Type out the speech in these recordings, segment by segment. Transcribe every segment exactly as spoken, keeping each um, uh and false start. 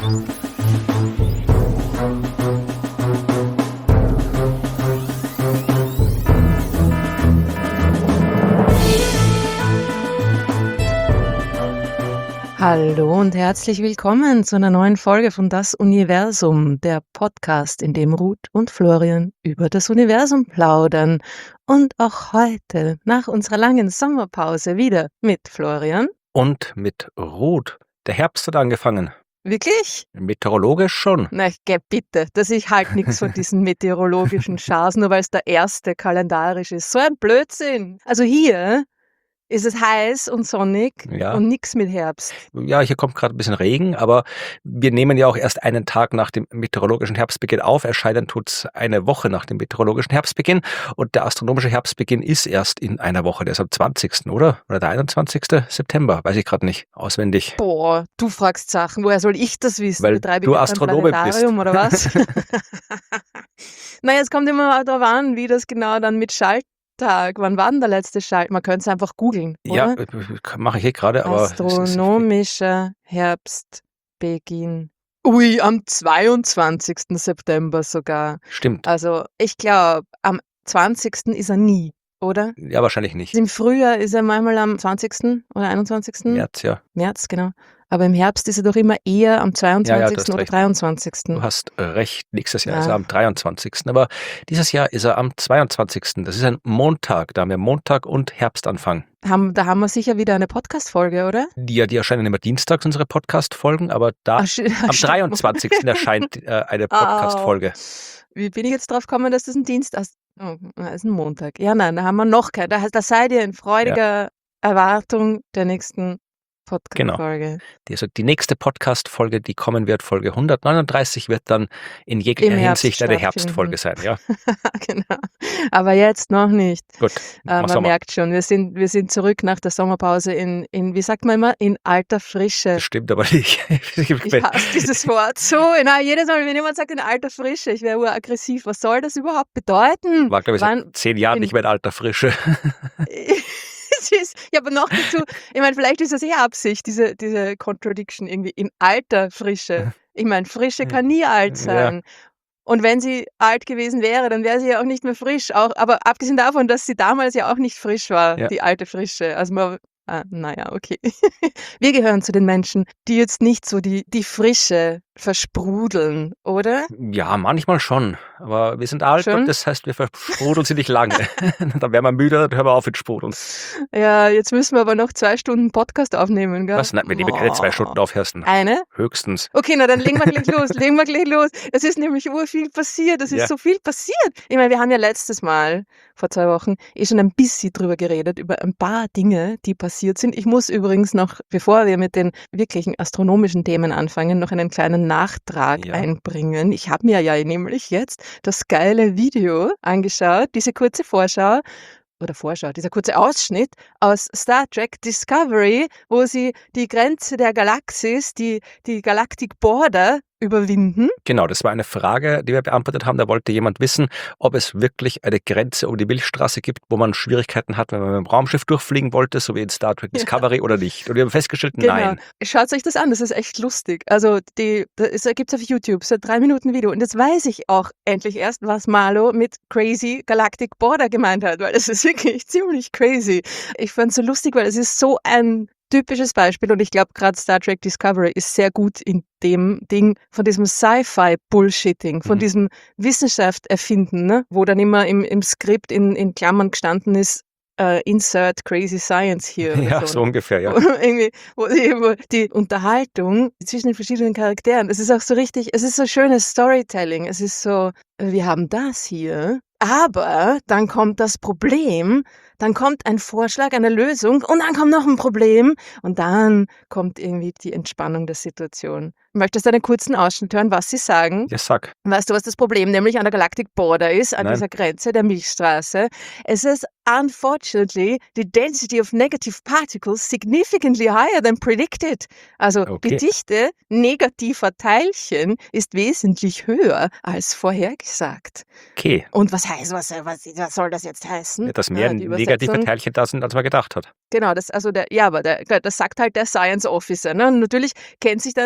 Hallo und herzlich willkommen zu einer neuen Folge von Das Universum, der Podcast, in dem Ruth und Florian über das Universum plaudern. Und auch heute, nach unserer langen Sommerpause, wieder mit Florian. Und mit Ruth. Der Herbst hat angefangen. Wirklich? Meteorologisch schon. Na, geh bitte, dass ich halt nichts von diesen meteorologischen Schaß, nur weil es der erste kalendarisch ist. So ein Blödsinn. Also hier ist es heiß und sonnig Ja. und nichts mit Herbst. Ja, hier kommt gerade ein bisschen Regen, aber wir nehmen ja auch erst einen Tag nach dem meteorologischen Herbstbeginn auf. Erscheinen tut's eine Woche nach dem meteorologischen Herbstbeginn. Und der astronomische Herbstbeginn ist erst in einer Woche. Der ist am zwanzigsten, oder? Oder der einundzwanzigsten September. Weiß ich gerade nicht auswendig. Boah, du fragst Sachen. Woher soll ich das wissen? Weil Betreibe du ich jetzt ein Astronome Planetarium bist. oder was? Naja, es kommt immer darauf an, wie das genau dann mit Schalttag, wann war denn der letzte Schalt? Man könnte es einfach googeln, Ja, oder? mache ich eh gerade, aber es ist Astronomischer Herbstbeginn. Ui, am zweiundzwanzigsten September sogar. stimmt. Also ich glaube, am zwanzigsten ist er nie, oder? Ja, wahrscheinlich nicht. Im Frühjahr ist er manchmal am zwanzigsten oder einundzwanzigsten März, ja. März, genau. Aber im Herbst ist er doch immer eher am Ja, ja, du zweiundzwanzigsten hast oder recht. Du dreiundzwanzigsten hast äh, recht. Nächstes Jahr ist Ja. er am dreiundzwanzigsten Aber dieses Jahr ist er am zweiundzwanzigsten Das ist ein Montag. Da haben wir Montag und Herbstanfang. Haben, da haben wir sicher wieder eine Podcast-Folge, oder? Die, ja, die erscheinen immer dienstags, unsere Podcast-Folgen, aber da Ach, sch- am stimmt. dreiundzwanzigsten erscheint äh, eine Podcast-Folge. Wie bin ich jetzt drauf gekommen, dass das ein Dienstag ist? Oh, das ist ein Montag. Ja, nein, da haben wir noch keine. Da, da seid ihr in freudiger Erwartung der nächsten Genau. Podcast-Folge. Die, also die nächste Podcast-Folge, die kommen wird, Folge hundertneununddreißig, wird dann in jeglicher Im Herbst Hinsicht eine stattfinden. Herbstfolge sein. Ja, Genau. Aber jetzt noch nicht. gut. Äh, Mach's man auch mal. merkt schon, wir sind, wir sind zurück nach der Sommerpause in, in, wie sagt man immer, in alter Frische. Das stimmt aber nicht. Ich hasse dieses Wort so. Na, jedes Mal, wenn jemand sagt in alter Frische, ich wäre uraggressiv. Was soll das überhaupt bedeuten? War, glaube ich, seit Wann, zehn Jahren in- nicht mehr in alter Frische. Es ist, ja, aber noch dazu, ich meine, vielleicht ist das eh Absicht, diese, diese Contradiction irgendwie in alter Frische. Ich meine, Frische kann nie alt Ja. sein. Und wenn sie alt gewesen wäre, dann wäre sie ja auch nicht mehr frisch. Auch, aber abgesehen davon, dass sie damals ja auch nicht frisch war, Ja. die alte Frische. Also man, ah, naja, okay. Wir gehören zu den Menschen, die jetzt nicht so die, die Frische versprudeln, oder? Ja, manchmal schon. Aber wir sind alt Schon? und das heißt, wir versprudeln sie nicht lange. Dann werden wir müde, dann hören wir auf mit Sprudeln. Ja, jetzt müssen wir aber noch zwei Stunden Podcast aufnehmen, gell? Was? Nein, wir nehmen keine zwei Stunden auf, Hersten. Eine? Höchstens. Okay, na dann legen wir gleich los, legen wir gleich los. Es ist nämlich urviel passiert, es ist Ja. so viel passiert. Ich meine, wir haben ja letztes Mal, vor zwei Wochen, eh schon ein bisschen drüber geredet, über ein paar Dinge, die passiert sind. Ich muss übrigens noch, bevor wir mit den wirklichen astronomischen Themen anfangen, noch einen kleinen Nachtrag Ja. einbringen. Ich habe mir ja nämlich jetzt das geile Video angeschaut, diese kurze Vorschau, oder Vorschau, dieser kurze Ausschnitt aus Star Trek Discovery, wo sie die Grenze der Galaxis, die, die Galactic Border überwinden. Genau, das war eine Frage, die wir beantwortet haben. Da wollte jemand wissen, ob es wirklich eine Grenze um die Milchstraße gibt, wo man Schwierigkeiten hat, wenn man mit dem Raumschiff durchfliegen wollte, so wie in Star Trek Ja. Discovery oder nicht. Und wir haben festgestellt, Genau. nein. Schaut euch das an, das ist echt lustig. Also die, das gibt es auf YouTube, so ein drei Minuten Video. Und jetzt weiß ich auch endlich erst, was Marlo mit Crazy Galactic Border gemeint hat, weil das ist wirklich ziemlich crazy. Ich fand es so lustig, weil es ist so ein typisches Beispiel und ich glaube gerade Star Trek Discovery ist sehr gut in dem Ding von diesem Sci-Fi-Bullshitting, von Mhm. diesem Wissenschaft erfinden, ne? Wo dann immer im, im Skript in, in Klammern gestanden ist, äh, insert crazy science hier. oder Ja, so, so ne? ungefähr, ja. Wo irgendwie, wo die, wo die Unterhaltung zwischen den verschiedenen Charakteren, es ist auch so richtig, es ist so schönes Storytelling, es ist so, äh, wir haben das hier, aber dann kommt das Problem, dann kommt ein Vorschlag, eine Lösung und dann kommt noch ein Problem und dann kommt irgendwie die Entspannung der Situation. Möchtest du einen kurzen Ausschnitt hören, was sie sagen? Ja, sag. Weißt du, was das Problem nämlich an der Galactic Border ist, an Nein. dieser Grenze der Milchstraße? Es ist unfortunately the density of negative particles significantly higher than predicted. Also Okay. die Dichte negativer Teilchen ist wesentlich höher als vorhergesagt. Okay. Und was heißt, was, was, was soll das jetzt heißen? Ja, dass mehr Ja, die negative Übersetzung. Teilchen da sind, als man gedacht hat. Genau, das, also der, ja, aber der, das sagt halt der Science Officer. Ne? Und natürlich kennt sich dann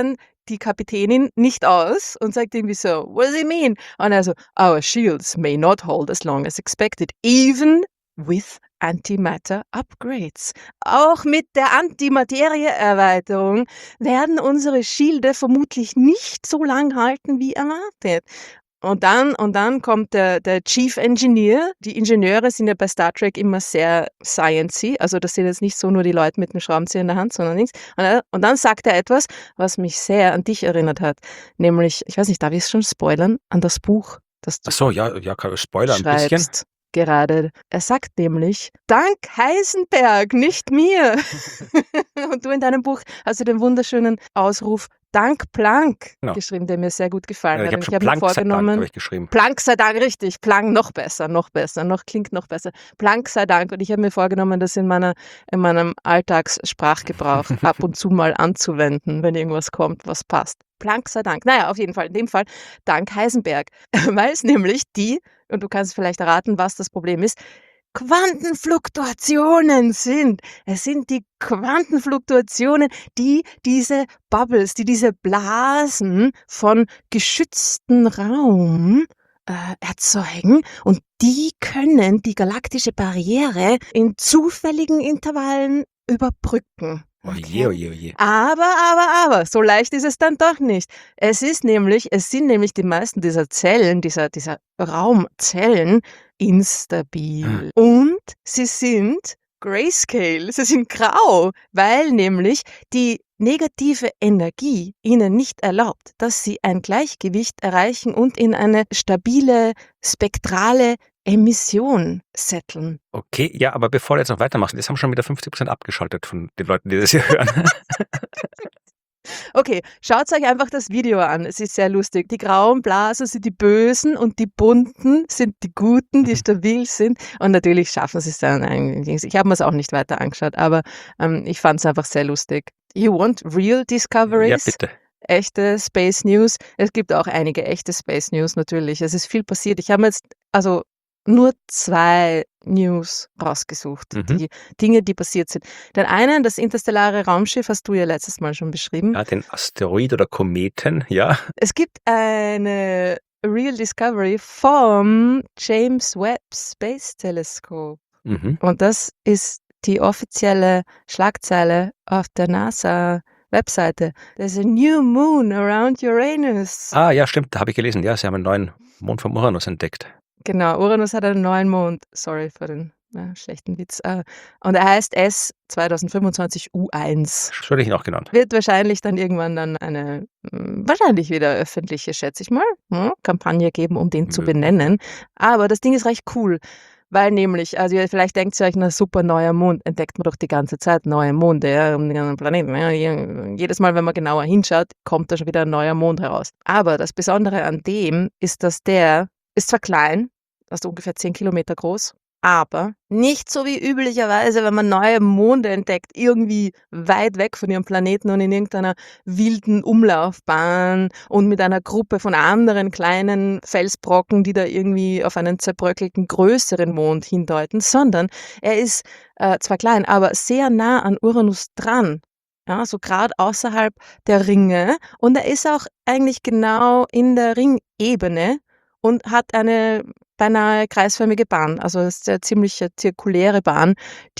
die Kapitänin nicht aus und sagt irgendwie so, what does it mean? Und er so, our shields may not hold as long as expected, even with Antimatter Upgrades. Auch mit der Antimaterie-Erweiterung werden unsere Schilde vermutlich nicht so lang halten wie erwartet. Und dann, und dann kommt der, der Chief Engineer. Die Ingenieure sind ja bei Star Trek immer sehr sciencey. Also das sind jetzt nicht so nur die Leute mit dem Schraubenzieher in der Hand, sondern nichts. Und, er, und dann sagt er etwas, was mich sehr an dich erinnert hat. Nämlich, ich weiß nicht, darf ich es schon spoilern, an das Buch, das du Ach so, ja, ja, kann- Spoiler ein bisschen. schreibst. Gerade. Er sagt nämlich, dank Heisenberg, nicht mir. Und du in deinem Buch hast du den wunderschönen Ausruf, dank Planck Genau. geschrieben, der mir sehr gut gefallen Ja, hat. ich habe Und schon ich habe mir Planck sei Dank, vorgenommen, habe ich geschrieben. Planck sei Dank, richtig, Planck noch besser, noch besser, noch klingt noch besser. Planck sei Dank. Und ich habe mir vorgenommen, das in meiner, in meinem Alltagssprachgebrauch ab und zu mal anzuwenden, wenn irgendwas kommt, was passt. Planck sei Dank. Naja, auf jeden Fall, in dem Fall dank Heisenberg. Weil es nämlich die, und du kannst vielleicht erraten, was das Problem ist, Quantenfluktuationen sind. Es sind die Quantenfluktuationen, die diese Bubbles, die diese Blasen von geschützten Raum äh, erzeugen, und die können die galaktische Barriere in zufälligen Intervallen überbrücken. Oje, oje, oje. Aber, aber, aber, so leicht ist es dann doch nicht. Es ist nämlich, es sind nämlich die meisten dieser Zellen, dieser, dieser Raumzellen instabil. Und sie sind grayscale, sie sind grau, weil nämlich die negative Energie ihnen nicht erlaubt, dass sie ein Gleichgewicht erreichen und in eine stabile, spektrale Emission setteln. Okay, ja, aber bevor du jetzt noch weitermachst, jetzt haben schon wieder fünfzig Prozent abgeschaltet von den Leuten, die das hier hören. Okay, schaut euch einfach das Video an. Es ist sehr lustig. Die grauen Blasen sind die Bösen und die bunten sind die Guten, die stabil sind. Und natürlich schaffen sie es dann eigentlich. Ich habe mir es auch nicht weiter angeschaut, aber ähm, ich fand es einfach sehr lustig. You want real discoveries? Ja, bitte. Echte Space News. Es gibt auch einige echte Space News natürlich. Es ist viel passiert. Ich habe jetzt also nur zwei News rausgesucht, Mhm. die Dinge, die passiert sind. Den einen, das interstellare Raumschiff, hast du ja letztes Mal schon beschrieben. Ja, den Asteroid oder Kometen, ja. Es gibt eine Real Discovery vom James Webb Space Telescope. Mhm. Und das ist die offizielle Schlagzeile auf der NASA-Webseite. There's a new moon around Uranus. Ah, ja, stimmt, da habe ich gelesen. Ja, sie haben einen neuen Mond vom Uranus entdeckt. Genau, Uranus hat einen neuen Mond. Sorry für den äh, schlechten Witz. Äh, und er heißt S zwanzig fünfundzwanzig U eins. Das würde ich ihn auch genannt. Wird wahrscheinlich dann irgendwann dann eine, mh, wahrscheinlich wieder öffentliche, schätze ich mal, hm, Kampagne geben, um den zu Möglich. benennen. Aber das Ding ist recht cool, weil nämlich, also ihr- vielleicht denkt ihr euch, na super, neuer Mond, entdeckt man doch die ganze Zeit neue Monde, ja, um den ganzen Planeten. Ja. Je- Jedes Mal, wenn man genauer hinschaut, kommt da schon wieder ein neuer Mond heraus. Aber das Besondere an dem ist, dass der ist zwar klein, also ungefähr zehn Kilometer groß, aber nicht so wie üblicherweise, wenn man neue Monde entdeckt, irgendwie weit weg von ihrem Planeten und in irgendeiner wilden Umlaufbahn und mit einer Gruppe von anderen kleinen Felsbrocken, die da irgendwie auf einen zerbröckelten größeren Mond hindeuten, sondern er ist äh, zwar klein, aber sehr nah an Uranus dran. Ja, so gerade außerhalb der Ringe, und er ist auch eigentlich genau in der Ringebene und hat eine beinahe kreisförmige Bahn. Also es ist eine ziemlich zirkuläre Bahn,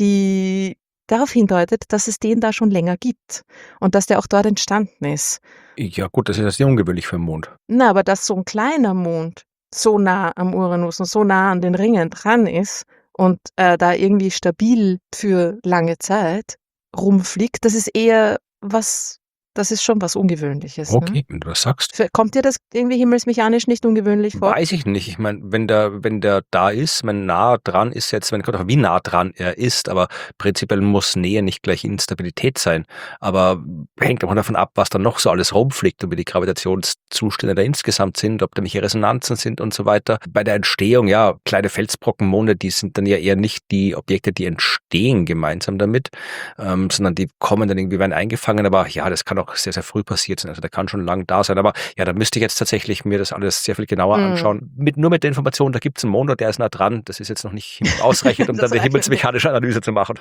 die darauf hindeutet, dass es den da schon länger gibt und dass der auch dort entstanden ist. Ja, gut, das ist ja sehr ungewöhnlich für den Mond. Na, aber dass so ein kleiner Mond so nah am Uranus und so nah an den Ringen dran ist und äh, da irgendwie stabil für lange Zeit rumfliegt, das ist eher was, das ist schon was Ungewöhnliches. Ne? Okay, wenn du das sagst. Für- Kommt dir das irgendwie himmelsmechanisch nicht ungewöhnlich vor? Weiß ich nicht. Ich meine, wenn der, wenn der da ist, wenn nah dran ist jetzt, wenn kommt auch wie nah dran er ist, aber prinzipiell muss Nähe nicht gleich Instabilität sein. Aber hängt auch davon ab, was dann noch so alles rumfliegt und wie die Zustände da insgesamt sind, ob da welche Resonanzen sind und so weiter. Bei der Entstehung, ja, kleine Felsbrockenmonde, die sind dann ja eher nicht die Objekte, die entstehen gemeinsam damit, ähm, sondern die kommen dann irgendwie, werden eingefangen, aber ja, das kann auch sehr, sehr früh passiert sein, also der kann schon lang da sein, aber ja, da müsste ich jetzt tatsächlich mir das alles sehr viel genauer Mhm. anschauen. Mit, nur mit der Information, da gibt es einen Mond und der ist nah dran, das ist jetzt noch nicht ausreichend, um Das dann eine reicht nicht. himmelsmechanische Analyse zu machen.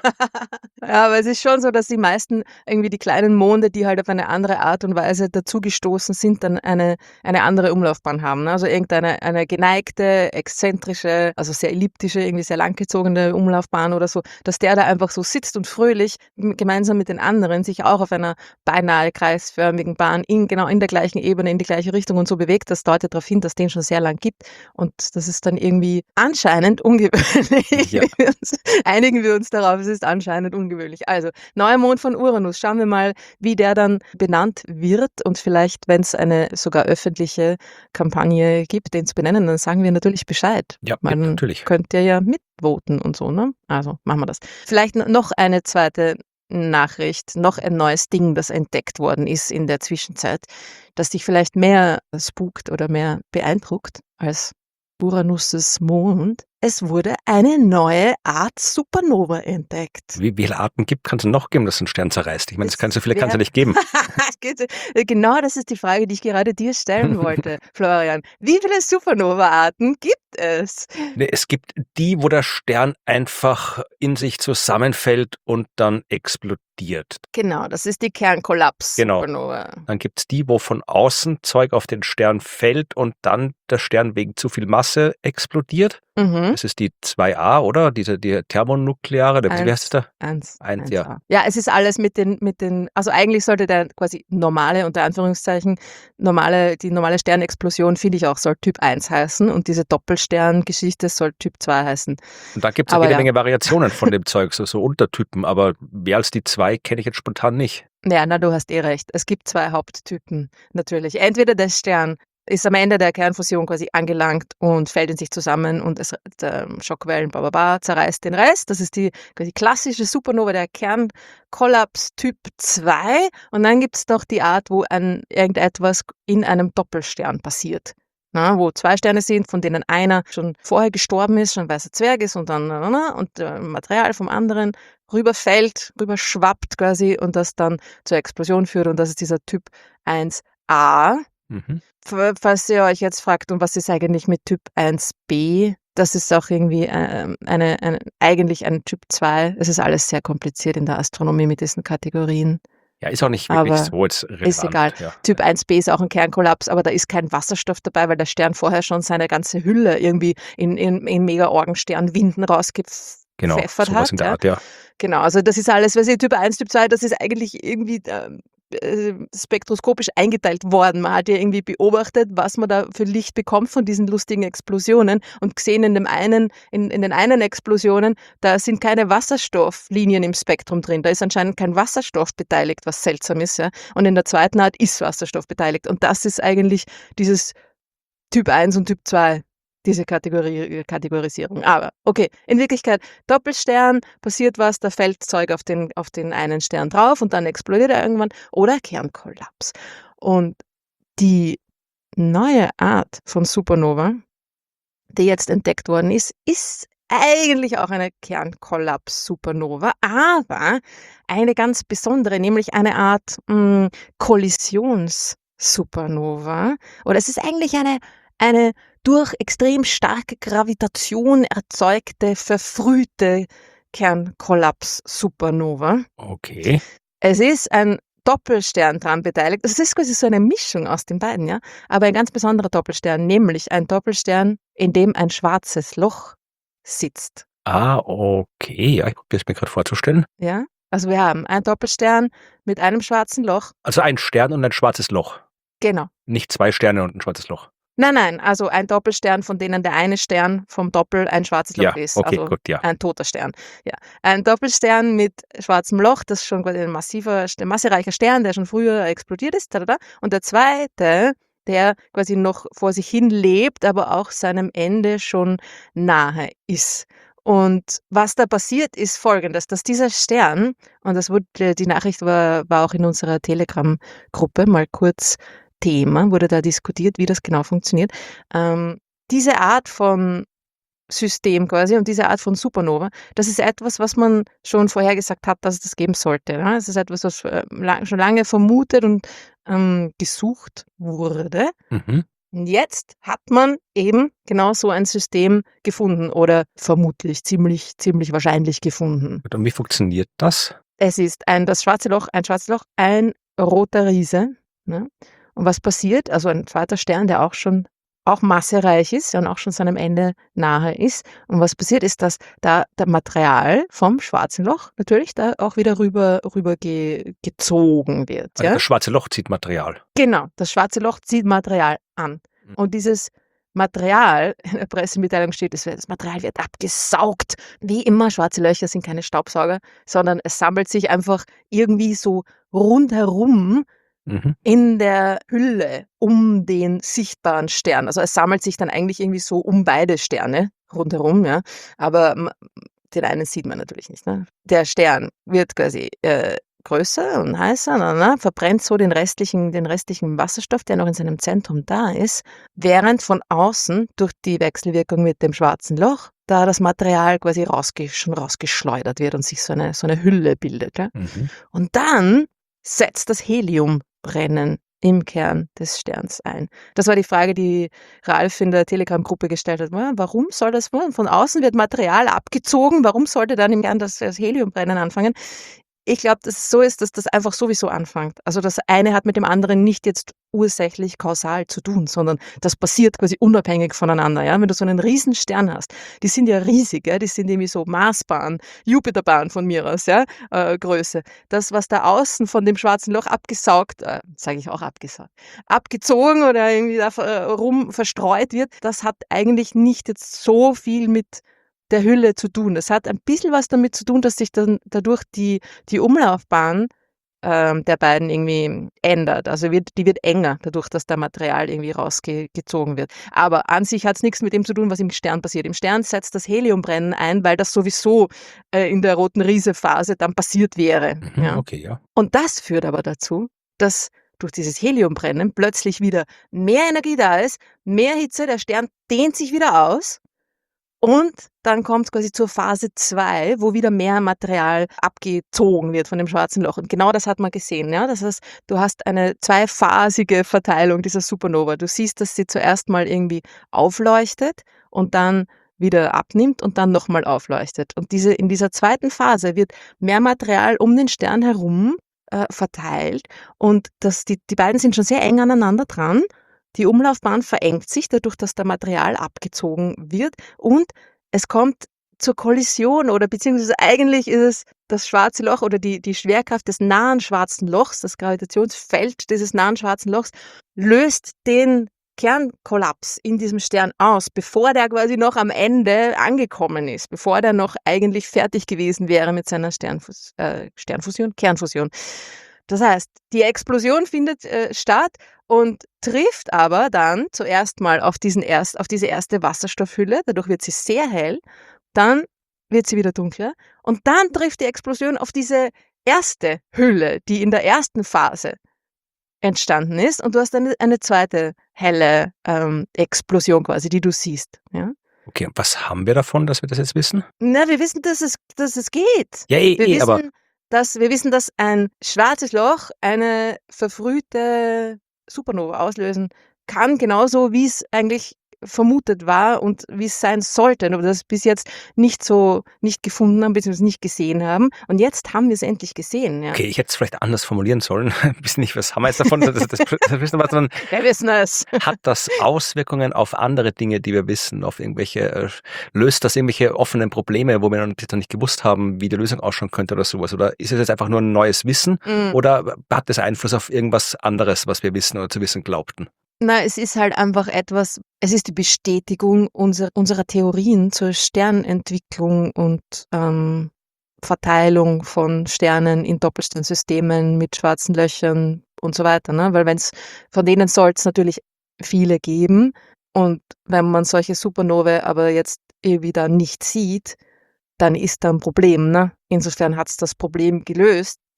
Ja, aber es ist schon so, dass die meisten irgendwie die kleinen Monde, die halt auf eine andere Art und Weise dazugestoßen sind, dann eine eine andere Umlaufbahn haben, ne? Also irgendeine eine geneigte, exzentrische, also sehr elliptische, irgendwie sehr langgezogene Umlaufbahn oder so, dass der da einfach so sitzt und fröhlich m gemeinsam mit den anderen sich auch auf einer beinahe kreisförmigen Bahn in genau in der gleichen Ebene, in die gleiche Richtung und so bewegt. Das deutet darauf hin, dass den schon sehr lang gibt und das ist dann irgendwie anscheinend ungewöhnlich. Ja. Wir uns einigen wir uns darauf, es ist anscheinend ungewöhnlich. Also, neuer Mond von Uranus. Schauen wir mal, wie der dann benannt wird und vielleicht, wenn es eine sogar öffentliche Kampagne gibt, den zu benennen, dann sagen wir natürlich Bescheid. Ja, Man natürlich. könnt ihr ja mitvoten und so, ne? Also, machen wir das. Vielleicht n noch eine zweite Nachricht, noch ein neues Ding, das entdeckt worden ist in der Zwischenzeit, das dich vielleicht mehr spukt oder mehr beeindruckt als Uranus' Mond. Es wurde eine neue Art Supernova entdeckt. Wie viele Arten gibt kann's noch geben, dass ein Stern zerreißt? Ich meine, das Das kann so viele kann's ja wäre nicht geben. Geht- Genau das ist die Frage, die ich gerade dir stellen wollte, Florian. Wie viele Supernova-Arten gibt es? Ne, es gibt die, wo der Stern einfach in sich zusammenfällt und dann explodiert. Genau, das ist die Genau. Kernkollaps-Supernova. Dann gibt's die, wo von außen Zeug auf den Stern fällt und dann der Stern wegen zu viel Masse explodiert. Mhm. Das ist die zwei a, oder? Diese die thermonukleare, der wie heißt das da? Eins, Eins, eins ja. A. Ja, es ist alles mit den mit den also eigentlich sollte der quasi normale, unter Anführungszeichen, normale die normale Sternexplosion, finde ich auch, soll Typ eins heißen und diese Doppelstern-Geschichte soll Typ zwei heißen. Und da gibt's auch Aber jede ja. Menge Variationen von dem Zeug, so so Untertypen, aber mehr als die zwei kenne ich jetzt spontan nicht. Ja, na, du hast eh recht. Es gibt zwei Haupttypen natürlich. Entweder der Stern ist am Ende der Kernfusion quasi angelangt und fällt in sich zusammen und es der Schockwellen ba ba ba zerreißt den Rest. Das ist die quasi klassische Supernova, der Kernkollaps Typ zwei. Und dann gibt's noch die Art, wo ein irgendetwas in einem Doppelstern passiert. Na, wo zwei Sterne sind, von denen einer schon vorher gestorben ist, schon ein weißer Zwerg ist und dann na, na, na, und äh, Material vom anderen rüberfällt, rüberschwappt quasi und das dann zur Explosion führt und das ist dieser Typ eins a. Mhm. F falls ihr euch jetzt fragt, und was ist eigentlich mit Typ eins b? Das ist auch irgendwie, ähm, eine eine eigentlich ein Typ zwei. Es ist alles sehr kompliziert in der Astronomie mit diesen Kategorien. Ja, ist auch nicht wirklich Aber so jetzt relevant. ist egal. Ja. Typ eins b ist auch ein Kernkollaps, aber da ist kein Wasserstoff dabei, weil der Stern vorher schon seine ganze Hülle irgendwie in in in Mega-Orgensternwinden rausgepf Genau, pfeffert sowas hat, in der ja. Art, ja. Genau, also das ist alles, weißt du, Typ eins, Typ zwei, das ist eigentlich irgendwie, ähm, äh, spektroskopisch eingeteilt worden. Man hat ja irgendwie beobachtet, was man da für Licht bekommt von diesen lustigen Explosionen und gesehen in dem einen in in den einen Explosionen, da sind keine Wasserstofflinien im Spektrum drin. Da ist anscheinend kein Wasserstoff beteiligt, was seltsam ist, ja. Und in der zweiten Art ist Wasserstoff beteiligt. Und das ist eigentlich dieses Typ eins und Typ zwei, diese Kategorie Kategorisierung. Aber okay, in Wirklichkeit Doppelstern, passiert was, da fällt Zeug auf den auf den einen Stern drauf und dann explodiert er irgendwann oder Kernkollaps. Und die neue Art von Supernova, die jetzt entdeckt worden ist, ist eigentlich auch eine Kernkollaps-Supernova, aber eine ganz besondere, nämlich eine Art, hm, Kollisions-Supernova. Oder es ist eigentlich eine eine durch extrem starke Gravitation erzeugte, verfrühte Kernkollaps-Supernova. Okay. Es ist ein Doppelstern dran beteiligt. Das ist quasi so eine Mischung aus den beiden, ja. Aber ein ganz besonderer Doppelstern, nämlich ein Doppelstern, in dem ein schwarzes Loch sitzt. Ah, okay. Ja, ich probiere es mir gerade vorzustellen. Ja? Also wir haben einen Doppelstern mit einem schwarzen Loch. Also ein Stern und ein schwarzes Loch. Genau. Nicht zwei Sterne und ein schwarzes Loch. Nein, nein, also ein Doppelstern, von denen der eine Stern vom Doppel ein schwarzes Loch Ja, ist. okay, Also gut, ja. ein toter Stern. Ja. Ein Doppelstern mit schwarzem Loch, das ist schon quasi ein massiver, st- massereicher Stern, der schon früher explodiert ist. Tada. Und der zweite, der quasi noch vor sich hin lebt, aber auch seinem Ende schon nahe ist. Und was da passiert, ist Folgendes, dass dieser Stern, und das wurde, die Nachricht war, war auch in unserer Telegram-Gruppe mal kurz Thema, wurde da diskutiert, wie das genau funktioniert. Ähm, diese Art von System quasi und diese Art von Supernova, das ist etwas, was man schon vorhergesagt hat, dass es das geben sollte. Ne? Es ist etwas, was äh, lang, schon lange vermutet und ähm, gesucht wurde. Mhm. Und jetzt hat man eben genau so ein System gefunden oder vermutlich ziemlich, ziemlich wahrscheinlich gefunden. Und wie funktioniert das? Es ist ein, das schwarze Loch, ein schwarzes Loch, ein roter Riese. Ne? Und was passiert? Also ein zweiter Stern, der auch schon auch massereich ist und auch schon seinem Ende nahe ist. Und was passiert ist, dass da der Material vom schwarzen Loch natürlich da auch wieder rüber, rüber ge, gezogen wird. Also Ja? das schwarze Loch zieht Material. Genau, das schwarze Loch zieht Material an. Mhm. Und dieses Material, in der Pressemitteilung steht, das Material wird abgesaugt. Wie immer, schwarze Löcher sind keine Staubsauger, sondern es sammelt sich einfach irgendwie so rundherum Mhm. in der Hülle um den sichtbaren Stern. Also es sammelt sich dann eigentlich irgendwie so um beide Sterne rundherum, ja. Aber m- den einen sieht man natürlich nicht. Ne? Der Stern wird quasi äh, größer und heißer, na, na, verbrennt so den restlichen, den restlichen Wasserstoff, der noch in seinem Zentrum da ist, während von außen durch die Wechselwirkung mit dem schwarzen Loch da das Material quasi rausge schon rausgeschleudert wird und sich so eine, so eine Hülle bildet. Ja? Mhm. Und dann setzt das Heliumbrennen im Kern des Sterns ein. Das war die Frage, die Ralf in der Telegram-Gruppe gestellt hat. Warum soll das, von außen wird Material abgezogen, warum sollte dann im Kern das, das Heliumbrennen anfangen? Ich glaube, dass es so ist, dass das einfach sowieso anfängt. Also das eine hat mit dem anderen nicht jetzt ursächlich kausal zu tun, sondern das passiert quasi unabhängig voneinander. Ja? Wenn du so einen riesen Stern hast, die sind ja riesig, ja? Die sind irgendwie so Marsbahn, Jupiterbahn von mir aus, ja? äh, Größe. Das, was da außen von dem schwarzen Loch abgesaugt, äh, sage ich auch abgesaugt, abgezogen oder irgendwie da äh, rum verstreut wird, das hat eigentlich nicht jetzt so viel mit der Hülle zu tun. Das hat ein bisschen was damit zu tun, dass sich dann dadurch die, die Umlaufbahn ähm, der beiden irgendwie ändert. Also wird, die wird enger, dadurch, dass da Material irgendwie rausgezogen wird. Aber an sich hat es nichts mit dem zu tun, was im Stern passiert. Im Stern setzt das Heliumbrennen ein, weil das sowieso äh, in der roten Riese-Phase dann passiert wäre. Mhm. Ja. Okay, ja. Und das führt aber dazu, dass durch dieses Heliumbrennen plötzlich wieder mehr Energie da ist, mehr Hitze, der Stern dehnt sich wieder aus. Und dann kommt es quasi zur Phase zwei, wo wieder mehr Material abgezogen wird von dem schwarzen Loch. Und genau das hat man gesehen. Ja? Das heißt, du hast eine zweiphasige Verteilung dieser Supernova. Du siehst, dass sie zuerst mal irgendwie aufleuchtet und dann wieder abnimmt und dann nochmal aufleuchtet. Und diese, in dieser zweiten Phase wird mehr Material um den Stern herum äh, verteilt. Und das, die, die beiden sind schon sehr eng aneinander dran. Die Umlaufbahn verengt sich dadurch, dass da Material abgezogen wird und es kommt zur Kollision oder beziehungsweise eigentlich ist es das schwarze Loch oder die, die Schwerkraft des nahen schwarzen Lochs, das Gravitationsfeld dieses nahen schwarzen Lochs, löst den Kernkollaps in diesem Stern aus, bevor der quasi noch am Ende angekommen ist, bevor der noch eigentlich fertig gewesen wäre mit seiner Sternfus äh, Sternfusion, Kernfusion. Das heißt, die Explosion findet äh, statt und trifft aber dann zuerst mal auf, diesen erst, auf diese erste Wasserstoffhülle, dadurch wird sie sehr hell, dann wird sie wieder dunkler und dann trifft die Explosion auf diese erste Hülle, die in der ersten Phase entstanden ist und du hast eine, eine zweite helle ähm, Explosion quasi, die du siehst. Ja? Okay, und was haben wir davon, dass wir das jetzt wissen? Na, wir wissen, dass es, dass es geht. Ja, eh, Wir eh, wissen, aber dass, wir wissen, dass ein schwarzes Loch eine verfrühte Supernova auslösen kann, genauso wie es eigentlich vermutet war und wie es sein sollte, aber das bis jetzt nicht so nicht gefunden haben, beziehungsweise nicht gesehen haben. Und jetzt haben wir es endlich gesehen. Ja. okay, ich hätte es vielleicht anders formulieren sollen. Ein bisschen nicht, was haben wir jetzt davon? Das, das, das, das wissen wir, sondern Wir wissen es. hat das Auswirkungen auf andere Dinge, die wir wissen, auf irgendwelche, äh, löst das irgendwelche offenen Probleme, wo wir noch nicht gewusst haben, wie die Lösung ausschauen könnte oder sowas? Oder ist es jetzt einfach nur ein neues Wissen Mm. oder hat das Einfluss auf irgendwas anderes, was wir wissen oder zu wissen glaubten? Na, es ist halt einfach etwas, es ist die Bestätigung unser, unserer Theorien zur Sternentwicklung und ähm, Verteilung von Sternen in Doppelsternsystemen mit schwarzen Löchern und so weiter. Ne? Weil wenn's, von denen soll es natürlich viele geben und wenn man solche Supernovae aber jetzt irgendwie da nicht sieht, dann ist da ein Problem. Ne? Insofern hat es das Problem gelöst,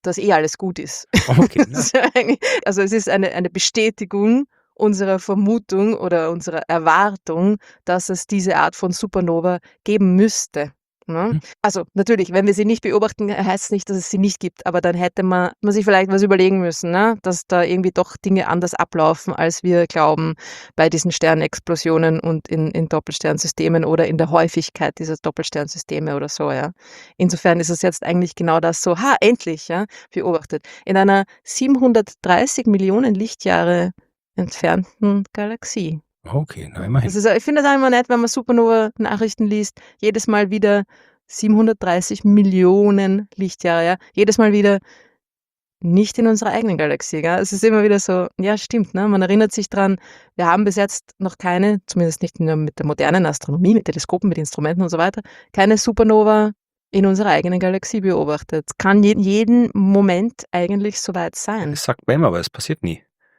dass eh alles gut ist. Okay, ne? Also es ist eine, eine Bestätigung unserer Vermutung oder unserer Erwartung, dass es diese Art von Supernova geben müsste. Ne? Mhm. Also natürlich, wenn wir sie nicht beobachten, heißt es nicht, dass es sie nicht gibt, aber dann hätte man, man sich vielleicht was überlegen müssen, ne? Dass da irgendwie doch Dinge anders ablaufen, als wir glauben bei diesen Sternexplosionen und in, in Doppelsternsystemen oder in der Häufigkeit dieser Doppelsternsysteme oder so. Ja? Insofern ist es jetzt eigentlich genau das so, ha, endlich, ja, beobachtet. In einer siebenhundertdreißig Millionen Lichtjahre entfernten Galaxie. Okay, na immerhin. Das ist, ich finde das immer nett, wenn man Supernova-Nachrichten liest, jedes Mal wieder siebenhundertdreißig Millionen Lichtjahre, ja, jedes Mal wieder nicht in unserer eigenen Galaxie. Gell? Es ist immer wieder so, ja stimmt, ne? Man erinnert sich dran, wir haben bis jetzt noch keine, zumindest nicht nur mit der modernen Astronomie, mit Teleskopen, mit Instrumenten und so weiter, keine Supernova in unserer eigenen Galaxie beobachtet. Kann je, jeden Moment eigentlich soweit sein. Das sagt man immer, aber es passiert nie.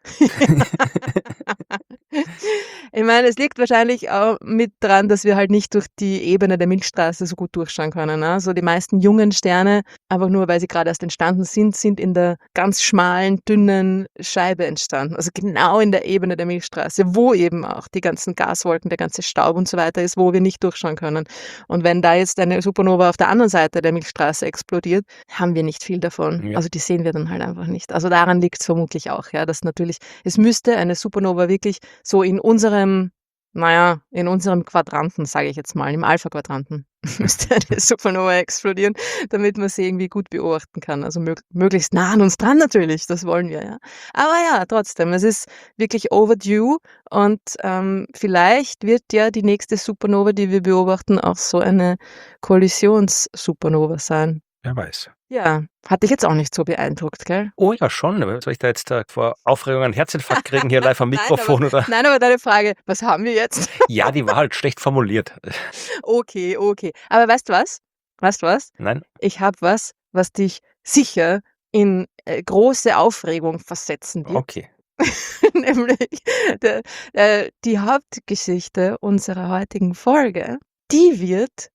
Ich meine, es liegt wahrscheinlich auch mit dran, dass wir halt nicht durch die Ebene der Milchstraße so gut durchschauen können. Ne? So die meisten jungen Sterne, einfach nur weil sie gerade erst entstanden sind, sind in der ganz schmalen, dünnen Scheibe entstanden. Also genau in der Ebene der Milchstraße, wo eben auch die ganzen Gaswolken, der ganze Staub und so weiter ist, wo wir nicht durchschauen können. Und wenn da jetzt eine Supernova auf der anderen Seite der Milchstraße explodiert, haben wir nicht viel davon. Ja. Also die sehen wir dann halt einfach nicht. Also daran liegt es vermutlich auch, ja, dass natürlich, es müsste eine Supernova wirklich so in unserem, naja, in unserem Quadranten, sage ich jetzt mal, im Alpha-Quadranten, müsste eine Supernova explodieren, damit man sie irgendwie gut beobachten kann. Also mög möglichst nah an uns dran natürlich, das wollen wir, ja. Aber ja, trotzdem, es ist wirklich overdue und ähm, vielleicht wird ja die nächste Supernova, die wir beobachten, auch so eine Kollisions-Supernova sein. Wer weiß. Ja, hat dich jetzt auch nicht so beeindruckt, gell? Oh ja, schon. Aber soll ich da jetzt da vor Aufregung einen Herzinfarkt kriegen hier live am Mikrofon? Nein, aber, oder? nein, aber deine Frage, was haben wir jetzt? Ja, die war halt schlecht formuliert. Okay, okay. Aber weißt du was? Weißt du was? Nein? Ich habe was, was dich sicher in äh, große Aufregung versetzen wird. Okay. Nämlich der, äh, die Hauptgeschichte unserer heutigen Folge, die wird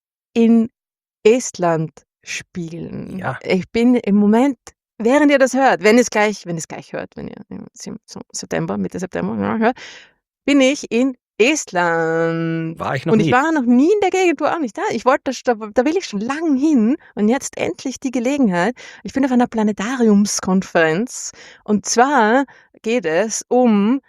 in Estland spielen. Ja. Ich bin im Moment, während ihr das hört, wenn ihr es gleich, wenn ihr es gleich hört, wenn ihr im September, Mitte September ja, hört, bin ich in Estland. War ich noch und nie. ich war noch nie in der Gegend, du auch nicht da. Ich wollte, da, da will ich schon lang hin und jetzt endlich die Gelegenheit. Ich bin auf einer Planetariumskonferenz und zwar geht es um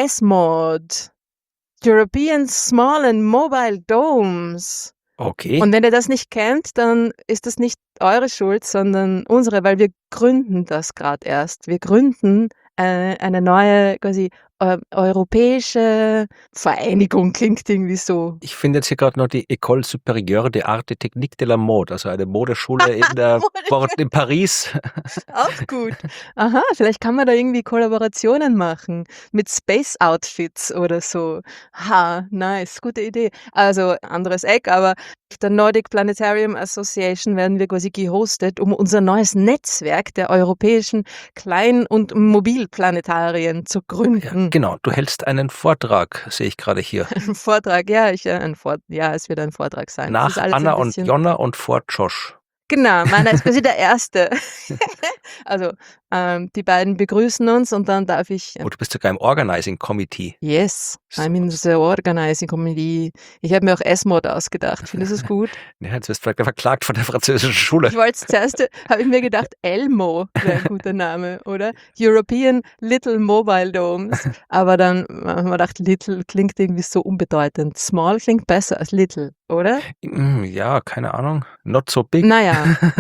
ESMOD, European Small and Mobile Domes. Okay. Und wenn ihr das nicht kennt, dann ist das nicht eure Schuld, sondern unsere, weil wir gründen das gerade erst. Wir gründen äh, eine neue quasi äh, europäische Vereinigung, klingt irgendwie so. Ich finde jetzt hier gerade noch die École Supérieure des Arts et Techniques de la Mode, also eine Modeschule in, der Port in Paris. Auch gut. Aha, vielleicht kann man da irgendwie Kollaborationen machen mit Space Outfits oder so. Ha, nice, gute Idee. Also anderes Eck, aber auf der Nordic Planetarium Association werden wir quasi gehostet, um unser neues Netzwerk der europäischen Klein- und Mobilplanetarien zu gründen. Ja, genau, du hältst einen Vortrag, sehe ich gerade hier. Ein Vortrag, ja, ich, ein Vort ja, es wird ein Vortrag sein. Das Nach ist alles Anna ein und bisschen- Jonna und vor Josh. Genau, meiner ist quasi der Erste. Also, ähm, die beiden begrüßen uns und dann darf ich. Oh, du bist sogar im Organizing Committee. Yes, I'm in So. the organizing committee. Ich habe mir auch ESMOD ausgedacht. Findest du es gut? Ja, jetzt wirst du vielleicht verklagt von der französischen Schule. Ich wollte zuerst, habe ich mir gedacht, Elmo wäre ein guter Name, oder? European Little Mobile Domes. Aber dann haben wir gedacht, Little klingt irgendwie so unbedeutend. Small klingt besser als Little, oder? Hm, Ja, keine Ahnung. Not so big. Naja.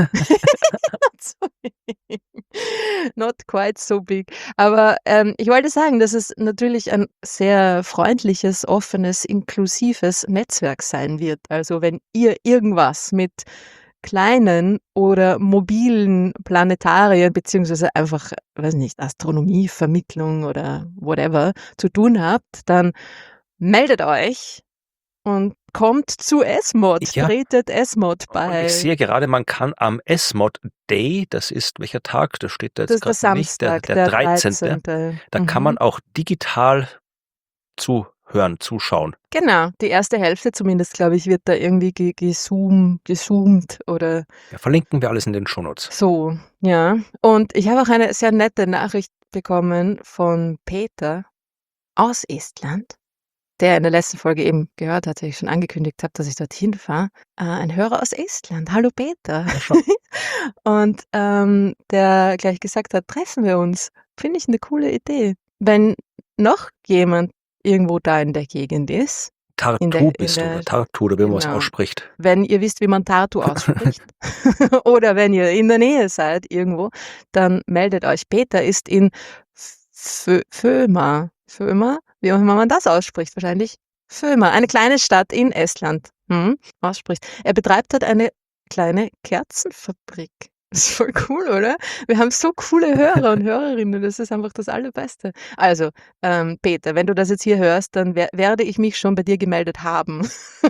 Not quite so big. Aber ähm, ich wollte sagen, dass es natürlich ein sehr freundliches, offenes, inklusives Netzwerk sein wird. Also wenn ihr irgendwas mit kleinen oder mobilen Planetarien beziehungsweise einfach, weiß nicht, Astronomie, Vermittlung oder whatever zu tun habt, dann meldet euch und kommt zu ESMOD, Ja. tretet ESMOD Und bei. ich sehe gerade, man kann am ESMOD Day, das ist welcher Tag, das steht da Das jetzt ist der gerade nicht, der, Samstag, der dreizehnte. dreizehnte. Da kann Mhm. man auch digital zu hören, zuschauen. Genau, die erste Hälfte zumindest, glaube ich, wird da irgendwie ge gezoom gezoomt oder Ja, verlinken wir alles in den Shownotes. so, ja. Und ich habe auch eine sehr nette Nachricht bekommen von Peter aus Estland, der in der letzten Folge eben gehört hat, dass ich schon angekündigt habe, dass ich dorthin fahre. Äh, ein Hörer aus Estland. Hallo Peter. Ja, schon. Und ähm, der gleich gesagt hat, treffen wir uns. Finde ich eine coole Idee. Wenn noch jemand irgendwo da in der Gegend ist, in der, Tartu in bist du, der, oder Tartu, oder wie man es genau, ausspricht. wenn ihr wisst, wie man Tartu ausspricht oder wenn ihr in der Nähe seid irgendwo, dann meldet euch. Peter ist in Fö Föhma, Föhma, wie auch immer man das ausspricht, wahrscheinlich Föhma, eine kleine Stadt in Estland, hm, ausspricht. Er betreibt dort eine kleine Kerzenfabrik. Das ist voll cool, oder? Wir haben so coole Hörer und Hörerinnen, das ist einfach das Allerbeste. Also, ähm, Peter, wenn du das jetzt hier hörst, dann wer werde ich mich schon bei dir gemeldet haben.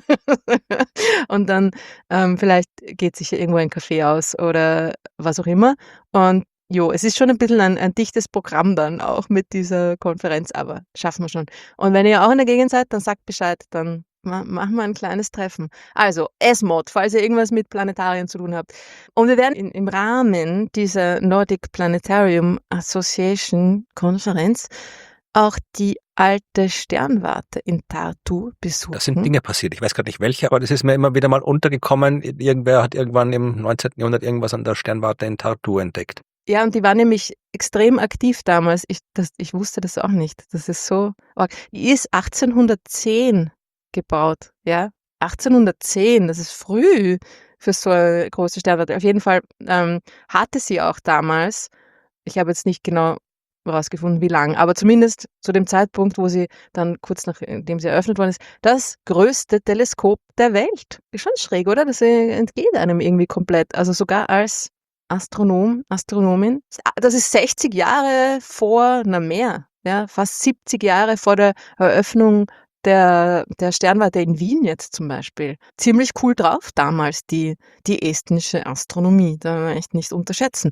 Und dann, ähm, vielleicht geht sich ja irgendwo ein Café aus oder was auch immer. Und jo, es ist schon ein bisschen ein ein dichtes Programm dann auch mit dieser Konferenz, aber schaffen wir schon. Und wenn ihr auch in der Gegend seid, dann sagt Bescheid, dann ma machen wir ein kleines Treffen. Also, S M O D, falls ihr irgendwas mit Planetarien zu tun habt. Und wir werden in im Rahmen dieser Nordic Planetarium Association Konferenz auch die alte Sternwarte in Tartu besuchen. Da sind Dinge passiert. Ich weiß gerade nicht welche, aber das ist mir immer wieder mal untergekommen. Irgendwer hat irgendwann im neunzehnten. Jahrhundert irgendwas an der Sternwarte in Tartu entdeckt. Ja, und die war nämlich extrem aktiv damals. Ich das ich wusste das auch nicht. Das ist so arg. Die ist achtzehnhundertzehn gebaut, ja? achtzehnhundertzehn, das ist früh für so 'ne große Sternwarte. Auf jeden Fall, ähm, hatte sie auch damals, ich habe jetzt nicht genau rausgefunden, wie lang, aber zumindest zu dem Zeitpunkt, wo sie dann kurz nachdem sie eröffnet worden ist, das größte Teleskop der Welt. Ist schon schräg, oder? Das, äh, entgeht einem irgendwie komplett. Also, sogar als Astronom, Astronomin. Das ist sechzig Jahre vor, na mehr, ja, fast siebzig Jahre vor der Eröffnung der der Sternwarte in Wien jetzt zum Beispiel. Ziemlich cool drauf damals die die estnische Astronomie, darf man echt nicht unterschätzen.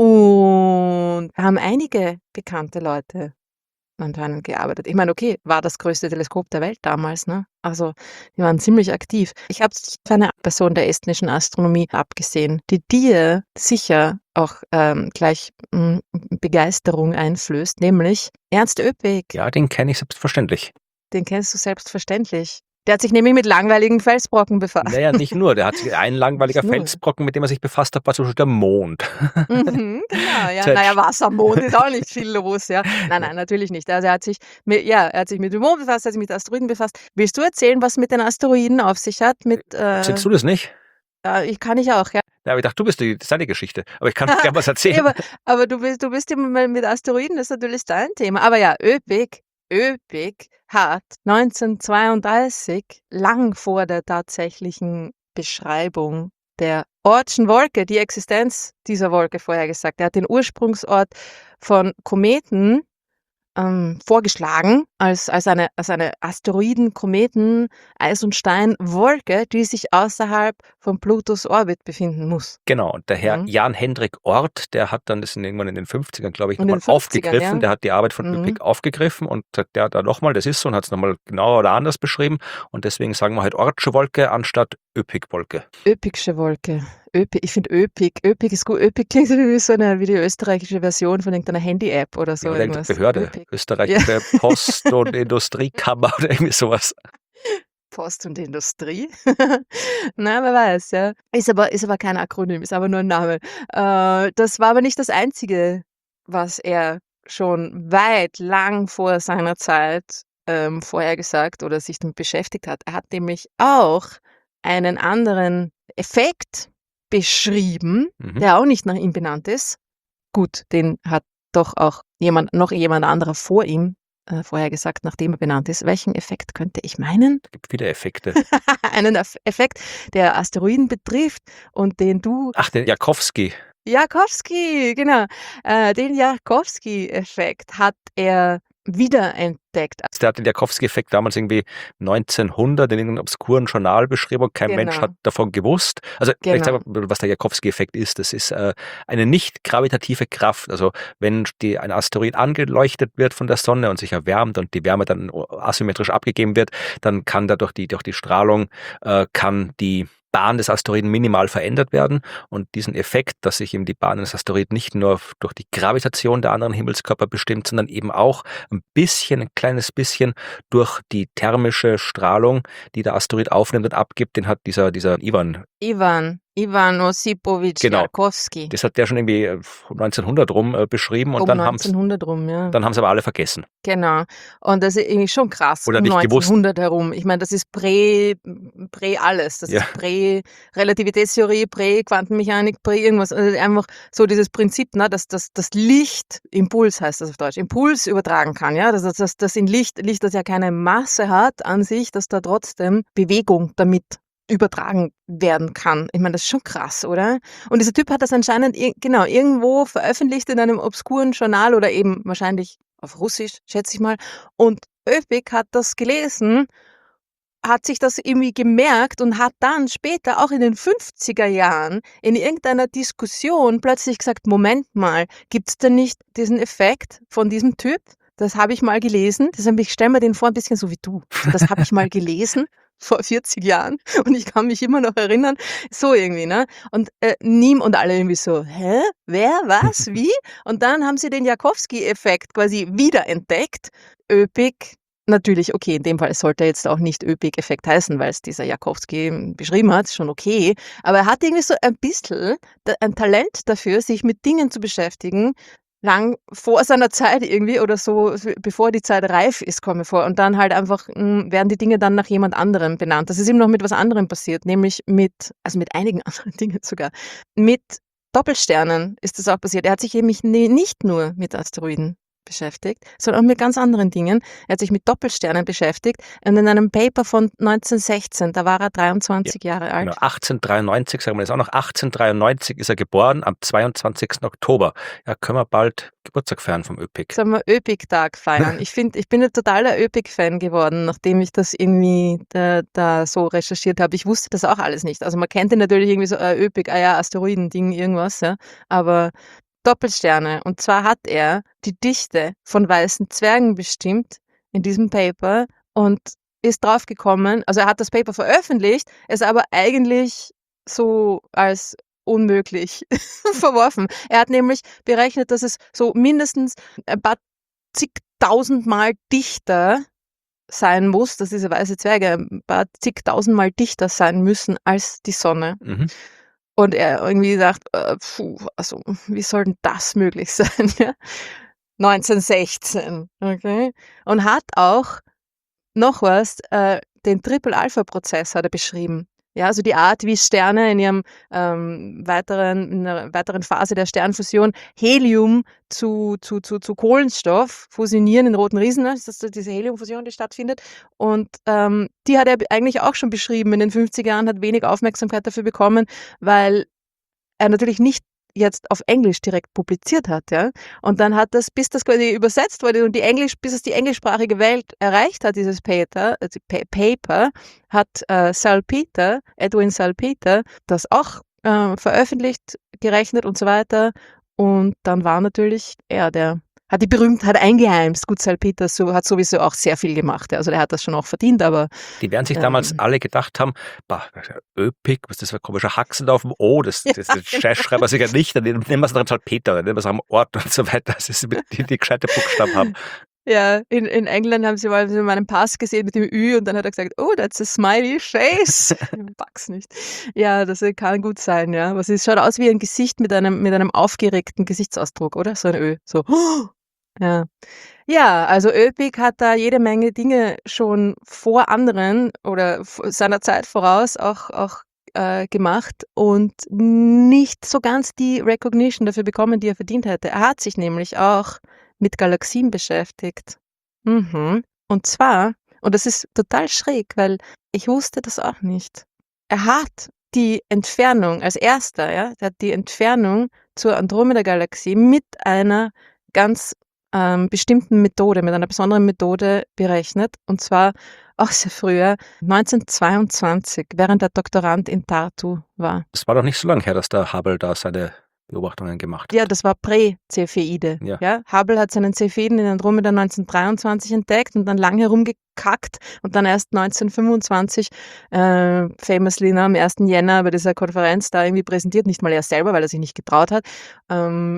Und haben einige bekannte Leute anscheinend gearbeitet. Ich meine, okay, war das größte Teleskop der Welt damals, ne? Also, die waren ziemlich aktiv. Ich habe von einer Person der estnischen Astronomie abgesehen, die dir sicher auch ähm, gleich hm, Begeisterung einflößt, nämlich Ernst Öpik. Ja, den kenne ich selbstverständlich. Den kennst du selbstverständlich. Der hat sich nämlich mit langweiligen Felsbrocken befasst. Naja, nicht nur. Der hat sich ein langweiliger Nicht nur. Felsbrocken, mit dem er sich befasst hat, war zum Beispiel der Mond. Mhm, genau, ja. Tja, Naja, Wassermond ist auch nicht viel los, ja. Nein, nein, natürlich nicht. Also, er hat sich mit ja, er hat sich mit dem Mond befasst, er hat sich mit Asteroiden befasst. Willst du erzählen, was mit den Asteroiden auf sich hat? Mit, Erzählst äh, du das nicht? äh, ich kann ich auch, ja. Ja, aber ich dachte, du bist die, das ist deine Geschichte. Aber ich kann dir gerne was Ne, erzählen. aber aber du bist du bist immer mal mit Asteroiden, das ist natürlich dein Thema. Aber ja, Öpik Öpik hat neunzehnhundertzweiunddreißig, lang vor der tatsächlichen Beschreibung der Oortschen Wolke, die Existenz dieser Wolke vorhergesagt. Er hat den Ursprungsort von Kometen ähm, vorgeschlagen als als eine als eine Asteroiden-Kometen-Eis und Stein-Wolke, die sich außerhalb von Plutos Orbit befinden muss. Genau, und der Herr Mhm. Jan-Hendrik Oort, der hat dann das in irgendwann in den fünfzigern, glaube ich, In nochmal den fünfzigern, aufgegriffen. ja. Der hat die Arbeit von Mhm. Öpik aufgegriffen und der hat da nochmal, das ist so, und hat es nochmal genauer oder anders beschrieben. Und deswegen sagen wir halt Oortsche Wolke anstatt Öpik-Wolke. Öpiksche Wolke. Öpi ich finde Öpik Öpik ist gut. Öpik klingt wie so eine wie die österreichische Version von irgendeiner Handy-App oder so Ja, oder irgendeine irgendwas. Behörde, Öpik. Ja. österreichische Post- und Industriekammer oder irgendwie sowas. Post und Industrie? Na, wer weiß, ja. Ist aber ist aber kein Akronym, ist aber nur ein Name. Äh, das war aber nicht das Einzige, was er schon weit lang vor seiner Zeit, ähm, vorhergesagt oder sich damit beschäftigt hat. Er hat nämlich auch einen anderen Effekt beschrieben, Mhm. der auch nicht nach ihm benannt ist. Gut, den hat doch auch jemand noch jemand anderer vor ihm, äh, vorhergesagt, nachdem er benannt ist. Welchen Effekt könnte ich meinen? Es gibt viele Effekte. Einen Eff Effekt, der Asteroiden betrifft und den du Ach, der Jakowski. Jakowski, genau. Äh, den Jakowski-Effekt hat er wiederentdeckt. Der hat den Jakowski-Effekt damals irgendwie neunzehnhundert in irgendeinem obskuren Journal beschrieben und kein Genau. Mensch hat davon gewusst. Also vielleicht Genau. sagen wir, was der Jakowski-Effekt ist. Das ist äh, eine nicht gravitative Kraft. Also wenn die, ein Asteroid angeleuchtet wird von der Sonne und sich erwärmt und die Wärme dann asymmetrisch abgegeben wird, dann kann dadurch die, durch die Strahlung äh, kann die Bahn des Asteroiden minimal verändert werden und diesen Effekt, dass sich eben die Bahn des Asteroiden nicht nur durch die Gravitation der anderen Himmelskörper bestimmt, sondern eben auch ein bisschen, ein kleines bisschen durch die thermische Strahlung, die der Asteroid aufnimmt und abgibt, den hat dieser, dieser Ivan. Ivan, Ivan Osipowitsch Genau. Jalkowski. Das hat der schon irgendwie neunzehnhundert rum äh, beschrieben und Um dann haben es neunzehnhundert rum, ja. dann haben sie aber alle vergessen. Genau. Und das ist irgendwie schon krass, Oder um nicht gewusst. neunzehnhundert herum. Ich meine, das ist prä, prä alles. Das Ja. ist prä Relativitätstheorie, prä Quantenmechanik, prä irgendwas. Also einfach so dieses Prinzip, ne, dass das das Licht, Impuls heißt das auf Deutsch, Impuls übertragen kann, ja, dass das, das, das in Licht, Licht, das ja keine Masse hat an sich, dass da trotzdem Bewegung damit übertragen werden kann. Ich meine, das ist schon krass, oder? Und dieser Typ hat das anscheinend ir- genau irgendwo veröffentlicht in einem obskuren Journal oder eben wahrscheinlich auf Russisch, schätze ich mal. Und Öpik hat das gelesen, hat sich das irgendwie gemerkt und hat dann später auch in den fünfziger Jahren in irgendeiner Diskussion plötzlich gesagt, Moment mal, gibt es denn nicht diesen Effekt von diesem Typ? Das habe ich mal gelesen. Deshalb, ich stelle mir den vor ein bisschen so wie du. Das habe ich mal gelesen vor vierzig Jahren und ich kann mich immer noch erinnern, so irgendwie, ne? Und äh, Niem und alle irgendwie so, hä? Wer? Was? Wie? Und dann haben sie den Jakowski-Effekt quasi wiederentdeckt. Öpik, natürlich, okay, in dem Fall sollte er jetzt auch nicht Öpik-Effekt heißen, weil es dieser Jakowski beschrieben hat, schon okay. Aber er hat irgendwie so ein bisschen da- ein Talent dafür, sich mit Dingen zu beschäftigen, lang vor seiner Zeit irgendwie oder so, bevor die Zeit reif ist, komme ich vor. Und dann halt einfach mh, werden die Dinge dann nach jemand anderem benannt. Das ist ihm noch mit was anderem passiert, nämlich mit, also mit einigen anderen Dingen sogar. Mit Doppelsternen ist das auch passiert. Er hat sich nämlich ne- nicht nur mit Asteroiden beschäftigt, sondern auch mit ganz anderen Dingen. Er hat sich mit Doppelsternen beschäftigt und in einem Paper von neunzehnhundertsechzehn, da war er dreiundzwanzig Jahre alt. Genau, achtzehnhundertdreiundneunzig, sagen wir das auch noch, achtzehnhundertdreiundneunzig ist er geboren, am zweiundzwanzigsten Oktober. Ja, können wir bald Geburtstag feiern vom Öpik. Sollen wir Öpik-Tag feiern? Ich finde, ich bin ein totaler Öpik-Fan geworden, nachdem ich das irgendwie da, da so recherchiert habe. Ich wusste das auch alles nicht. Also man kennt ihn natürlich irgendwie so, äh, Öpik, ah ja, Asteroiden-Ding, irgendwas, ja. Aber Doppelsterne. Und zwar hat er die Dichte von weißen Zwergen bestimmt in diesem Paper und ist draufgekommen, also er hat das Paper veröffentlicht, es aber eigentlich so als unmöglich verworfen. Er hat nämlich berechnet, dass es so mindestens ein paar zigtausendmal dichter sein muss, dass diese weiße Zwerge ein paar zigtausendmal dichter sein müssen als die Sonne. Mhm. Und er irgendwie sagt, äh, puh, also wie soll denn das möglich sein? Ja? neunzehnhundertsechzehn, okay? Und hat auch noch was, äh, den Triple-Alpha-Prozess hat er beschrieben. Ja, also die Art, wie Sterne in ihrem ähm, weiteren, in einer weiteren Phase der Sternfusion Helium zu, zu, zu, zu Kohlenstoff fusionieren in roten Riesen, ne? Das ist diese Heliumfusion, die stattfindet. Und ähm, die hat er eigentlich auch schon beschrieben in den fünfziger Jahren, hat wenig Aufmerksamkeit dafür bekommen, weil er natürlich nicht jetzt auf Englisch direkt publiziert hat, ja. Und dann hat das, bis das quasi übersetzt wurde und die Englisch, bis es die englischsprachige Welt erreicht hat, dieses Paper, also Pa- Paper, hat äh, Salpeter, Edwin Salpeter, das auch äh, veröffentlicht, gerechnet und so weiter. Und dann war natürlich er der, hat die Berühmtheit eingeheimst. Gut, Salpeter so, hat sowieso auch sehr viel gemacht, ja. Also der hat das schon auch verdient, aber Die werden sich ähm, damals alle gedacht haben, bah, Öpik, was ist das für ein komischer Haxen auf dem O, das, das, das schreiben wir sicher nicht, dann nehmen wir es dann halt Peter, dann nehmen wir es am Ort und so weiter, dass sie die, die gescheite Buchstaben haben. ja, in, in England haben sie mal so meinen Pass gesehen mit dem Ü und dann hat er gesagt, oh, that's a smiley face. Ich pack's nicht. Ja, das kann gut sein, ja. Aber es schaut aus wie ein Gesicht mit einem, mit einem aufgeregten Gesichtsausdruck, oder? So ein Ö. So. Ja. Ja, also Öpik hat da jede Menge Dinge schon vor anderen oder v- seiner Zeit voraus auch, auch äh, gemacht und nicht so ganz die Recognition dafür bekommen, die er verdient hätte. Er hat sich nämlich auch mit Galaxien beschäftigt. Mhm. Und zwar, und das ist total schräg, weil ich wusste das auch nicht. Er hat die Entfernung als erster, ja, er hat die Entfernung zur Andromeda-Galaxie mit einer ganz ähm, bestimmten Methode, mit einer besonderen Methode berechnet. Und zwar auch sehr früher, neunzehnhundertzweiundzwanzig, während der Doktorand in Tartu war. Das war doch nicht so lange her, dass der Hubble da seine Beobachtungen gemacht Ja, hat. das war Prä-Cepheide. Ja. Ja, Hubble hat seinen Cepheiden in Andromeda neunzehnhundertdreiundzwanzig entdeckt und dann lang herumgekackt und dann erst neunzehnhundertfünfundzwanzig äh, famously ne, am ersten Jänner bei dieser Konferenz da irgendwie präsentiert, nicht mal er selber, weil er sich nicht getraut hat. Ähm,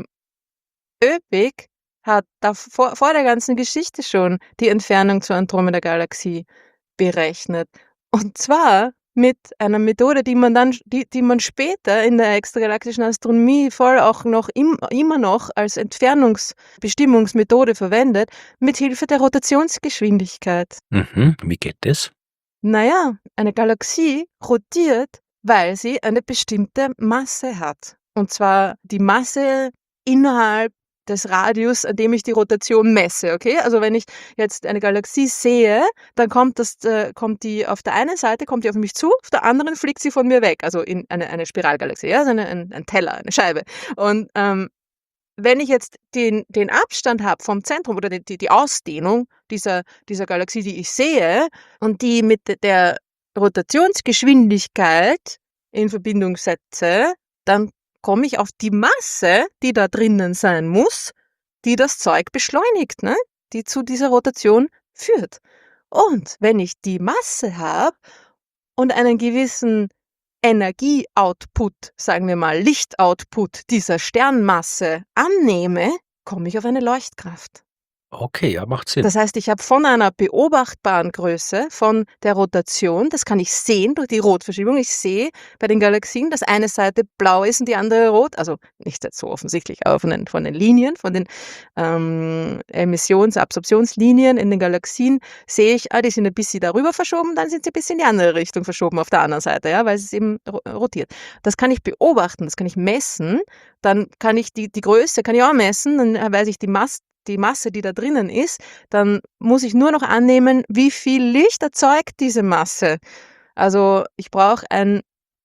Öpik hat da vor, vor der ganzen Geschichte schon die Entfernung zur Andromeda-Galaxie berechnet. Und zwar mit einer Methode, die man dann, die, die man später in der extragalaktischen Astronomie voll auch noch im, immer noch als Entfernungsbestimmungsmethode verwendet, mit Hilfe der Rotationsgeschwindigkeit. Mhm. Wie geht das? Naja, eine Galaxie rotiert, weil sie eine bestimmte Masse hat. Und zwar die Masse innerhalb des Radius, an dem ich die Rotation messe, okay? Also wenn ich jetzt eine Galaxie sehe, dann kommt das, äh, kommt die auf der einen Seite kommt die auf mich zu, auf der anderen fliegt sie von mir weg, also in eine, eine Spiralgalaxie, ja, also eine, ein, ein Teller, eine Scheibe. Und ähm, wenn ich jetzt den, den Abstand habe vom Zentrum oder die, die, die Ausdehnung dieser, dieser Galaxie, die ich sehe, und die mit der Rotationsgeschwindigkeit in Verbindung setze, dann komme ich auf die Masse, die da drinnen sein muss, die das Zeug beschleunigt, ne? Die zu dieser Rotation führt. Und wenn ich die Masse habe und einen gewissen Energieoutput, sagen wir mal Lichtoutput dieser Sternmasse annehme, komme ich auf eine Leuchtkraft. Okay, ja, macht Sinn. Das heißt, ich habe von einer beobachtbaren Größe, von der Rotation, das kann ich sehen durch die Rotverschiebung. Ich sehe bei den Galaxien, dass eine Seite blau ist und die andere rot. Also nicht jetzt so offensichtlich, aber von den, von den Linien, von den ähm, Emissions-, Absorptionslinien in den Galaxien sehe ich, ah, die sind ein bisschen darüber verschoben, dann sind sie ein bisschen in die andere Richtung verschoben auf der anderen Seite, ja, weil es eben rotiert. Das kann ich beobachten, das kann ich messen. Dann kann ich die, die Größe kann ich auch messen, dann weiß ich die Masse, die Masse, die da drinnen ist, dann muss ich nur noch annehmen, wie viel Licht erzeugt diese Masse. Also ich brauche ein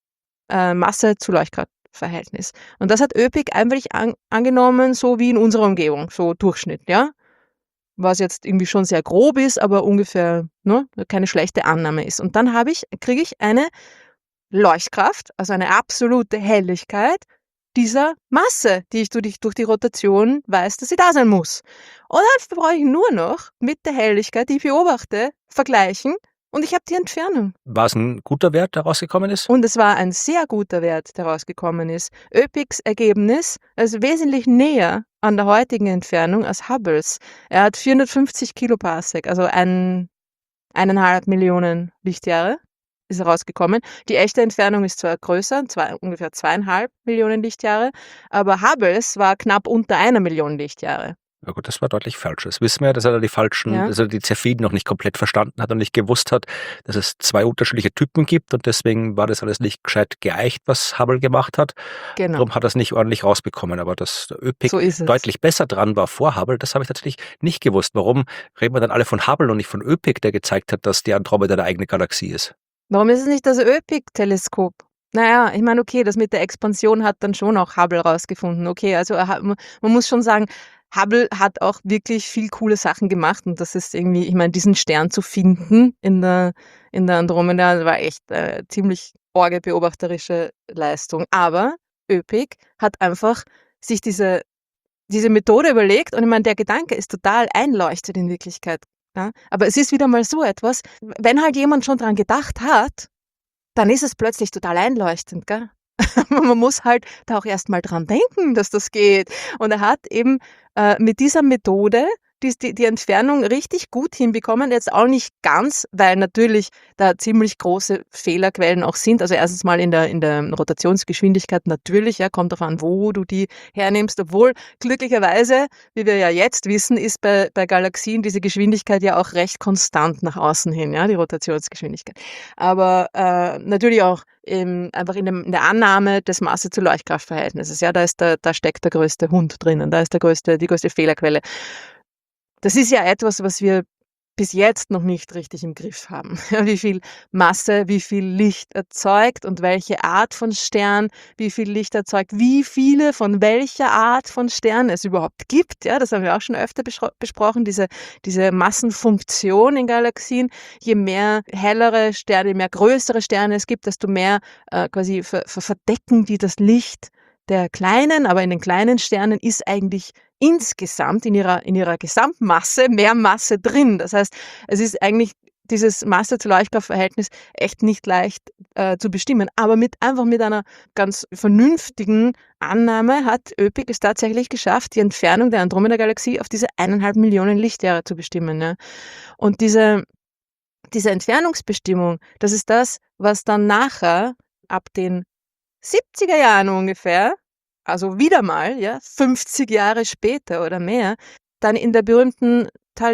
äh, Masse-zu-Leuchtkraft-Verhältnis. Und das hat Öpik einfach an, angenommen, so wie in unserer Umgebung, so Durchschnitt, ja. Was jetzt irgendwie schon sehr grob ist, aber ungefähr ne, keine schlechte Annahme ist. Und dann habe ich, kriege ich eine Leuchtkraft, also eine absolute Helligkeit dieser Masse, die ich durch, durch die Rotation weiß, dass sie da sein muss. Und dann brauche ich nur noch mit der Helligkeit, die ich beobachte, vergleichen und ich habe die Entfernung. War es ein guter Wert, der rausgekommen ist? Und es war ein sehr guter Wert, der rausgekommen ist. Öpiks Ergebnis ist wesentlich näher an der heutigen Entfernung als Hubbles. Er hat vierhundertfünfzig Kiloparsec, also ein, eineinhalb Millionen Lichtjahre. Ist herausgekommen. Die echte Entfernung ist zwar größer, zwei, ungefähr zweieinhalb Millionen Lichtjahre, aber Hubbles war knapp unter einer Million Lichtjahre. Ja gut, das war deutlich falsch. Das wissen wir ja, dass er die falschen, Ja. dass er die Cepheiden noch nicht komplett verstanden hat und nicht gewusst hat, dass es zwei unterschiedliche Typen gibt und deswegen war das alles nicht gescheit geeicht, was Hubble gemacht hat. Genau. Darum hat er es nicht ordentlich rausbekommen. Aber dass der Öpik So ist es. deutlich besser dran war vor Hubble, das habe ich tatsächlich nicht gewusst. Warum reden wir dann alle von Hubble und nicht von Öpik, der gezeigt hat, dass die Andromeda eine eigene Galaxie ist? Warum ist es nicht das Öpik-Teleskop? Naja, ich meine, okay, das mit der Expansion hat dann schon auch Hubble rausgefunden. Okay, also er hat, man muss schon sagen, Hubble hat auch wirklich viel coole Sachen gemacht und das ist irgendwie, ich meine, diesen Stern zu finden in der, in der Andromeda war echt äh, ziemlich orge beobachterische Leistung. Aber Öpik hat einfach sich diese, diese Methode überlegt und ich meine, der Gedanke ist total einleuchtet in Wirklichkeit. Ja? Aber es ist wieder mal so etwas, wenn halt jemand schon dran gedacht hat, dann ist es plötzlich total einleuchtend, gell? Man muss halt da auch erst mal dran denken, dass das geht. Und er hat eben äh, mit dieser Methode die, die, die Entfernung richtig gut hinbekommen. Jetzt auch nicht ganz, weil natürlich da ziemlich große Fehlerquellen auch sind. Also erstens mal in der, in der Rotationsgeschwindigkeit natürlich, ja, kommt darauf an, wo du die hernimmst. Obwohl glücklicherweise, wie wir ja jetzt wissen, ist bei, bei Galaxien diese Geschwindigkeit ja auch recht konstant nach außen hin, ja, die Rotationsgeschwindigkeit. Aber äh, natürlich auch im, einfach in, dem, in der Annahme des Masse-zu-Leuchtkraft-Verhältnisses. Ja, da ist der, da steckt der größte Hund drinnen, da ist der größte, die größte Fehlerquelle. Das ist ja etwas, was wir bis jetzt noch nicht richtig im Griff haben. Ja, wie viel Masse, wie viel Licht erzeugt und welche Art von Stern wie viel Licht erzeugt, wie viele von welcher Art von Stern es überhaupt gibt. Ja, das haben wir auch schon öfter beschro- besprochen, diese, diese Massenfunktion in Galaxien. Je mehr hellere Sterne, je mehr größere Sterne es gibt, desto mehr äh, quasi ver- ver- verdecken die das Licht der kleinen, aber in den kleinen Sternen ist eigentlich insgesamt in ihrer, in ihrer Gesamtmasse mehr Masse drin. Das heißt, es ist eigentlich dieses Masse-zu-Leuchtkraft-Verhältnis echt nicht leicht äh, zu bestimmen. Aber mit einfach mit einer ganz vernünftigen Annahme hat ÖPIC es tatsächlich geschafft, die Entfernung der Andromeda-Galaxie auf diese eineinhalb Millionen Lichtjahre zu bestimmen. Ja. Und diese, diese Entfernungsbestimmung, das ist das, was dann nachher ab den siebziger Jahren ungefähr, also wieder mal, ja, fünfzig Jahre später oder mehr, dann in der berühmten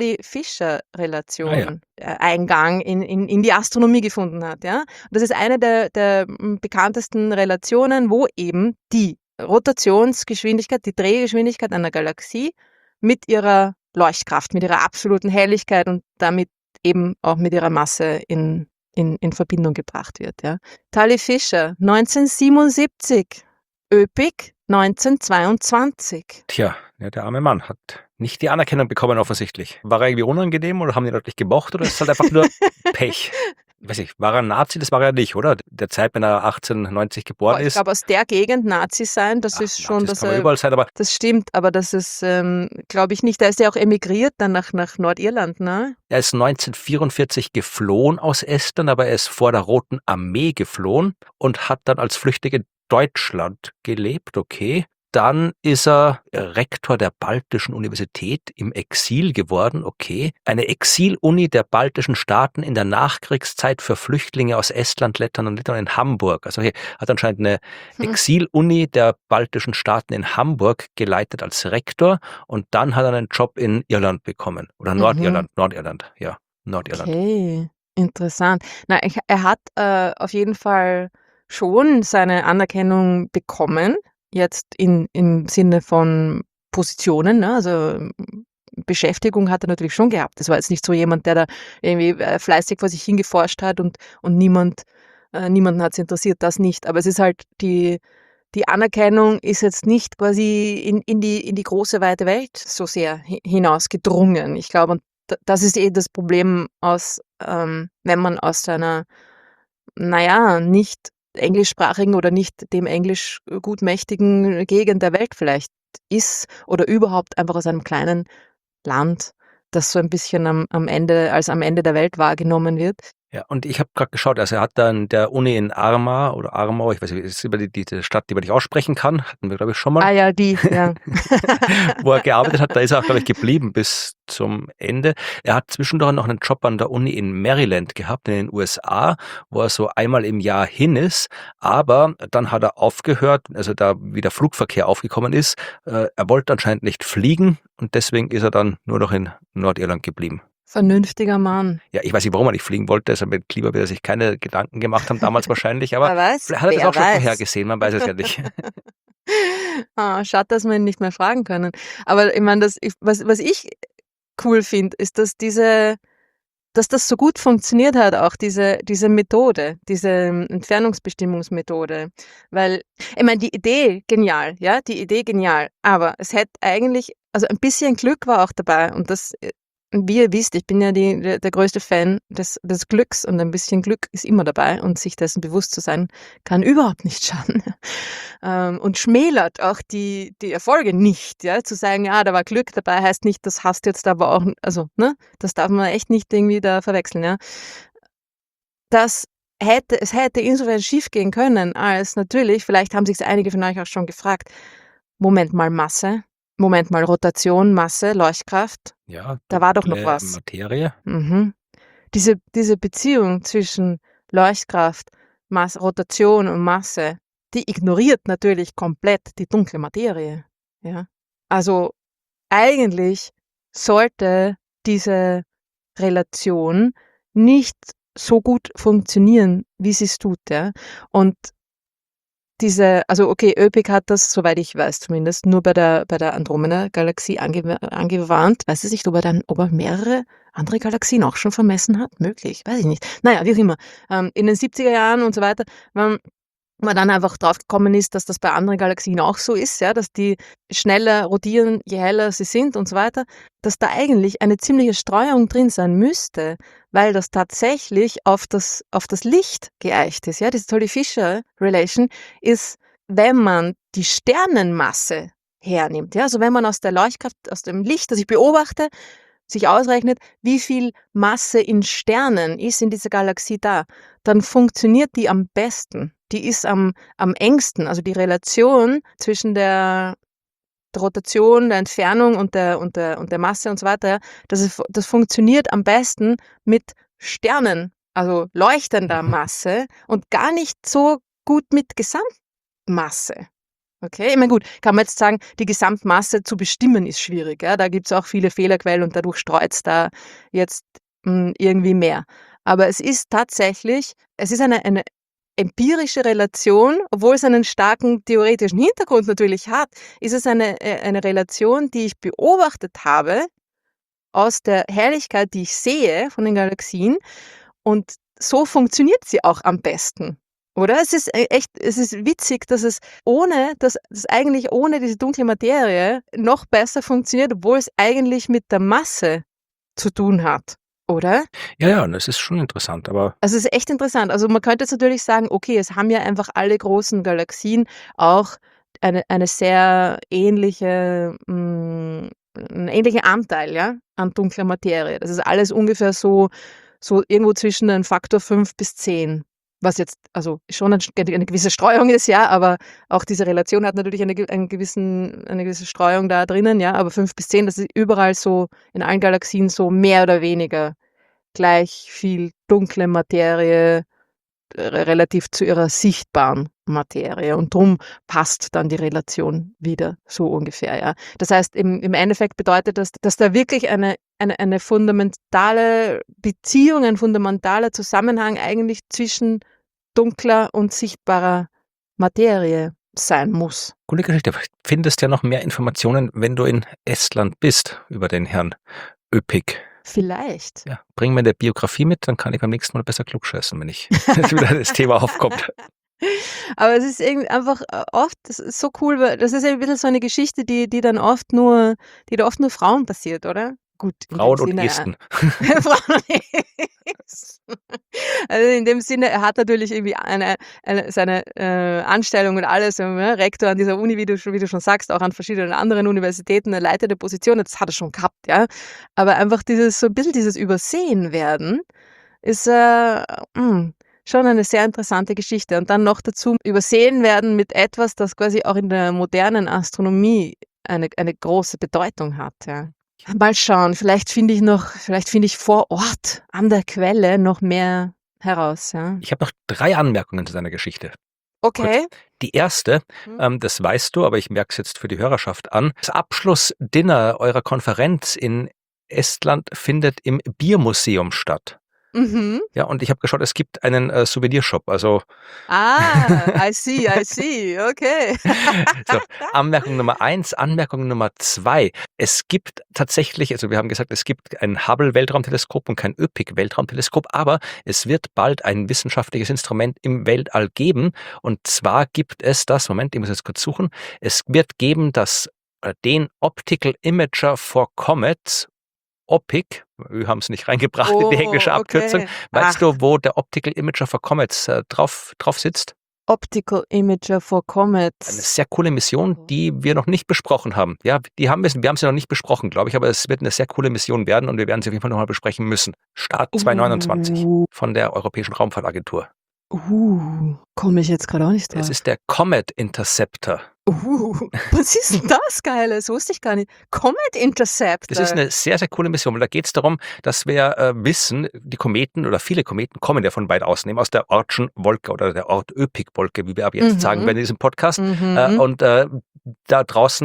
Tully-Fisher-Relation Ah ja. äh, Eingang in, in, in die Astronomie gefunden hat. Ja? Und das ist eine der, der m, bekanntesten Relationen, wo eben die Rotationsgeschwindigkeit, die Drehgeschwindigkeit einer Galaxie mit ihrer Leuchtkraft, mit ihrer absoluten Helligkeit und damit eben auch mit ihrer Masse in, in, in Verbindung gebracht wird. Ja. Tully Fisher, neunzehnhundertsiebenundsiebzig, ÖPIC neunzehnhundertzweiundzwanzig. Tja, ja, der arme Mann hat nicht die Anerkennung bekommen offensichtlich. War er irgendwie unangenehm oder haben die Leute nicht gemocht oder ist es halt einfach nur Pech? Weiß ich, war er ein Nazi? Das war er nicht, oder? Der Zeit, wenn er achtzehnhundertneunzig geboren Boah, ich ist. glaube, aus der Gegend Nazi sein, das Ach, ist schon, Nazis dass kann man er, überall sein, aber das stimmt, aber das ist, ähm, glaube ich nicht. Da ist er auch emigriert dann nach, nach Nordirland, ne? er ist neunzehnhundertvierundvierzig geflohen aus Estland, aber er ist vor der Roten Armee geflohen und hat dann als Flüchtling in Deutschland gelebt, okay. Dann ist er Rektor der Baltischen Universität im Exil geworden, okay. Eine Exil-Uni der baltischen Staaten in der Nachkriegszeit für Flüchtlinge aus Estland, Lettland und Litauen in Hamburg. Also er hat anscheinend eine Hm. Exil-Uni der baltischen Staaten in Hamburg geleitet als Rektor und dann hat er einen Job in Irland bekommen. Oder Mhm. Nordirland, Nordirland, ja, Nordirland. Okay, interessant. Na, ich, er hat äh, auf jeden Fall schon seine Anerkennung bekommen, jetzt in, im Sinne von Positionen, ne? Also ähm, Beschäftigung hat er natürlich schon gehabt. Das war jetzt nicht so jemand, der da irgendwie äh, fleißig vor sich hingeforscht hat und, und niemand, äh, niemanden hat es interessiert, das nicht. Aber es ist halt die, die Anerkennung ist jetzt nicht quasi in, in, die, in die große weite Welt so sehr hi- hinausgedrungen. Ich glaube, und d- das ist eh das Problem, aus, ähm, wenn man aus einer, naja, nicht englischsprachigen oder nicht dem Englisch gut mächtigen Gegend der Welt vielleicht ist oder überhaupt einfach aus einem kleinen Land, das so ein bisschen am, am Ende, als am Ende der Welt wahrgenommen wird. Ja, und ich habe gerade geschaut, also er hat dann der Uni in Armagh oder Armagh, ich weiß nicht, ist über die, die Stadt, die man nicht aussprechen kann, hatten wir, glaube ich, schon mal. Ah ja, die, ja. Wo er gearbeitet hat, da ist er auch, glaube ich, geblieben bis zum Ende. Er hat zwischendurch noch einen Job an der Uni in Maryland gehabt, in den U S A, wo er so einmal im Jahr hin ist, aber dann hat er aufgehört, also da wieder Flugverkehr aufgekommen ist. Äh, er wollte anscheinend nicht fliegen und deswegen ist er dann nur noch in Nordirland geblieben. Vernünftiger Mann. Ja, ich weiß nicht, warum er nicht fliegen wollte, also mit Klima wird er sich keine Gedanken gemacht haben, damals wahrscheinlich, aber Wer weiß? vielleicht hat er das Wer auch schon weiß? vorhergesehen, man weiß es ja nicht. Ah, schade, dass wir ihn nicht mehr fragen können. Aber ich meine, das, ich, was, was ich cool finde, ist, dass diese, dass das so gut funktioniert hat, auch diese, diese Methode, diese ähm, Entfernungsbestimmungsmethode. Weil, ich meine, die Idee genial, ja, die Idee genial. Aber es hätte eigentlich, also ein bisschen Glück war auch dabei. Und das, äh, wie ihr wisst, ich bin ja die, der, der größte Fan des, des Glücks und ein bisschen Glück ist immer dabei und sich dessen bewusst zu sein, kann überhaupt nicht schaden. Ähm, und schmälert auch die, die Erfolge nicht, ja, zu sagen, ja, da war Glück dabei, heißt nicht, das hast jetzt aber auch, also, ne, das darf man echt nicht irgendwie da verwechseln, ja. Das hätte, es hätte insofern schief gehen können, als natürlich, vielleicht haben sich einige von euch auch schon gefragt, Moment mal Masse, Moment mal Rotation, Masse, Leuchtkraft, Ja, da war doch noch dunkle was. Materie. Mhm. Diese, diese Beziehung zwischen Leuchtkraft, Masse, Rotation und Masse, die ignoriert natürlich komplett die dunkle Materie. Ja? Also eigentlich sollte diese Relation nicht so gut funktionieren, wie sie es tut. Ja? Und diese, also okay, ÖPIC hat das, soweit ich weiß zumindest, nur bei der, bei der Andromeda-Galaxie ange, angewandt. Weiß ich nicht, ob er dann, ob er mehrere andere Galaxien auch schon vermessen hat? Möglich, weiß ich nicht. Naja, wie auch immer. Ähm, in den siebziger Jahren und so weiter, man, man dann einfach drauf gekommen ist, dass das bei anderen Galaxien auch so ist, ja, dass die schneller rotieren, je heller sie sind und so weiter, dass da eigentlich eine ziemliche Streuung drin sein müsste, weil das tatsächlich auf das, auf das Licht geeicht ist. Ja, diese tolle Fisher-Relation ist, wenn man die Sternenmasse hernimmt, ja, also wenn man aus der Leuchtkraft, aus dem Licht, das ich beobachte, sich ausrechnet, wie viel Masse in Sternen ist in dieser Galaxie da, dann funktioniert die am besten. Die ist am, am engsten, also die Relation zwischen der, der Rotation, der Entfernung und der, und der, und der Masse und so weiter, ja, das, ist, das funktioniert am besten mit Sternen, also leuchtender Mhm. Masse und gar nicht so gut mit Gesamtmasse. Okay, ich meine gut, kann man jetzt sagen, die Gesamtmasse zu bestimmen ist schwierig. Ja? Da gibt es auch viele Fehlerquellen und dadurch streut es da jetzt mh, irgendwie mehr. Aber es ist tatsächlich, es ist eine, eine empirische Relation, obwohl es einen starken theoretischen Hintergrund natürlich hat, ist es eine, äh, eine Relation, die ich beobachtet habe aus der Helligkeit, die ich sehe von den Galaxien. Und so funktioniert sie auch am besten. Oder? Es ist e- echt, es ist witzig, dass es ohne, dass es eigentlich ohne diese dunkle Materie noch besser funktioniert, obwohl es eigentlich mit der Masse zu tun hat. Oder? Ja, ja, und das ist schon interessant, aber Also es ist echt interessant. Also man könnte jetzt natürlich sagen, okay, es haben ja einfach alle großen Galaxien auch eine, eine sehr ähnliche, mh, einen ähnlichen Anteil, ja, an dunkler Materie. Das ist alles ungefähr so, so irgendwo zwischen einem Faktor fünf bis zehn. Was jetzt, also schon eine, eine gewisse Streuung ist, ja, aber auch diese Relation hat natürlich eine, ge- einen gewissen, eine gewisse Streuung da drinnen, ja, aber fünf bis zehn, das ist überall so, in allen Galaxien so mehr oder weniger gleich viel dunkle Materie äh, relativ zu ihrer sichtbaren Materie. Und drum passt dann die Relation wieder so ungefähr. Ja. Das heißt, im, im Endeffekt bedeutet das, dass da wirklich eine, eine, eine fundamentale Beziehung, ein fundamentaler Zusammenhang eigentlich zwischen dunkler und sichtbarer Materie sein muss. coole Geschichte. Vielleicht findest ja noch mehr Informationen, wenn du in Estland bist, über den Herrn ÖPIC. Vielleicht. Ja, bring mir eine Biografie mit, dann kann ich beim nächsten Mal besser klugscheißen, wenn ich wenn wieder das Thema aufkommt. Aber es ist irgendwie einfach äh, oft, das ist so cool, weil das ist ja ein bisschen so eine Geschichte, die, die dann oft nur, die da oft nur Frauen passiert, oder? Gut, in dem Frauen und Sinne, ja. Esten. Frauen und Essen. Also in dem Sinne, er hat natürlich irgendwie eine, eine, seine äh, Anstellung und alles, ja, Rektor an dieser Uni, wie du, schon, wie du schon sagst, auch an verschiedenen anderen Universitäten, eine leitende Position, das hat er schon gehabt, ja. Aber einfach dieses, so ein bisschen dieses Übersehen werden, ist äh, mh, schon eine sehr interessante Geschichte. Und dann noch dazu übersehen werden mit etwas, das quasi auch in der modernen Astronomie eine, eine große Bedeutung hat, ja. Mal schauen, vielleicht finde ich noch, vielleicht finde ich vor Ort an der Quelle noch mehr heraus, ja. Ich habe noch drei Anmerkungen zu deiner Geschichte. Okay. Die erste, Hm. ähm, das weißt du, aber ich merke es jetzt für die Hörerschaft an. Das Abschlussdinner eurer Konferenz in Estland findet im Biermuseum statt. Mhm. Ja, und ich habe geschaut, es gibt einen äh, Souvenirshop. Also Ah, I see, I see, okay. so, Anmerkung Nummer eins, Anmerkung Nummer zwei. Es gibt tatsächlich, also wir haben gesagt, es gibt ein Hubble-Weltraumteleskop und kein ÖPIC-Weltraumteleskop, aber es wird bald ein wissenschaftliches Instrument im Weltall geben. Und zwar gibt es das, Moment, ich muss jetzt kurz suchen, es wird geben das, äh, den Optical Imager for Comets, OPIC, wir haben es nicht reingebracht in die Oh, englische Abkürzung. okay. Weißt Ach, du, wo der Optical Imager for Comets äh, drauf, drauf sitzt? Optical Imager for Eine Comets. sehr coole Mission, die wir noch nicht besprochen haben. Ja, die haben wir, wir haben sie noch nicht besprochen, glaube ich, aber es wird eine sehr coole Mission werden und wir werden sie auf jeden Fall nochmal besprechen müssen. Start zwanzig neunundzwanzig Uh, von der Europäischen Raumfahrtagentur. uh, komme ich jetzt gerade auch nicht Es drauf. ist der Comet Interceptor. Uh, was ist denn das Geiles? Wusste ich gar nicht. Comet Interceptor. Das ist eine sehr, sehr coole Mission, weil da geht es darum, dass wir äh, wissen, die Kometen oder viele Kometen kommen ja von weit außen, eben aus der Oortschen Wolke oder der Oort-Öpik-Wolke, wie wir aber jetzt Mhm. sagen werden in diesem Podcast. Mhm. Äh, und äh, da draußen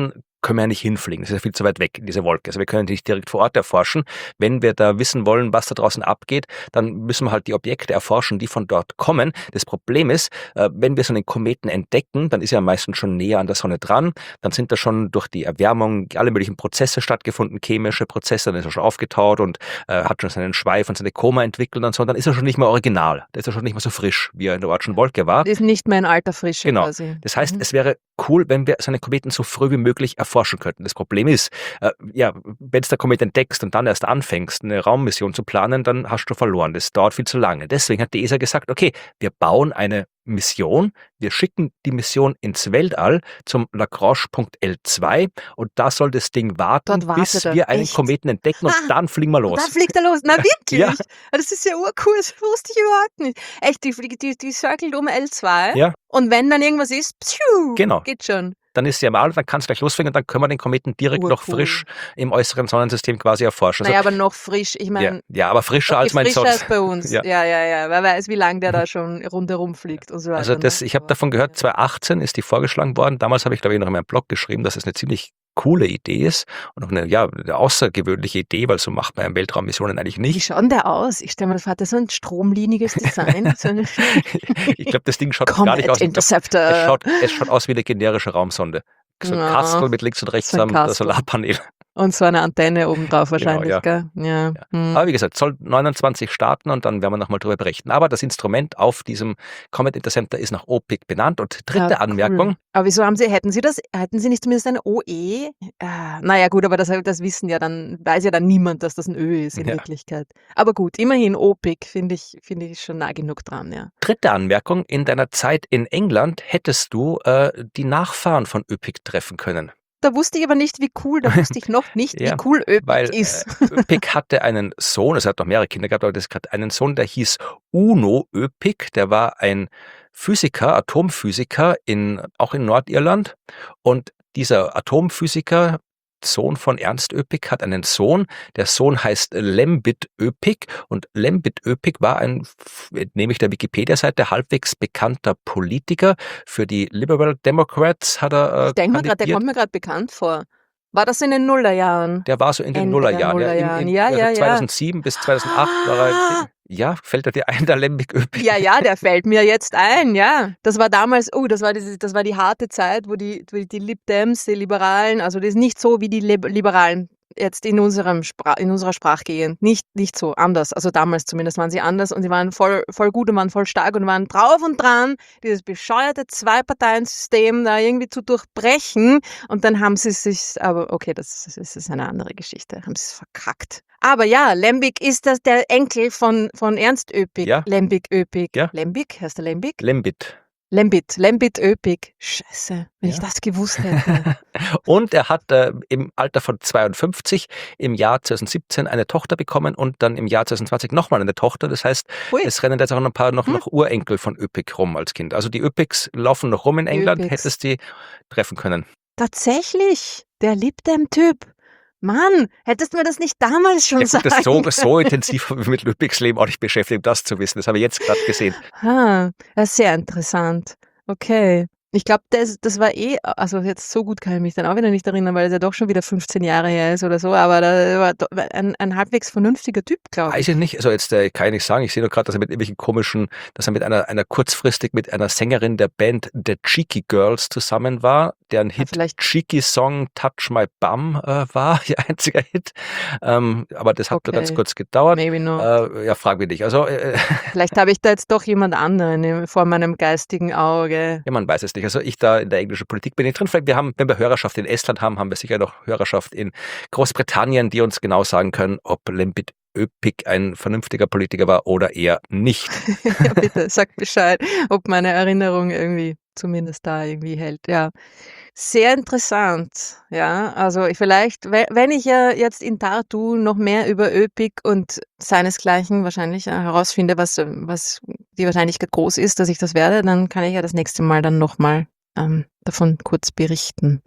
können wir ja nicht hinfliegen. Das ist ja viel zu weit weg in diese Wolke. Also wir können die nicht direkt vor Ort erforschen. Wenn wir da wissen wollen, was da draußen abgeht, dann müssen wir halt die Objekte erforschen, die von dort kommen. Das Problem ist, äh, wenn wir so einen Kometen entdecken, dann ist er meistens schon näher an der Sonne dran. Dann sind da schon durch die Erwärmung alle möglichen Prozesse stattgefunden, chemische Prozesse. Dann ist er schon aufgetaut und äh, hat schon seinen Schweif und seine Koma entwickelt und so. Und dann ist er schon nicht mehr original. Da ist er schon nicht mehr so frisch, wie er in der Ortschen Wolke war. Das ist nicht mehr in alter Frische Genau. quasi. Das heißt, Mhm. es wäre cool, wenn wir so einen Kometen so früh wie möglich erforschen könnten. Das Problem ist, äh, ja, wenn du den Komet entdeckst und dann erst anfängst, eine Raummission zu planen, dann hast du verloren. Das dauert viel zu lange. Deswegen hat die E S A gesagt, okay, wir bauen eine Mission, wir schicken die Mission ins Weltall zum Lagrange-Punkt L zwei und da soll das Ding warten, Dort wartet bis er. wir einen Echt? Kometen entdecken und Ah, dann fliegen wir Und los. dann fliegt er los. Na wirklich? Ja. Das ist ja urcool, das wusste ich überhaupt nicht. Echt, die, fliegt- die, die circelt um L zwei Ja. und wenn dann irgendwas ist, pschuh, Genau. geht schon. Dann ist sie am All, dann kann es gleich losfliegen und dann können wir den Kometen direkt noch Urcool. frisch im äußeren Sonnensystem quasi erforschen. Naja, aber noch frisch. Ich ja, meine, ja, aber frischer okay, als mein frischer Sonst. als bei uns. Ja. Ja, ja, ja. Wer weiß, wie lange der da schon rundherum fliegt und so weiter. Also das, ne? ich habe Aber- davon gehört, zwanzig achtzehn ist die vorgeschlagen worden. Damals habe ich, glaube ich, noch in meinem Blog geschrieben, dass es eine ziemlich coole Idee ist und auch eine, ja, eine außergewöhnliche Idee, weil so macht man ja Weltraummissionen eigentlich Wie nicht. schaut denn der aus? Ich stelle mir das vor, hat der so ein stromliniges Design. So eine Ich glaube, das Ding schaut gar nicht Comet aus. Ich glaub, Interceptor. es, schaut, es schaut aus wie eine generische Raumsonde. So ein Ja, Kastel mit links und rechts so ein am Kastel. Solarpanel. Und so eine Antenne oben drauf wahrscheinlich, ja. gell? Ja. Hm. Aber wie gesagt, soll neunundzwanzig starten und dann werden wir nochmal drüber berichten. Aber das Instrument auf diesem Comet Interceptor ist nach O P I C benannt. Und dritte Ja, Anmerkung, cool. Aber wieso haben Sie, hätten Sie das, hätten Sie nicht zumindest ein O E? Ah, naja, gut, aber das, das wissen ja dann, weiß ja dann niemand, dass das ein Ö ist in Ja. Wirklichkeit. Aber gut, immerhin O P I C finde ich, finde ich schon nah genug dran, ja. dritte Anmerkung, in deiner Zeit in England hättest du äh, die Nachfahren von Ö P I C treffen können. Da wusste ich aber nicht, wie cool, da wusste ich noch nicht, Ja, wie cool Ö P I C Weil ist. äh, Ö P I C hatte einen Sohn, es hat noch mehrere Kinder gehabt, aber das hat einen Sohn, der hieß Uno Ö P I C, der war ein Physiker, Atomphysiker, in, auch in Nordirland. Und dieser Atomphysiker, Sohn von Ernst Ö P I C, hat einen Sohn. Der Sohn heißt Lembit Ö P I C und Lembit Ö P I C war ein, entnehme ich der Wikipedia-Seite, halbwegs bekannter Politiker. Für die Liberal Democrats hat er äh, Ich denke mir gerade, der kandidiert. kommt mir gerade bekannt vor. War das in den Nullerjahren? Der war so in den Ende der Nullerjahren. Ja, Nullerjahren. in, in, Ja, also ja, ja. zweitausendsieben bis zweitausendacht war er. Ah! Ja, fällt er dir ein, der Lembit Ö P I C? Ja, ja, der fällt mir jetzt ein, ja. Das war damals, oh, das war, diese, das war die harte Zeit, wo die, wo die Lib Dems, die Liberalen, also das ist nicht so wie die Lib Liberalen jetzt in unserem Spra in unserer Sprachgegend. Nicht, nicht so, anders. Also damals zumindest waren sie anders und sie waren voll, voll gut und waren voll stark und waren drauf und dran, dieses bescheuerte Zwei-Parteien-System da irgendwie zu durchbrechen. Und dann haben sie sich, aber okay, das, das ist eine andere Geschichte, haben sie es verkackt. Aber ja, Lembik ist das der Enkel von, von Ernst Ö P I C. Ja. Lembik Ö P I C. Ja. Lembik? Heißt der Lembik? Lembit. Lembit. Lembit Ö P I C. Scheiße, wenn ich Ja. das gewusst hätte. Und er hat äh, im Alter von zweiundfünfzig im Jahr zweitausendsiebzehn eine Tochter bekommen und dann im Jahr zweitausendzwanzig nochmal eine Tochter. Das heißt, Ui. es rennen jetzt auch noch ein paar noch, Hm. noch Urenkel von Ö P I C rum als Kind. Also die Ö P I Cs laufen noch rum in Die England, Ö P I Cs. hättest die treffen können. Tatsächlich, der liebt den Typ. Mann, hättest du mir das nicht damals schon Ja, gut, sagen das so, können? so intensiv habe ich mit Ö P I Cs Leben auch nicht beschäftigt, um das zu wissen. Das habe ich jetzt gerade gesehen. Ah, das ist sehr interessant. Okay. Ich glaube, das, das war eh, also jetzt so gut kann ich mich dann auch wieder nicht erinnern, weil es ja doch schon wieder fünfzehn Jahre her ist oder so, aber da war do- ein, ein halbwegs vernünftiger Typ, glaube Weiß ich. ich nicht, also jetzt äh, kann ich nicht sagen, ich sehe nur gerade, dass er mit irgendwelchen komischen, dass er mit einer, einer kurzfristig mit einer Sängerin der Band The Cheeky Girls zusammen war, deren Ja, Hit vielleicht, Cheeky Song Touch My Bum äh, war, ihr einziger Hit, ähm, aber das hat nur ganz okay, kurz gedauert. maybe not. Äh, ja, frag mich nicht, also äh, Vielleicht habe ich da jetzt doch jemand anderen im- vor meinem geistigen Auge. ja, man weiß es nicht, also ich da in der englischen Politik bin ich drin, vielleicht wir haben, wenn wir Hörerschaft in Estland haben, haben wir sicher noch Hörerschaft in Großbritannien, die uns genau sagen können, ob Lembit Ö P I C ein vernünftiger Politiker war oder eher nicht. Ja, bitte, sag Bescheid, ob meine Erinnerung irgendwie zumindest da irgendwie hält. Ja, sehr interessant. Ja, also ich vielleicht, we- wenn ich ja jetzt in Tartu noch mehr über Ö P I C und seinesgleichen wahrscheinlich äh, herausfinde, was, äh, was die Wahrscheinlichkeit groß ist, dass ich das werde, dann kann ich ja das nächste Mal dann nochmal ähm, davon kurz berichten.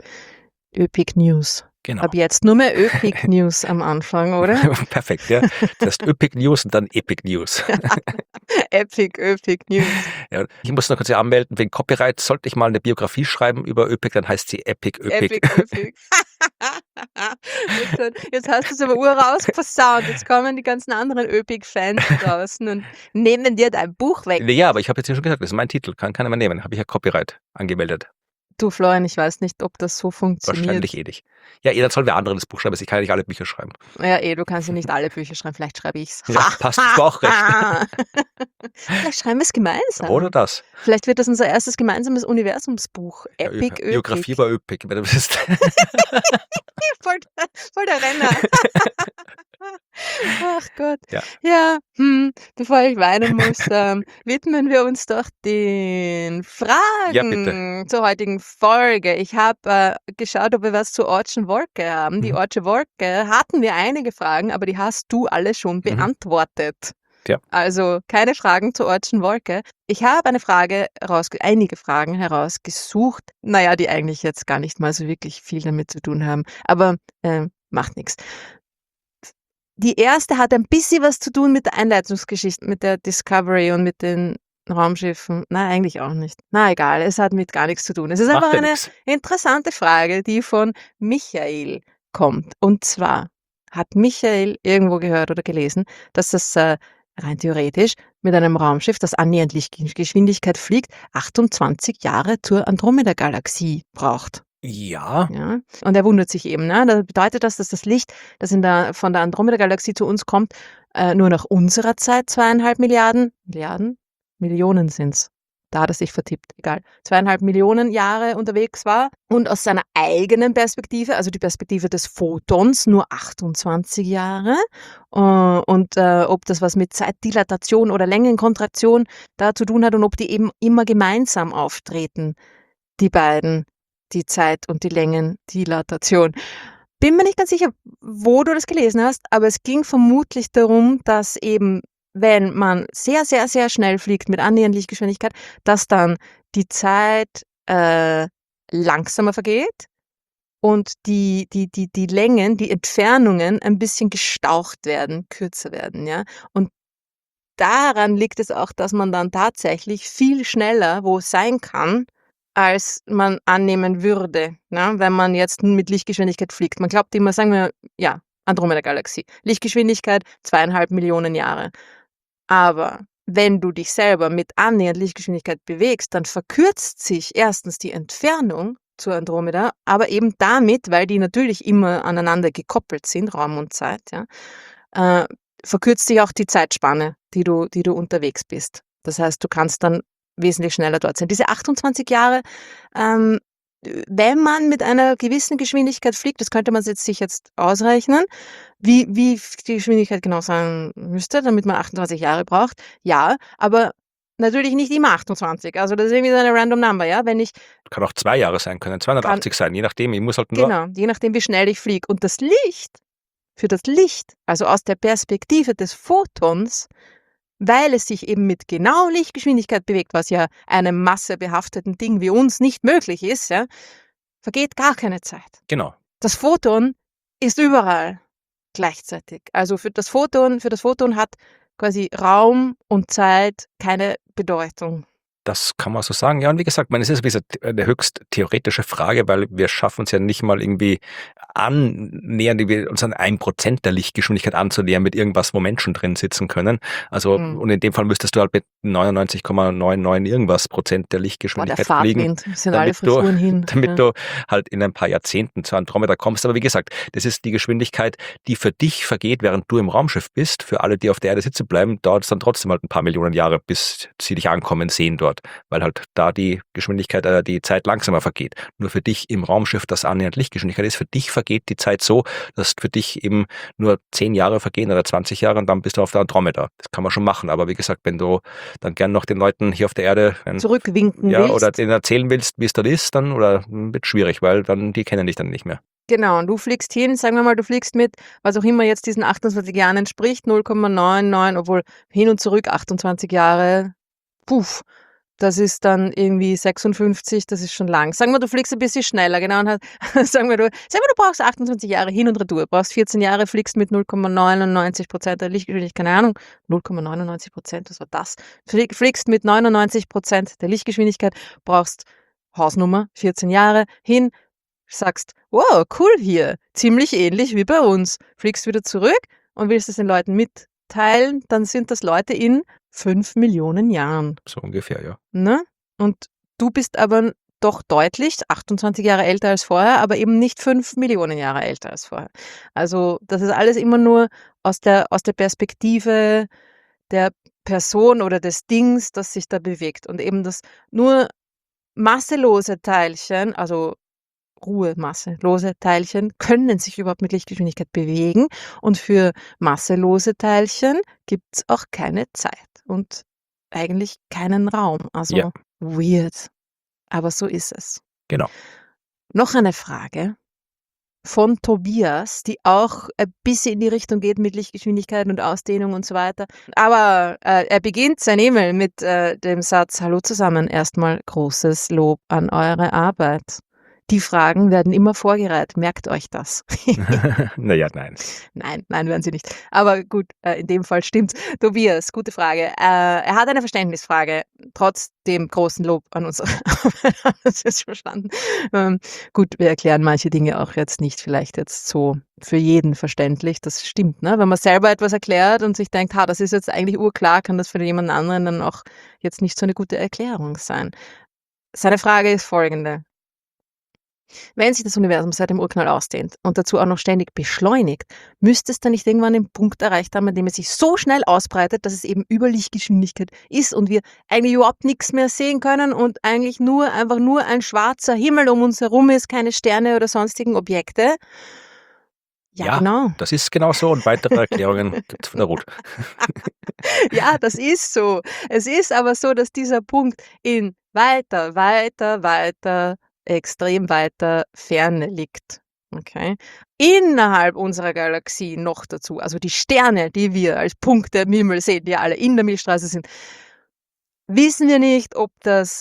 Ö P I C News. Genau. Ab jetzt nur mehr Ö P I C News am Anfang, oder? Perfekt, ja. Das heißt Ö P I C News und dann Epic News. Epic, Ö P I C News. Ja, ich muss noch kurz hier anmelden, wegen Copyright sollte ich mal eine Biografie schreiben über Ö P I C, dann heißt sie Epic Ö P I C. Epic, Ö P I C. Jetzt, jetzt hast du es aber urrausposaunt. Jetzt kommen die ganzen anderen Öpik-Fans draußen und nehmen dir dein Buch weg. Ja, aber ich habe jetzt ja schon gesagt, das ist mein Titel, kann keiner mehr nehmen. Habe ich ja Copyright angemeldet. Du, Florian, ich weiß nicht, ob das so funktioniert. Wahrscheinlich eh nicht. Ja, eh, dann soll wer andere das Buch schreiben. Also ich kann ja nicht alle Bücher schreiben. Ja, eh, du kannst ja nicht alle Bücher schreiben. Vielleicht schreibe ich's. Ja, passt, du auch recht. Vielleicht schreiben wir es gemeinsam. Oder das. Vielleicht wird das unser erstes gemeinsames Universumsbuch. Ja, Epic Öpik. Biografie über Öpik. wenn du willst. voll, voll der Renner. Ach Gott. Ja. Ja, hm, bevor ich weinen muss, ähm, widmen wir uns doch den Fragen Ja, bitte. zur heutigen Folge. Ich habe äh, geschaut, ob wir was zur Ortschen Wolke haben. Die Mhm. Ortsche Wolke hatten wir einige Fragen, aber die hast du alle schon Mhm. beantwortet. Ja. Also keine Fragen zur Ortschen Wolke. Ich habe eine Frage herausge- einige Fragen herausgesucht, naja, die eigentlich jetzt gar nicht mal so wirklich viel damit zu tun haben, aber äh, macht nichts. Die erste hat ein bisschen was zu tun mit der Einleitungsgeschichte, mit der Discovery und mit den Raumschiffen. Nein, eigentlich auch nicht. Na egal, es hat mit gar nichts zu tun. Es ist Macht einfach ja eine nix. interessante Frage, die von Michael kommt. Und zwar hat Michael irgendwo gehört oder gelesen, dass es äh, rein theoretisch mit einem Raumschiff, das annähernd Lichtgeschwindigkeit fliegt, achtundzwanzig Jahre zur Andromeda-Galaxie braucht. Ja. Ja, und er wundert sich eben, ne? Das bedeutet das, dass das Licht, das in der, von der Andromeda-Galaxie zu uns kommt, äh, nur nach unserer Zeit zweieinhalb Milliarden, Milliarden? Millionen sind's. Da hat er sich vertippt, egal. Zweieinhalb Millionen Jahre unterwegs war und aus seiner eigenen Perspektive, also die Perspektive des Photons, nur achtundzwanzig Jahre. Äh, und äh, ob das was mit Zeitdilatation oder Längenkontraktion da zu tun hat und ob die eben immer gemeinsam auftreten, die beiden. Die Zeit und die Längendilatation. Bin mir nicht ganz sicher, wo du das gelesen hast, aber es ging vermutlich darum, dass eben, wenn man sehr, sehr, sehr schnell fliegt mit annähernd Lichtgeschwindigkeit, dass dann die Zeit äh, langsamer vergeht und die, die, die, die Längen, die Entfernungen ein bisschen gestaucht werden, kürzer werden, ja. Und daran liegt es auch, dass man dann tatsächlich viel schneller wo sein kann, als man annehmen würde, ne, wenn man jetzt mit Lichtgeschwindigkeit fliegt. Man glaubt immer, sagen wir, ja, Andromeda-Galaxie. Lichtgeschwindigkeit zweieinhalb Millionen Jahre. Aber wenn du dich selber mit annähernd Lichtgeschwindigkeit bewegst, dann verkürzt sich erstens die Entfernung zur Andromeda, aber eben damit, weil die natürlich immer aneinander gekoppelt sind, Raum und Zeit, ja, äh, verkürzt sich auch die Zeitspanne, die du, die du unterwegs bist. Das heißt, du kannst dann wesentlich schneller dort sein. Diese achtundzwanzig Jahre, ähm, wenn man mit einer gewissen Geschwindigkeit fliegt, das könnte man jetzt sich jetzt ausrechnen, wie, wie die Geschwindigkeit genau sein müsste, damit man achtundzwanzig Jahre braucht. Ja, aber natürlich nicht immer achtundzwanzig. Also das ist irgendwie so eine random number, ja. Wenn ich Kann auch zwei Jahre sein, können zweihundertachtzig sein, je nachdem. Ich muss halt nur. Genau, je nachdem, wie schnell ich fliege. Und das Licht, für das Licht, also aus der Perspektive des Photons, weil es sich eben mit genau Lichtgeschwindigkeit bewegt, was ja einem massebehafteten Ding wie uns nicht möglich ist, ja, vergeht gar keine Zeit. Genau. Das Photon ist überall gleichzeitig. Also für das Photon, für das Photon hat quasi Raum und Zeit keine Bedeutung. Das kann man so sagen. Ja, und wie gesagt, man, es ist wie gesagt eine höchst theoretische Frage, weil wir schaffen es ja nicht mal irgendwie annähern, wir uns an ein Prozent der Lichtgeschwindigkeit anzunähern mit irgendwas, wo Menschen drin sitzen können. Also, Mhm. und in dem Fall müsstest du halt mit neunundneunzig Komma neunundneunzig irgendwas Prozent der Boah, der Lichtgeschwindigkeit fliegen, Fahrtwind, sind alle damit du, Frisuren hin. damit Ja. du halt in ein paar Jahrzehnten zur Andromeda kommst. Aber wie gesagt, das ist die Geschwindigkeit, die für dich vergeht, während du im Raumschiff bist. Für alle, die auf der Erde sitzen bleiben, dauert es dann trotzdem halt ein paar Millionen Jahre, bis sie dich ankommen sehen dort, weil halt da die Geschwindigkeit, äh, die Zeit langsamer vergeht. Nur für dich im Raumschiff, das annähernd Lichtgeschwindigkeit ist, für dich vergeht die Zeit so, dass für dich eben nur zehn Jahre vergehen oder zwanzig Jahre und dann bist du auf der Andromeda. Das kann man schon machen, aber wie gesagt, wenn du dann gern noch den Leuten hier auf der Erde ein, Zurückwinken ja, willst. oder denen erzählen willst, wie es dort ist, dann oder wird schwierig, weil dann die kennen dich dann nicht mehr. Genau, und du fliegst hin, sagen wir mal, du fliegst mit, was auch immer jetzt diesen achtundzwanzig Jahren entspricht, null Komma neunundneunzig, obwohl hin und zurück achtundzwanzig Jahre, puff, das ist dann irgendwie sechsundfünfzig, das ist schon lang. Sagen wir, du fliegst ein bisschen schneller, genau, und halt, sagen wir, du, sagen wir, du brauchst achtundzwanzig Jahre hin und retour, brauchst vierzehn Jahre, fliegst mit null Komma neunundneunzig Prozent der Lichtgeschwindigkeit, keine Ahnung, null Komma neunundneunzig Prozent, was war das? Flieg, fliegst mit neunundneunzig Prozent der Lichtgeschwindigkeit, brauchst Hausnummer, vierzehn Jahre, hin, sagst, wow, cool hier, ziemlich ähnlich wie bei uns, fliegst wieder zurück und willst es den Leuten mitteilen, dann sind das Leute in fünf Millionen Jahren. So ungefähr, ja. Ne? Und du bist aber doch deutlich achtundzwanzig Jahre älter als vorher, aber eben nicht fünf Millionen Jahre älter als vorher. Also das ist alles immer nur aus der, aus der Perspektive der Person oder des Dings, das sich da bewegt. Und eben das nur masselose Teilchen, also ruhemasselose Teilchen, können sich überhaupt mit Lichtgeschwindigkeit bewegen. Und für masselose Teilchen gibt es auch keine Zeit und eigentlich keinen Raum. Also Ja, weird. Aber so ist es. genau. Noch eine Frage von Tobias, die auch ein bisschen in die Richtung geht mit Lichtgeschwindigkeit und Ausdehnung und so weiter. Aber äh, er beginnt sein E-Mail mit äh, dem Satz: Hallo zusammen, erstmal großes Lob an eure Arbeit. Die Fragen werden immer vorgereiht, merkt euch das. Naja, nein. Nein, nein, werden sie nicht. Aber gut, äh, in dem Fall stimmt's. Tobias, gute Frage. Äh, er hat eine Verständnisfrage, trotz dem großen Lob an uns. Das ist verstanden. Ähm, gut, wir erklären manche Dinge auch jetzt nicht vielleicht jetzt so für jeden verständlich. Das stimmt, ne? Wenn man selber etwas erklärt und sich denkt, ha, das ist jetzt eigentlich urklar, kann das für jemand anderen dann auch jetzt nicht so eine gute Erklärung sein. Seine Frage ist folgende. Wenn sich das Universum seit dem Urknall ausdehnt und dazu auch noch ständig beschleunigt, müsste es dann nicht irgendwann den Punkt erreicht haben, an dem es sich so schnell ausbreitet, dass es eben über Lichtgeschwindigkeit ist und wir eigentlich überhaupt nichts mehr sehen können und eigentlich nur einfach nur ein schwarzer Himmel um uns herum ist, keine Sterne oder sonstigen Objekte? Ja, Ja, genau. das ist genau so und weitere Erklärungen gibt's von der Ruth. Ja, das ist so. Es ist aber so, dass dieser Punkt in weiter, weiter, weiter, extrem weiter Ferne liegt. Okay? Innerhalb unserer Galaxie noch dazu, also die Sterne, die wir als Punkte im Himmel sehen, die alle in der Milchstraße sind, wissen wir nicht, ob das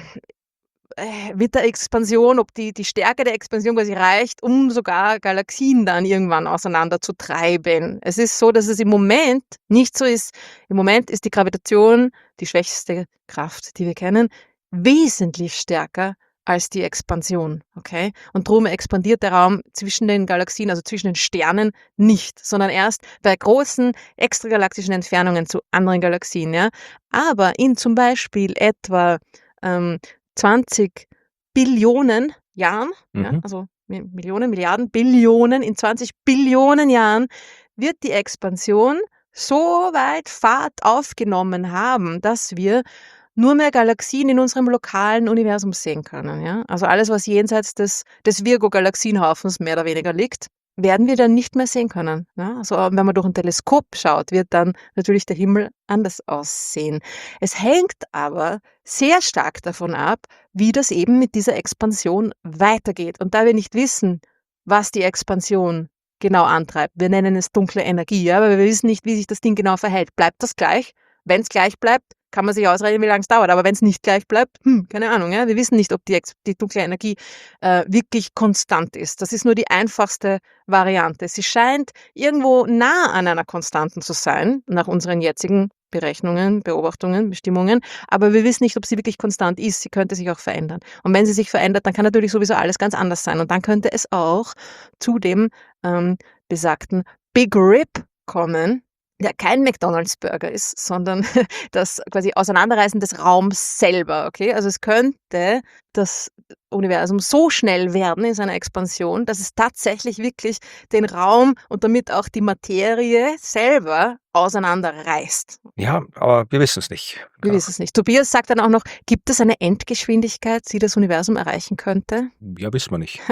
äh, mit der Expansion, ob die, die Stärke der Expansion quasi reicht, um sogar Galaxien dann irgendwann auseinander zu treiben. Es ist so, dass es im Moment nicht so ist. Im Moment ist die Gravitation, die schwächste Kraft, die wir kennen, wesentlich stärker als die Expansion, okay? Und darum expandiert der Raum zwischen den Galaxien, also zwischen den Sternen, nicht, sondern erst bei großen extragalaktischen Entfernungen zu anderen Galaxien, ja? Aber in zum Beispiel etwa ähm, zwanzig Billionen Jahren, ja, Mhm. also Millionen, Milliarden, Billionen, in zwanzig Billionen Jahren wird die Expansion so weit Fahrt aufgenommen haben, dass wir nur mehr Galaxien in unserem lokalen Universum sehen können. Ja? Also alles, was jenseits des, des Virgo-Galaxienhaufens mehr oder weniger liegt, werden wir dann nicht mehr sehen können. Ja? Also wenn man durch ein Teleskop schaut, wird dann natürlich der Himmel anders aussehen. Es hängt aber sehr stark davon ab, wie das eben mit dieser Expansion weitergeht. Und da wir nicht wissen, was die Expansion genau antreibt, wir nennen es dunkle Energie, ja, aber wir wissen nicht, wie sich das Ding genau verhält. Bleibt das gleich? Wenn es gleich bleibt, kann man sich ausrechnen, wie lange es dauert. Aber wenn es nicht gleich bleibt, hm, keine Ahnung. Ja? Wir wissen nicht, ob die, Ex die dunkle Energie äh, wirklich konstant ist. Das ist nur die einfachste Variante. Sie scheint irgendwo nah an einer Konstanten zu sein, nach unseren jetzigen Berechnungen, Beobachtungen, Bestimmungen. Aber wir wissen nicht, ob sie wirklich konstant ist. Sie könnte sich auch verändern. Und wenn sie sich verändert, dann kann natürlich sowieso alles ganz anders sein. Und dann könnte es auch zu dem ähm, besagten Big Rip kommen, der kein McDonald's-Burger ist, sondern das quasi Auseinanderreißen des Raums selber, okay? Also es könnte das Universum so schnell werden in seiner Expansion, dass es tatsächlich wirklich den Raum und damit auch die Materie selber auseinanderreißt. Ja, aber wir wissen es nicht. Wir wissen es nicht. Tobias sagt dann auch noch, gibt es eine Endgeschwindigkeit, die das Universum erreichen könnte? Ja, wissen wir nicht.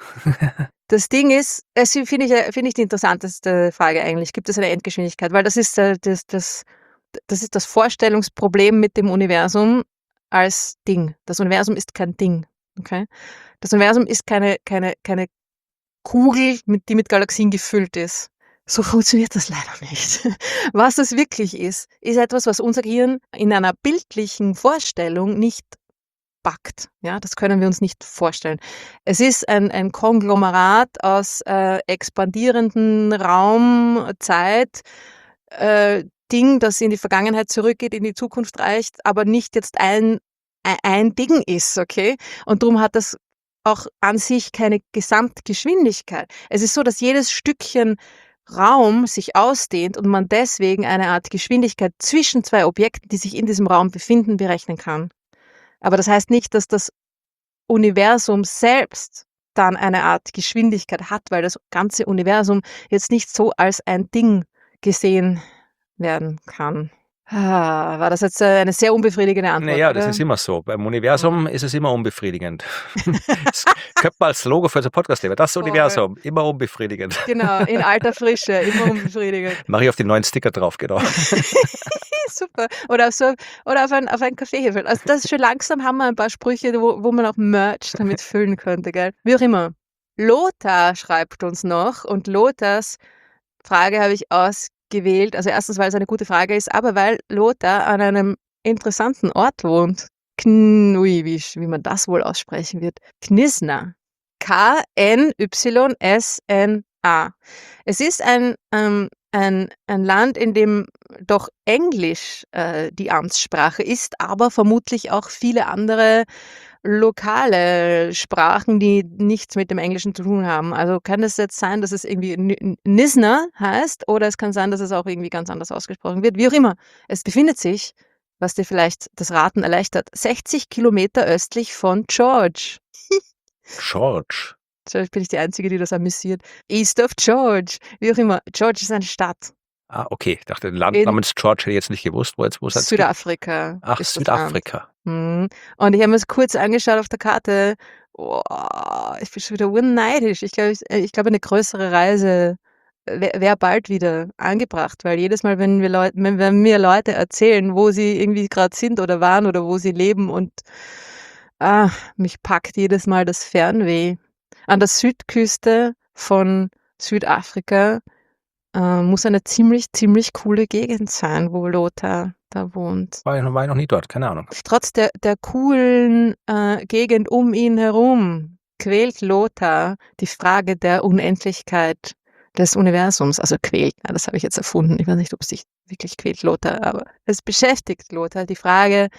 Das Ding ist, das finde ich, äh, finde ich die interessanteste Frage eigentlich. Gibt es eine Endgeschwindigkeit? Weil das ist, äh, das, das, das ist das Vorstellungsproblem mit dem Universum als Ding. Das Universum ist kein Ding. Okay? Das Universum ist keine, keine, keine Kugel, mit, die mit Galaxien gefüllt ist. So funktioniert das leider nicht. Was es wirklich ist, ist etwas, was unser Gehirn in einer bildlichen Vorstellung nicht packt. Ja, das können wir uns nicht vorstellen. Es ist ein, ein Konglomerat aus äh, expandierenden Raum, Zeit, äh, Ding, das in die Vergangenheit zurückgeht, in die Zukunft reicht, aber nicht jetzt ein, ein, ein Ding ist, okay? Und darum hat das auch an sich keine Gesamtgeschwindigkeit. Es ist so, dass jedes Stückchen Raum sich ausdehnt und man deswegen eine Art Geschwindigkeit zwischen zwei Objekten, die sich in diesem Raum befinden, berechnen kann. Aber das heißt nicht, dass das Universum selbst dann eine Art Geschwindigkeit hat, weil das ganze Universum jetzt nicht so als ein Ding gesehen werden kann. Ah, war das jetzt äh, eine sehr unbefriedigende Antwort, Naja, das oder? ist immer so. Beim Universum ist es immer unbefriedigend. Das könnte man als Logo für unser Podcast nehmen. Das Voll. Universum, immer unbefriedigend. Genau, in alter Frische, immer unbefriedigend. Mache ich auf die neuen Sticker drauf, genau. Super. Oder auf, so, oder auf ein, auf ein Kaffeehefel. Also das ist schon langsam, haben wir ein paar Sprüche, wo, wo man auch Merch damit füllen könnte, gell? Wie auch immer. Lothar schreibt uns noch und Lothars Frage habe ich ausgewählt. Also erstens, weil es eine gute Frage ist, aber weil Lothar an einem interessanten Ort wohnt. Kn, ui, wie, wie man das wohl aussprechen wird. Knisna. K N Y S N A. Es ist ein, ähm, ein, ein Land, in dem doch Englisch äh, die Amtssprache ist, aber vermutlich auch viele andere lokale Sprachen, die nichts mit dem Englischen zu tun haben. Also kann es jetzt sein, dass es irgendwie N- Nisna heißt, oder es kann sein, dass es auch irgendwie ganz anders ausgesprochen wird. Wie auch immer. Es befindet sich, was dir vielleicht das Raten erleichtert, sechzig Kilometer östlich von George. George. Vielleicht bin ich die Einzige, die das amüsiert. East of George. Wie auch immer. George ist eine Stadt. Ah, okay. Ich dachte, ein Land In namens George hätte ich jetzt nicht gewusst, wo jetzt wo es jetzt gibt. Südafrika Ach, ist das Land. Südafrika. Mhm. Und ich habe mir es kurz angeschaut auf der Karte. Oh, ich bin schon wieder unneidisch. Ich glaube, ich, ich glaube, eine größere Reise wäre wär bald wieder angebracht, weil jedes Mal, wenn wir Leute, wenn, wenn mir Leute erzählen, wo sie irgendwie gerade sind oder waren oder wo sie leben und ah, mich packt jedes Mal das Fernweh. An der Südküste von Südafrika äh, muss eine ziemlich, ziemlich coole Gegend sein, wo Lothar da wohnt. War ich, noch- war ich noch nie dort, keine Ahnung. Trotz der, der coolen äh, Gegend um ihn herum quält Lothar die Frage der Unendlichkeit des Universums. Also quält, na, das habe ich jetzt erfunden. Ich weiß nicht, ob es sich wirklich quält, Lothar, aber es beschäftigt Lothar die Frage,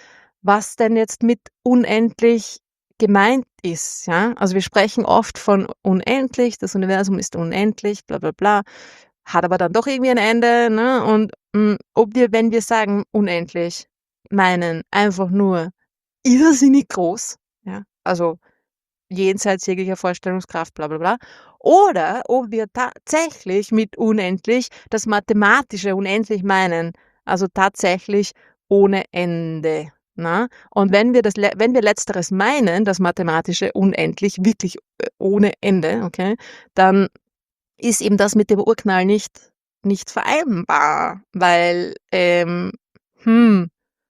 was denn jetzt mit unendlich gemeint ist. Ja? Also wir sprechen oft von unendlich, das Universum ist unendlich, bla bla bla, hat aber dann doch irgendwie ein Ende. Ne? Und mh, ob wir, wenn wir sagen unendlich, meinen einfach nur irrsinnig groß, ja? Also jenseits jeglicher Vorstellungskraft, bla bla bla, oder ob wir tatsächlich mit unendlich das mathematische unendlich meinen, also tatsächlich ohne Ende. Na? Und wenn wir, das, wenn wir letzteres meinen, das mathematische unendlich, wirklich äh, ohne Ende, okay, dann ist eben das mit dem Urknall nicht, nicht vereinbar, weil, ähm, hm,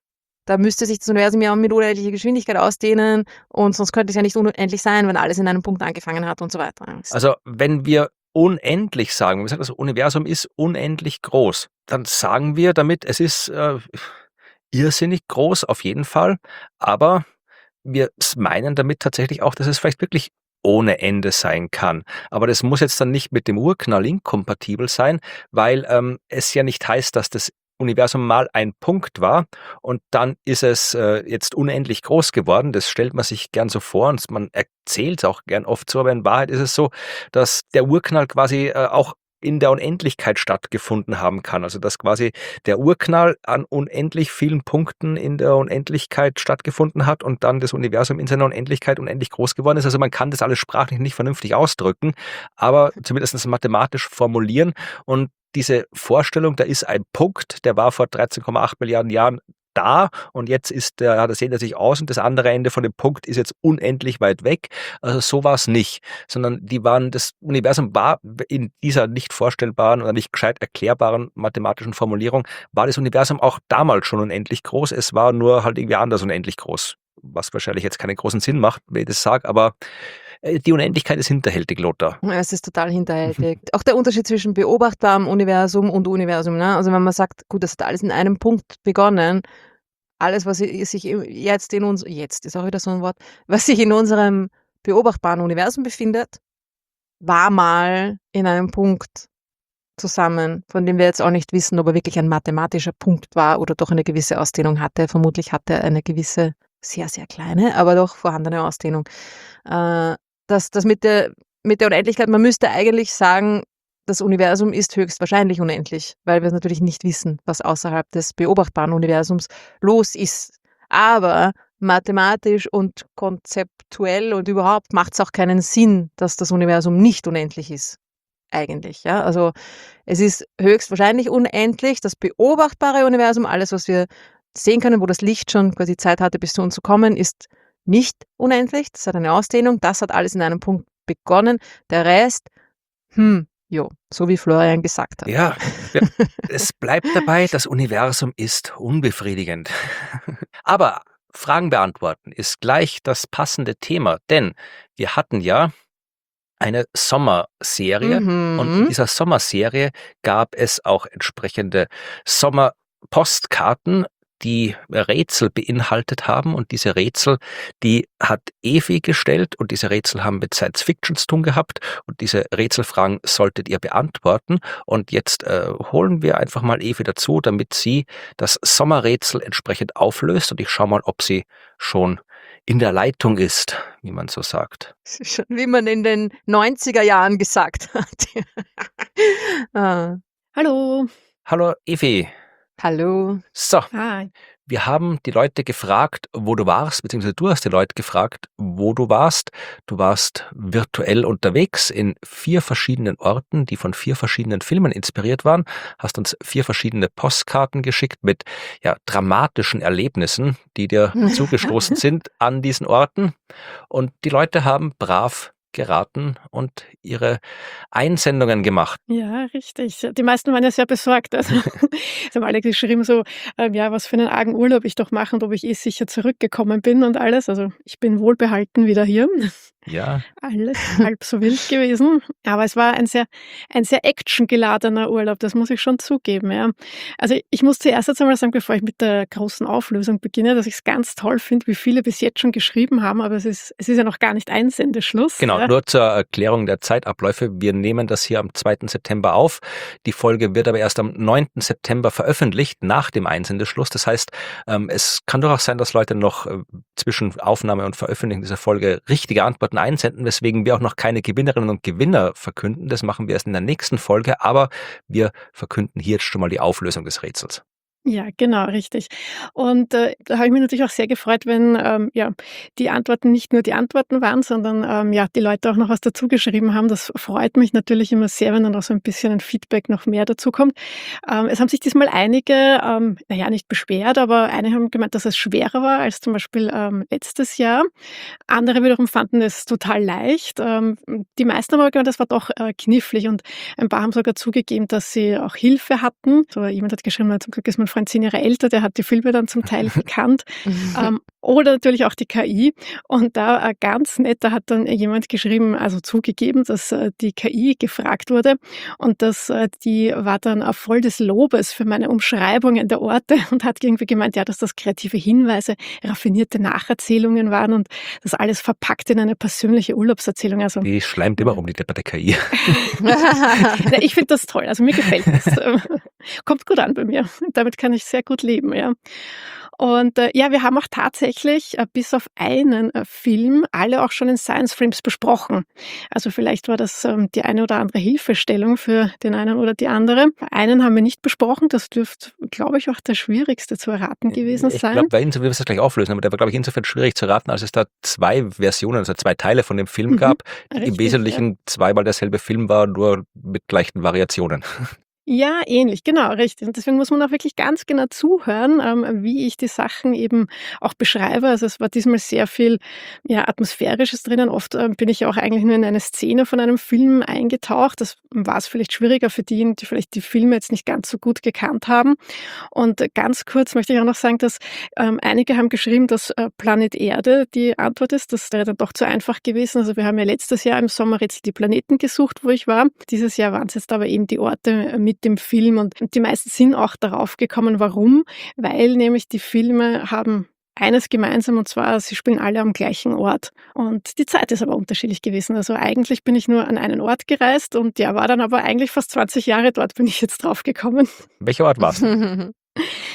da müsste sich das Universum ja mit unendlicher Geschwindigkeit ausdehnen und sonst könnte es ja nicht unendlich sein, wenn alles in einem Punkt angefangen hat und so weiter. Also wenn wir unendlich sagen, wenn wir sagen, das Universum ist unendlich groß, dann sagen wir damit, es ist äh, irrsinnig groß, auf jeden Fall, aber wir s- meinen damit tatsächlich auch, dass es vielleicht wirklich ohne Ende sein kann. Aber das muss jetzt dann nicht mit dem Urknall inkompatibel sein, weil ähm, es ja nicht heißt, dass das Universum mal ein Punkt war und dann ist es äh, jetzt unendlich groß geworden. Das stellt man sich gern so vor und man erzählt es auch gern oft so, aber in Wahrheit ist es so, dass der Urknall quasi äh, auch in der Unendlichkeit stattgefunden haben kann. Also dass quasi der Urknall an unendlich vielen Punkten in der Unendlichkeit stattgefunden hat und dann das Universum in seiner Unendlichkeit unendlich groß geworden ist. Also man kann das alles sprachlich nicht vernünftig ausdrücken, aber zumindest mathematisch formulieren. Und diese Vorstellung, da ist ein Punkt, der war vor dreizehn Komma acht Milliarden Jahren da und jetzt ist der, ja, das sehen er sich aus und das andere Ende von dem Punkt ist jetzt unendlich weit weg. Also so war es nicht, sondern die waren, das Universum war in dieser nicht vorstellbaren oder nicht gescheit erklärbaren mathematischen Formulierung, war das Universum auch damals schon unendlich groß. Es war nur halt irgendwie anders unendlich groß, was wahrscheinlich jetzt keinen großen Sinn macht, wenn ich das sage, aber äh, die Unendlichkeit ist hinterhältig, Lothar. Ja, es ist total hinterhältig. Auch der Unterschied zwischen beobachtbarem Universum und Universum. Ne? Also wenn man sagt, gut, das hat alles in einem Punkt begonnen, alles, was i- sich im- jetzt in uns, jetzt ist auch wieder so ein Wort, was sich in unserem beobachtbaren Universum befindet, war mal in einem Punkt zusammen, von dem wir jetzt auch nicht wissen, ob er wirklich ein mathematischer Punkt war oder doch eine gewisse Ausdehnung hatte. Vermutlich hatte er eine gewisse sehr, sehr kleine, aber doch vorhandene Ausdehnung. Äh, das das mit der mit der Unendlichkeit, man müsste eigentlich sagen, das Universum ist höchstwahrscheinlich unendlich, weil wir natürlich nicht wissen, was außerhalb des beobachtbaren Universums los ist. Aber mathematisch und konzeptuell und überhaupt macht es auch keinen Sinn, dass das Universum nicht unendlich ist, eigentlich, ja? Also, es ist höchstwahrscheinlich unendlich, das beobachtbare Universum, alles, was wir sehen können, wo das Licht schon quasi Zeit hatte, bis zu uns zu kommen, ist nicht unendlich. Das hat eine Ausdehnung. Das hat alles in einem Punkt begonnen. Der Rest, hm, jo, so wie Florian gesagt hat. Ja, ja, es bleibt dabei, das Universum ist unbefriedigend. Aber Fragen beantworten ist gleich das passende Thema, denn wir hatten ja eine Sommerserie und in Mhm. dieser Sommerserie gab es auch entsprechende Sommerpostkarten, die Rätsel beinhaltet haben, und diese Rätsel, die hat Evi gestellt, und diese Rätsel haben mit Science Fiction zu tun gehabt, und diese Rätselfragen solltet ihr beantworten. Und jetzt äh, holen wir einfach mal Evi dazu, damit sie das Sommerrätsel entsprechend auflöst, und ich schaue mal, ob sie schon in der Leitung ist, wie man so sagt. Schon wie man in den neunziger Jahren gesagt hat. Ah. Hallo. Hallo Evi. Hallo. So, Hi. wir haben die Leute gefragt, wo du warst, beziehungsweise du hast die Leute gefragt, wo du warst. Du warst virtuell unterwegs in vier verschiedenen Orten, die von vier verschiedenen Filmen inspiriert waren, hast uns vier verschiedene Postkarten geschickt mit ja, dramatischen Erlebnissen, die dir zugestoßen sind an diesen Orten. Und die Leute haben brav geraten und ihre Einsendungen gemacht. Ja, richtig. Die meisten waren ja sehr besorgt. Also, sie haben alle geschrieben so, ähm, ja, was für einen argen Urlaub ich doch mache und ob ich eh sicher zurückgekommen bin und alles. Also ich bin wohlbehalten wieder hier. Ja. Alles halb so wild gewesen. Aber es war ein sehr, ein sehr actiongeladener Urlaub, das muss ich schon zugeben. Ja. Also ich muss zuerst jetzt einmal sagen, bevor ich mit der großen Auflösung beginne, dass ich es ganz toll finde, wie viele bis jetzt schon geschrieben haben, aber es ist, es ist ja noch gar nicht Einsendeschluss. Genau, ja. nur zur Erklärung der Zeitabläufe. Wir nehmen das hier am zweiten September auf. Die Folge wird aber erst am neunten September veröffentlicht, nach dem Einsendeschluss. Das heißt, ähm, es kann durchaus sein, dass Leute noch äh, zwischen Aufnahme und Veröffentlichung dieser Folge richtige Antworten einsenden, weswegen wir auch noch keine Gewinnerinnen und Gewinner verkünden. Das machen wir erst in der nächsten Folge, aber wir verkünden hier jetzt schon mal die Auflösung des Rätsels. Ja, genau, richtig. Und äh, da habe ich mich natürlich auch sehr gefreut, wenn ähm, ja, die Antworten nicht nur die Antworten waren, sondern ähm, ja, die Leute auch noch was dazu geschrieben haben. Das freut mich natürlich immer sehr, wenn dann auch so ein bisschen ein Feedback noch mehr dazu kommt. Ähm, es haben sich diesmal einige, ähm, naja, nicht beschwert, aber einige haben gemeint, dass es schwerer war als zum Beispiel ähm, letztes Jahr. Andere wiederum fanden es total leicht. Ähm, die meisten haben aber gemeint, das war doch äh, knifflig, und ein paar haben sogar zugegeben, dass sie auch Hilfe hatten. So, jemand hat geschrieben, na, zum Glück ist mein Freund zehn Jahre älter, der hat die Filme dann zum Teil gekannt. ähm, oder natürlich auch die K I. Und da äh, ganz nett, da hat dann jemand geschrieben, also zugegeben, dass äh, die K I gefragt wurde, und dass äh, die war dann auch voll des Lobes für meine Umschreibungen der Orte und hat irgendwie gemeint, ja, dass das kreative Hinweise, raffinierte Nacherzählungen waren und das alles verpackt in eine persönliche Urlaubserzählung. Also, Die schleimt immer um die depperte K I. Na, ich finde das toll, also mir gefällt das. Kommt gut an bei mir. Damit kann ich sehr gut leben, ja. Und äh, ja, wir haben auch tatsächlich äh, bis auf einen äh, Film alle auch schon in Science Frames besprochen. Also vielleicht war das ähm, die eine oder andere Hilfestellung für den einen oder die andere. Einen haben wir nicht besprochen, das dürfte, glaube ich, auch der schwierigste zu erraten gewesen Ich sein. glaube, bei insofern, wir müssen das gleich auflösen, aber der war, glaube ich, insofern schwierig zu erraten, als es da zwei Versionen, also zwei Teile von dem Film Mhm, gab, die richtig, im Wesentlichen ja. zweimal derselbe Film war, nur mit leichten Variationen. Ja, ähnlich, genau, richtig. Und deswegen muss man auch wirklich ganz genau zuhören, ähm, wie ich die Sachen eben auch beschreibe. Also es war diesmal sehr viel ja, Atmosphärisches drinnen. Oft ähm, bin ich ja auch eigentlich nur in eine Szene von einem Film eingetaucht. Das war es vielleicht schwieriger für diejenigen, die vielleicht die Filme jetzt nicht ganz so gut gekannt haben. Und ganz kurz möchte ich auch noch sagen, dass ähm, einige haben geschrieben, dass äh, Planet Erde die Antwort ist. Das wäre dann doch zu einfach gewesen. Also wir haben ja letztes Jahr im Sommerrätsel die Planeten gesucht, wo ich war. Dieses Jahr waren es jetzt aber eben die Orte mit dem Film, und die meisten sind auch darauf gekommen. Warum? Weil nämlich die Filme haben eines gemeinsam, und zwar, sie spielen alle am gleichen Ort. Und die Zeit ist aber unterschiedlich gewesen. Also eigentlich bin ich nur an einen Ort gereist und ja, war dann aber eigentlich fast zwanzig Jahre dort, bin ich jetzt drauf gekommen. Welcher Ort war's?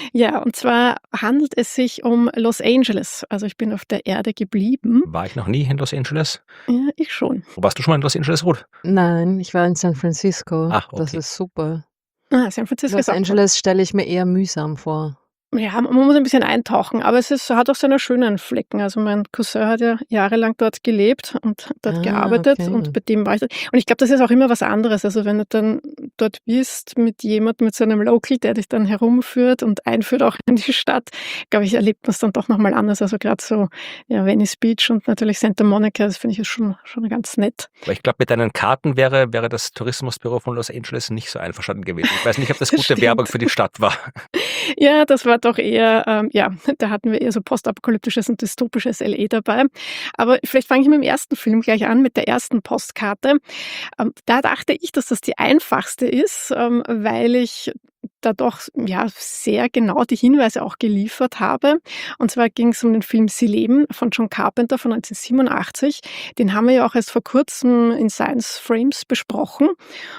Ja, und zwar handelt es sich um Los Angeles. Also, ich bin auf der Erde geblieben. War ich noch nie in Los Angeles? Ja, ich schon. Warst du schon mal in Los Angeles, Ruth? Nein, ich war in San Francisco. Ach, Das okay. ist super. Ah, San Francisco Los ist auch toll. Angeles stelle ich mir eher mühsam vor. Ja, man muss ein bisschen eintauchen, aber es ist hat auch seine schönen Flecken. Also, mein Cousin hat ja jahrelang dort gelebt und dort Ah, gearbeitet und okay. bei dem war ich dort. Und ich glaube, das ist auch immer was anderes. Also, wenn du dann dort bist mit jemand, mit so einem Local, der dich dann herumführt und einführt auch in die Stadt, glaube ich, erlebt man's dann doch noch mal anders. Also, grad so, ja, Venice Beach und natürlich Santa Monica, das finde ich ist schon schon ganz nett. Aber ich glaube, mit deinen Karten wäre wäre das Tourismusbüro von Los Angeles nicht so einverstanden gewesen. Ich weiß nicht, ob das Das gute Werbung stimmt. für die Stadt war. Ja, das war doch eher, ähm ja, da hatten wir eher so postapokalyptisches und dystopisches L A dabei. Aber vielleicht fange ich mit dem ersten Film gleich an, mit der ersten Postkarte. Ähm, da dachte ich, dass das die einfachste ist, ähm, weil ich da doch, ja, sehr genau die Hinweise auch geliefert habe. Und zwar ging's um den Film Sie leben von John Carpenter von neunzehnhundertsiebenundachtzig. Den haben wir ja auch erst vor Kurzem in Science Frames besprochen.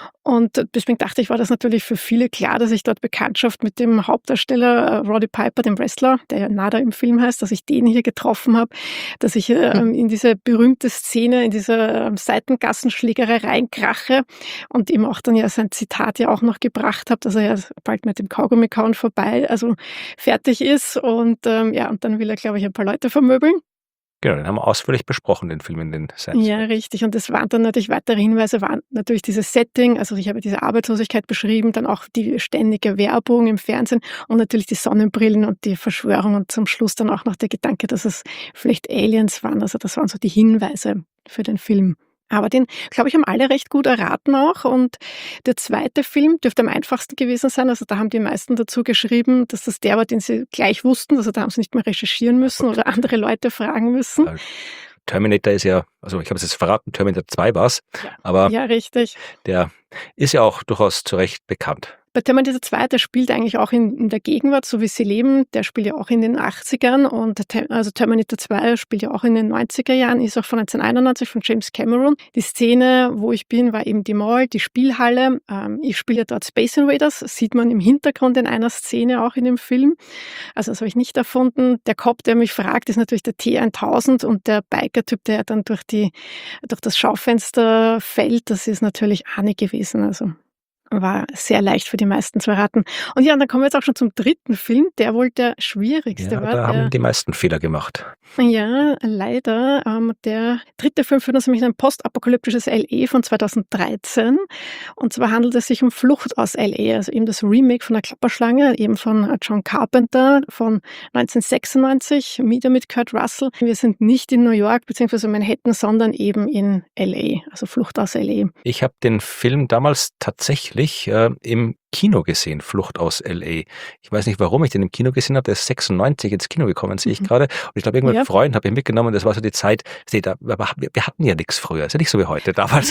Und deswegen dachte ich, war das natürlich für viele klar, dass ich dort Bekanntschaft mit dem Hauptdarsteller, äh, Roddy Piper, dem Wrestler, der ja Nada im Film heißt, dass ich den hier getroffen habe, dass ich, ähm, in diese berühmte Szene, in diese, ähm, Seitengassenschlägerei reinkrache und ihm auch dann ja sein Zitat ja auch noch gebracht habe, dass er ja bald mit dem Kaugummi-Kauen vorbei also, fertig ist und, ähm, ja, und dann will er, glaube ich, ein paar Leute vermöbeln. Genau, den haben wir ausführlich besprochen, den Film in den Science Ja, Frames. richtig. Und das waren dann natürlich weitere Hinweise waren natürlich dieses Setting. Also, ich habe diese Arbeitslosigkeit beschrieben, dann auch die ständige Werbung im Fernsehen und natürlich die Sonnenbrillen und die Verschwörung und zum Schluss dann auch noch der Gedanke, dass es vielleicht Aliens waren. Also, das waren so die Hinweise für den Film. Aber den, glaube ich, haben alle recht gut erraten auch. Und der zweite Film dürfte am einfachsten gewesen sein. Also, da haben die meisten dazu geschrieben, dass das der war, den sie gleich wussten. Also, da haben sie nicht mehr recherchieren müssen gut. oder andere Leute fragen müssen. Äh, Terminator ist ja also, ich habe es jetzt verraten, Terminator zwei war's, Ja. aber Ja, richtig. der ist ja auch durchaus zu Recht bekannt. Bei Terminator zwei, der spielt eigentlich auch in in der Gegenwart, so wie Sie leben. Der spielt ja auch in den achtzigern und Te also, Terminator zwei spielt ja auch in den neunziger Jahren, ist auch von neunzehnhunderteinundneunzig von James Cameron. Die Szene, wo ich bin, war eben die Mall, die Spielhalle. Ähm, ich spiele ja dort Space Invaders, sieht man im Hintergrund in einer Szene auch in dem Film. Also, das habe ich nicht erfunden. Der Cop, der mich fragt, ist natürlich der T tausend und der Biker-Typ, der dann durch die durch das Schaufenster fällt, das ist natürlich Arnie gewesen. Also, war sehr leicht für die meisten zu erraten. Und ja, und dann kommen wir jetzt auch schon zum dritten Film, der wohl der schwierigste Ja, war, da haben der die meisten Fehler gemacht. Ja, leider. Ähm, der dritte Film führt uns nämlich in ein postapokalyptisches L A von zweitausenddreizehn. Und zwar handelt es sich um Flucht aus L A, also eben das Remake von der Klapperschlange, eben von John Carpenter von neunzehnhundertsechsundneunzig, wieder mit Kurt Russell. Wir sind nicht in New York beziehungsweise Manhattan, sondern eben in L A, also Flucht aus L A. Ich habe den Film damals tatsächlich, äh, im Kino gesehen, Flucht aus L A. Ich weiß nicht, warum ich den im Kino gesehen habe. Der ist sechsundneunzig ins Kino gekommen, sehe ich Mhm. grade. Und ich glaube, irgendwann Ja. mit Freunden habe ich mitgenommen. Das war so die Zeit, seht da wir wir hatten ja nix früher. Ist ja nicht so wie heute. Damals,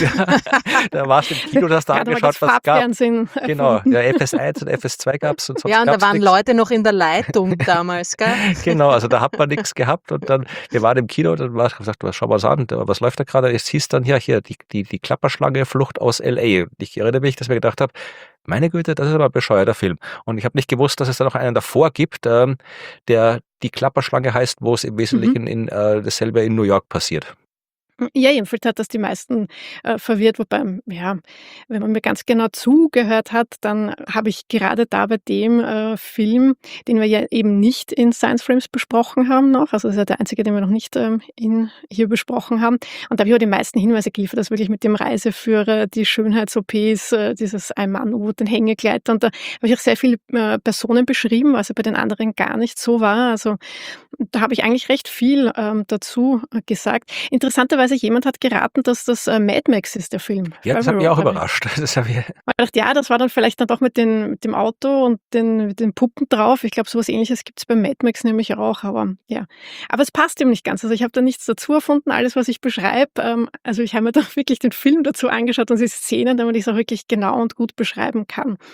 da warst du im Kino, da hast du Ja, da war angeschaut, das was gab. Farbfernsehen Genau, erfunden. ja, F S eins und F S zwei gab's und sonst Ja, und da gab's waren nix. Leute noch in der Leitung damals, gell? Genau, also da hat man nix gehabt und dann wir waren im Kino, dann war ich gesagt: „Was schauen wir's an, da was läuft da grade?“ Es hieß dann: „Ja, hier, die die die Klapperschlange, Flucht aus L A.“ Ich erinnere mich, dass ich mir gedacht habe: „Meine Güte, das ist aber 'n bescheuerter Film.“ Und ich habe nicht gewusst, dass es da noch einen davor gibt, ähm, der Die Klapperschlange heißt, wo es im Mhm. Wesentlichen in äh, dasselbe in New York passiert. Ja, jedenfalls hat das die meisten, äh, verwirrt, wobei, ja, wenn man mir ganz genau zugehört hat, dann habe ich gerade da bei dem, äh, Film, den wir ja eben nicht in Science Frames besprochen haben noch, also das ist ja der einzige, den wir noch nicht, ähm, in hier besprochen haben. Und da habe ich auch die meisten Hinweise geliefert, also wirklich mit dem Reiseführer, die Schönheits-O Ps, äh, dieses Ein-Mann-U-Boot, den Hängegleiter. Und da habe ich auch sehr viele, äh, Personen beschrieben, was ja bei den anderen gar nicht so war. Also, da habe ich eigentlich recht viel, ähm, dazu, äh, gesagt. Interessanterweise, jemand hat geraten, dass das, äh, Mad Max ist, der Film. Ja, das hat mich Favreau auch habe ich überrascht. Das habe ich habe gedacht, ja, das war dann vielleicht dann doch mit den mit dem Auto und den mit den Puppen drauf. Ich glaube, so was Ähnliches gibt's bei Mad Max nämlich auch, aber ja. Aber es passt eben nicht ganz. Also, ich habe da nichts dazu erfunden. Alles, was ich beschreibe ähm, also, ich habe mir da wirklich den Film dazu angeschaut und die Szenen, damit ich's auch wirklich genau und gut beschreiben kann.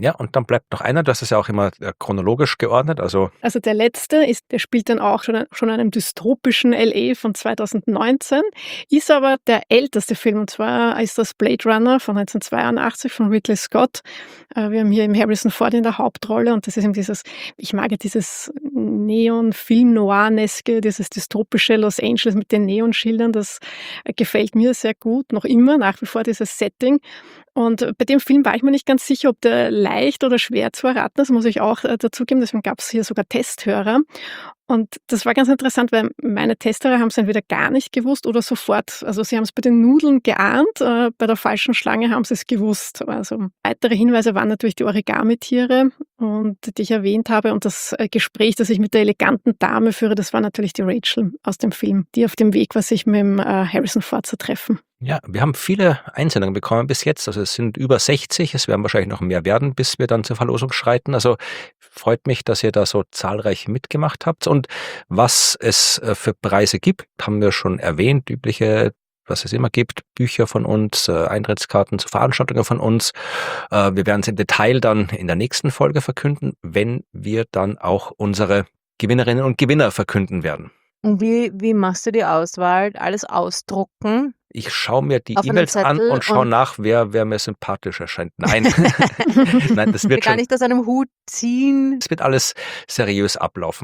Ja, und dann bleibt noch einer, das ist ja auch immer äh, chronologisch geordnet, also Also der letzte ist der spielt dann auch schon schon in einem dystopischen L A von zweitausendneunzehn, ist aber der älteste Film, und zwar ist das Blade Runner von neunzehnhundertzweiundachtzig von Ridley Scott. Äh, wir haben hier eben Harrison Ford in der Hauptrolle, und das ist eben dieses ich mag ja dieses Neon-Film-Noir-eske, dieses dystopische Los Angeles mit den Neonschildern, das äh, gefällt mir sehr gut, noch immer, nach wie vor dieses Setting. Und bei dem Film war ich mir nicht ganz sicher, ob der leicht oder schwer zu erraten ist, muss ich auch äh, dazugeben. Deswegen gab es hier sogar Testhörer. Und das war ganz interessant, weil meine Testhörer haben es entweder gar nicht gewusst oder sofort. Also sie haben es bei den Nudeln geahnt, äh, bei der falschen Schlange haben sie es gewusst. Also weitere Hinweise waren natürlich die Origami-Tiere, und die ich erwähnt habe. Und das äh, Gespräch, das ich mit der eleganten Dame führe, das war natürlich die Rachel aus dem Film, die auf dem Weg war, sich mit dem äh, Harrison Ford zu treffen. ja, wir haben viele Einsendungen bekommen bis jetzt. Also es sind über sechzig. Es werden wahrscheinlich noch mehr werden, bis wir dann zur Verlosung schreiten. Also freut mich, dass ihr da so zahlreich mitgemacht habt. Und was es äh, für Preise gibt, haben wir schon erwähnt. Übliche, was es immer gibt, Bücher von uns, äh, Eintrittskarten zu Veranstaltungen von uns. Äh, wir werden es im Detail dann in der nächsten Folge verkünden, wenn wir dann auch unsere Gewinnerinnen und Gewinner verkünden werden. Und wie, wie machst du die Auswahl? Alles ausdrucken? Ich schaue mir die Auf einem E-Mails an Zettel und schaue und- nach, wer, wer mir sympathisch erscheint. Nein, nein, das wird Gar schon, nicht aus einem Hut ziehen. es wird alles seriös ablaufen.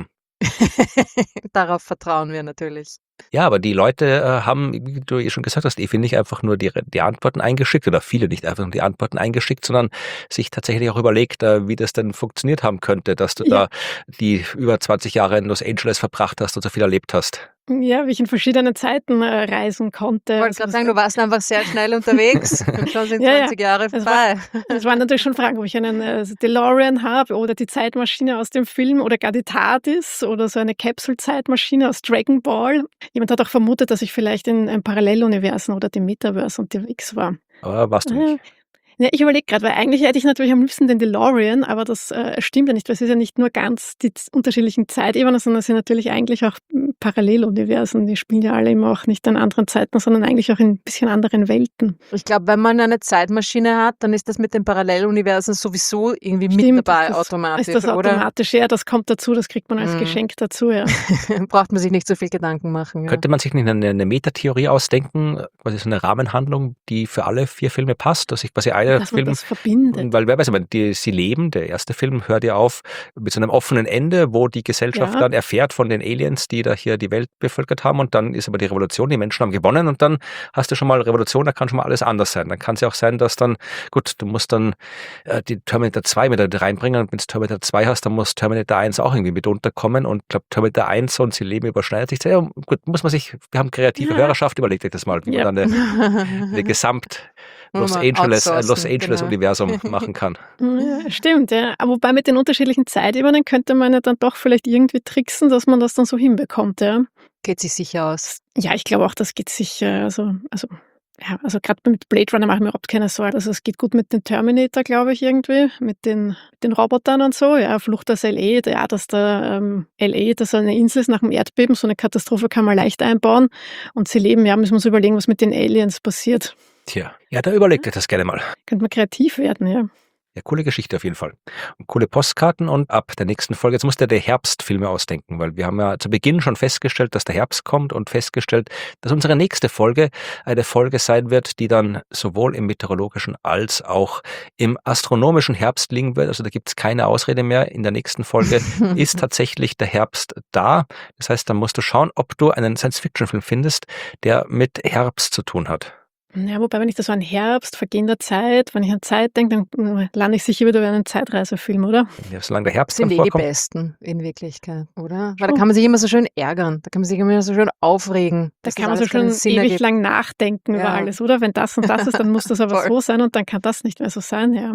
Darauf vertrauen wir natürlich. Ja, aber die Leute äh, haben, wie du eh schon gesagt hast, Evi, nicht einfach nur die, die Antworten eingeschickt, oder viele nicht einfach nur die Antworten eingeschickt, sondern sich tatsächlich auch überlegt, äh, wie das denn funktioniert haben könnte, dass du Ja. da die über zwanzig Jahre in Los Angeles verbracht hast und so viel erlebt hast. Ja, wie ich in verschiedenen Zeiten äh, reisen konnte. Ich wollte Also gerade das- sagen, du warst einfach sehr schnell unterwegs und schon sind Ja, ja. zwanzig Jahre Das vorbei. Es waren natürlich schon Fragen, ob ich einen äh, DeLorean habe oder die Zeitmaschine aus dem Film oder gar die TARDIS oder so eine Kapselzeitmaschine aus Dragon Ball. Jemand hat auch vermutet, dass ich vielleicht in einem Paralleluniversen oder dem Metaverse unterwegs war. Aber warst du Ja. nicht. Ja, ich überlege gerade, weil eigentlich hätte ich natürlich am liebsten den DeLorean, aber das äh, stimmt ja nicht, weil es ist ja nicht nur ganz die z- unterschiedlichen Zeitebenen, sondern es sind natürlich eigentlich auch mm, Paralleluniversen. Die spielen ja alle immer auch nicht in anderen Zeiten, sondern eigentlich auch in ein bisschen anderen Welten. Ich glaube, wenn man eine Zeitmaschine hat, dann ist das mit den Paralleluniversen sowieso irgendwie mit Stimmt, dabei ist das, automatisch, ist das oder? automatisch? Ja, das kommt dazu, das kriegt man als Mhm. Geschenk dazu, ja. Braucht man sich nicht so viel Gedanken machen. Ja. Könnte man sich nicht eine, eine Metatheorie ausdenken, quasi so eine Rahmenhandlung, die für alle vier Filme passt, dass ich quasi einer Dass man Film, das verbindet. weil wer weiß, ich meine, die, sie leben, der erste Film hört ja auf mit so einem offenen Ende, wo die Gesellschaft Ja. dann erfährt von den Aliens, die da hier die Welt bevölkert haben, und dann ist aber die Revolution, die Menschen haben gewonnen, und dann hast du schon mal Revolution, da kann schon mal alles anders sein. Dann kann es ja auch sein, dass dann, gut, du musst dann äh, die Terminator zwei mit reinbringen, und wenn du Terminator zwei hast, dann muss Terminator eins auch irgendwie mit unterkommen, und ich glaube Terminator eins und sie leben überschneidet sich. Ja, gut, muss man sich, wir haben kreative Ja. Hörerschaft, überlegt euch das mal, wie Ja. man dann eine, eine Gesamt Los Muss man Angeles, äh, Los outsourcen, Angeles genau. Universum machen kann. Ja, stimmt, ja. Aber wobei mit den unterschiedlichen Zeitebenen könnte man ja dann doch vielleicht irgendwie tricksen, dass man das dann so hinbekommt, ja. Geht sich sicher aus. Ja, ich glaube auch, das geht sicher. Also, also, ja, also gerade mit Blade Runner mache ich mir überhaupt keine Sorgen. Also es geht gut mit den Terminator, glaube ich, irgendwie, mit den, mit den Robotern und so. Ja, Flucht aus L A, ja, dass da ähm, L A, dass eine Insel ist nach dem Erdbeben, so eine Katastrophe kann man leicht einbauen. Und sie leben, ja, müssen wir uns überlegen, was mit den Aliens passiert. Tja, ja, da überlegt euch das gerne mal. Könnte man kreativ werden, ja. Ja, coole Geschichte auf jeden Fall. Und coole Postkarten, und ab der nächsten Folge, jetzt muss der der Herbstfilme ausdenken, weil wir haben ja zu Beginn schon festgestellt, dass der Herbst kommt, und festgestellt, dass unsere nächste Folge eine Folge sein wird, die dann sowohl im meteorologischen als auch im astronomischen Herbst liegen wird. Also da gibt es keine Ausrede mehr. In der nächsten Folge ist tatsächlich der Herbst da. Das heißt, dann musst du schauen, ob du einen Science-Fiction-Film findest, der mit Herbst zu tun hat. Ja, wobei, wenn ich das so an Herbst, Vergehen der Zeit, wenn ich an Zeit denke, dann äh, lande ich sicher wieder bei einem Zeitreisefilm, oder? Ja, solange der Herbst Das sind dann eh die vorkommt. Besten in Wirklichkeit, oder? Weil Schon. da kann man sich immer so schön ärgern. Da kann man sich immer so schön aufregen. Da dass kann das man so alles keinen schon Sinn ewig ergibt. lang nachdenken über Ja. alles, oder? Wenn das und das ist, dann muss das aber Voll. so sein und dann kann das nicht mehr so sein, ja.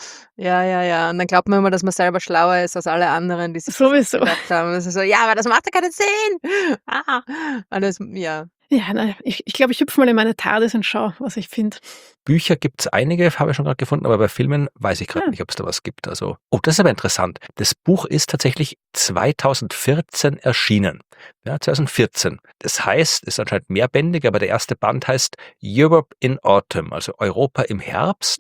Ja, ja, ja. Und dann glaubt man immer, dass man selber schlauer ist als alle anderen, die sich das Sowieso. gedacht haben. Das ist so, ja, aber das macht ja keinen Sinn. Ah. Alles, ja. Ja, na, ich, ich glaube, ich hüpfe mal in meine TARDIS und schaue, was ich finde. Bücher gibt es einige, habe ich schon gerade gefunden, aber bei Filmen weiß ich gerade Ja. nicht, ob es da was gibt. Also, oh, das ist aber interessant. Das Buch ist tatsächlich zweitausendvierzehn erschienen. Ja, zweitausendvierzehn. Das heißt, es ist anscheinend mehrbändig, aber der erste Band heißt Europe in Autumn, also Europa im Herbst. Mhm.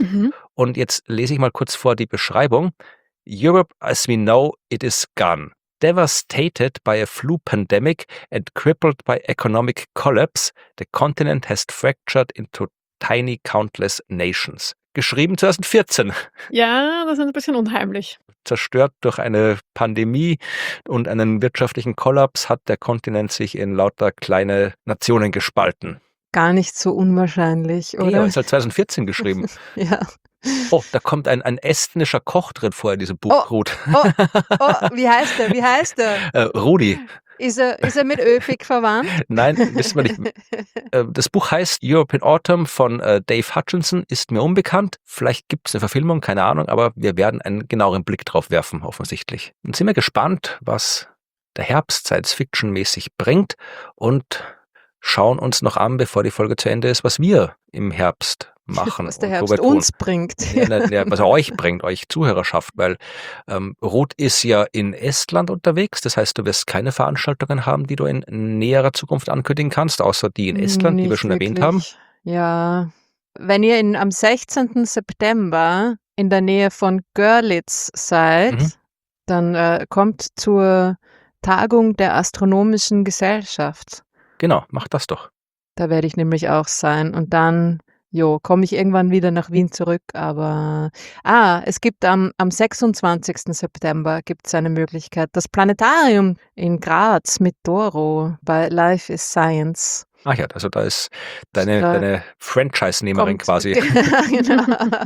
Und jetzt lese ich mal kurz vor die Beschreibung. Europe as we know it is gone. Devastated by a flu pandemic and crippled by economic collapse, the continent has fractured into tiny countless nations. Geschrieben zwanzig vierzehn. Ja, das ist ein bisschen unheimlich. Zerstört durch eine Pandemie und einen wirtschaftlichen Kollaps hat der Kontinent sich in lauter kleine Nationen gespalten. Gar nicht so unwahrscheinlich, oder? Ja, ist halt zwanzig vierzehn geschrieben. Ja. Oh, da kommt ein, ein estnischer Koch drin vor in diesem Buch, Oh, Ruth. oh, oh, wie heißt er? Wie heißt er? Äh, Rudi. Ist er, ist er mit Öpik verwandt? Nein, wissen wir nicht. Äh, Das Buch heißt European Autumn von äh, Dave Hutchinson, ist mir unbekannt. Vielleicht gibt es eine Verfilmung, keine Ahnung, aber wir werden einen genaueren Blick drauf werfen, offensichtlich. Und sind wir gespannt, was der Herbst Science-Fiction-mäßig bringt und schauen uns noch an, bevor die Folge zu Ende ist, was wir im Herbst machen. Was der und wo Herbst wir tun. uns bringt. Ja, ne, ja, was er euch bringt, euch Zuhörerschaft, weil ähm, Ruth ist ja in Estland unterwegs, das heißt, du wirst keine Veranstaltungen haben, die du in näherer Zukunft ankündigen kannst, außer die in Estland, die wir Nicht schon erwähnt wirklich. haben. Ja. Wenn ihr in, am sechzehnten September in der Nähe von Görlitz seid, Mhm. dann äh, kommt zur Tagung der Astronomischen Gesellschaft. Genau, mach das doch. Da werde ich nämlich auch sein. Und dann, jo, komme ich irgendwann wieder nach Wien zurück. Aber, ah, es gibt am, am sechsundzwanzigsten September gibt es eine Möglichkeit. Das Planetarium in Graz mit Doro bei Life is Science. Ach ja, also da ist deine, Da deine Franchise-Nehmerin kommt, quasi. genau,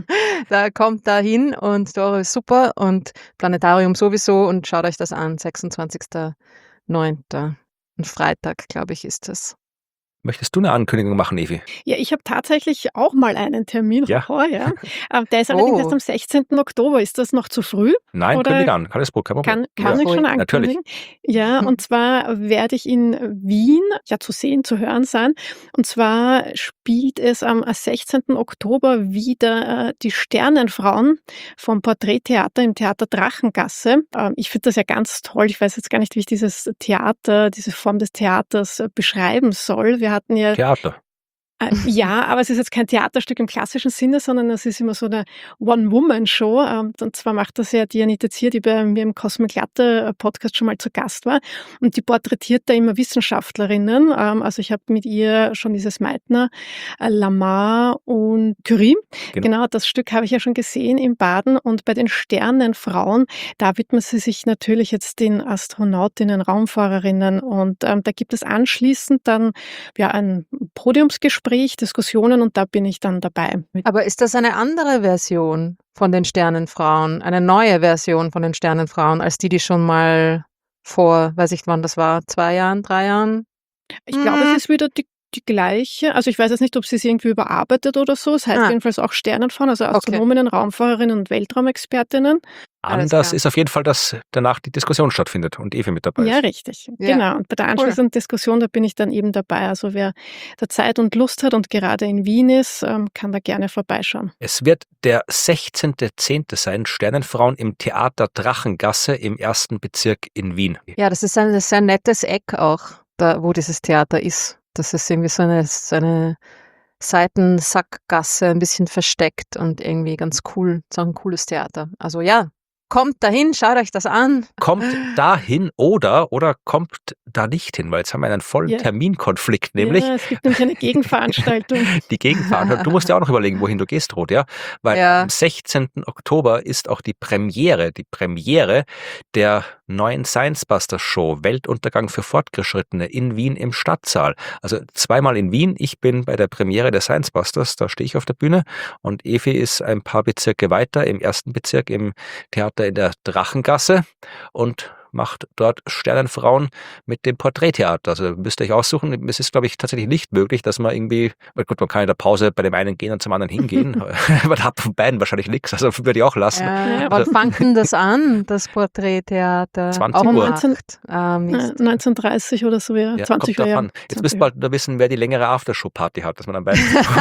da kommt da hin und Doro ist super und Planetarium sowieso und schaut euch das an, sechsundzwanzigsten neunten Ein Freitag, glaube ich, ist das. Möchtest du eine Ankündigung machen, Evi? Ja, ich habe tatsächlich auch mal einen Termin Ja. vorher. Ähm, Der ist allerdings erst Oh, am sechzehnten Oktober. Ist das noch zu früh? Nein, Oder kündige an. Alles gut, kein Problem. kann, kann Ja, ich schon ruhig. natürlich. ankündigen? Ja, und zwar werde ich in Wien ja zu sehen, zu hören sein. Und zwar spielt es am sechzehnten Oktober wieder äh, die Sternenfrauen vom Porträttheater im Theater Drachengasse. Ähm, ich finde das ja ganz toll. Ich weiß jetzt gar nicht, wie ich dieses Theater, diese Form des Theaters äh, beschreiben soll. Wir hatten ja Theater. Äh, ja, aber es ist jetzt kein Theaterstück im klassischen Sinne, sondern es ist immer so eine One-Woman-Show. Ähm, und zwar macht das ja die Anita Zier, die bei mir im Cosmic Latte Podcast schon mal zu Gast war. Und die porträtiert da immer Wissenschaftlerinnen. Ähm, also ich habe mit ihr schon dieses Meitner, äh, Lamar und Curie. Genau. Genau, das Stück habe ich ja schon gesehen in Baden. Und bei den Sternenfrauen, da widmet sie sich natürlich jetzt den Astronautinnen, Raumfahrerinnen. Und ähm, da gibt es anschließend dann ja ein Podiumsgespräch, Diskussionen und da bin ich dann dabei. Mit aber ist das eine andere Version von den Sternenfrauen, eine neue Version von den Sternenfrauen, als die, die schon mal vor, weiß ich wann das war, zwei Jahren, drei Jahren? Ich glaube, es Hm. ist wieder die, die gleiche. Also ich weiß jetzt nicht, ob sie es irgendwie überarbeitet oder so. Es heißt Ah, jedenfalls auch Sternenfrauen, also okay, Astronominnen, Raumfahrerinnen und Weltraumexpertinnen. alles Anders klar. ist auf jeden Fall, dass danach die Diskussion stattfindet und Evi mit dabei Ja, ist. richtig. Ja, Genau. Und bei der cool. anschließenden Diskussion, da bin ich dann eben dabei. Also wer da Zeit und Lust hat und gerade in Wien ist, ähm, kann da gerne vorbeischauen. Es wird der sechzehnten zehnten sein, Sternenfrauen im Theater Drachengasse im ersten Bezirk in Wien. Ja, das ist ein sehr nettes Eck auch, da wo dieses Theater ist. Das ist irgendwie so eine, so eine Seitensackgasse, ein bisschen versteckt und irgendwie ganz cool. So ein cooles Theater. Also ja, kommt dahin, schaut euch das an. Kommt dahin oder oder kommt da nicht hin, weil jetzt haben wir einen vollen Ja. Terminkonflikt, nämlich Ja, es gibt nämlich eine Gegenveranstaltung. die Gegenveranstaltung. Du musst ja auch noch überlegen, wohin du gehst, Ruth, ja? Weil Ja, am sechzehnten Oktober ist auch die Premiere, die Premiere der neuen Science Buster Show, Weltuntergang für Fortgeschrittene in Wien im Stadtsaal. Also zweimal in Wien. Ich bin bei der Premiere der Science Busters, da stehe ich auf der Bühne und Evi ist ein paar Bezirke weiter, im ersten Bezirk im Theater in der Drachengasse und macht dort Sternenfrauen mit dem Porträttheater. Also müsst ihr euch aussuchen. Es ist, glaube ich, tatsächlich nicht möglich, dass man irgendwie, weil gut, man kann in der Pause bei dem einen gehen und zum anderen hingehen, aber da hat von beiden wahrscheinlich nichts. Also würde ich auch lassen. ja. Ja, Wann Also fängt denn das an, das Porträttheater? zwanzig Auch um Uhr. neunzehn, acht. Ah, äh, Mist. neunzehn Uhr dreißig oder so, ja. Ja, kommt zwanzig Uhr, drauf ja. an. Jetzt müsst zwanzig ihr Uhr. bald nur wissen, wer die längere Aftershow-Party hat, dass man dann weiß,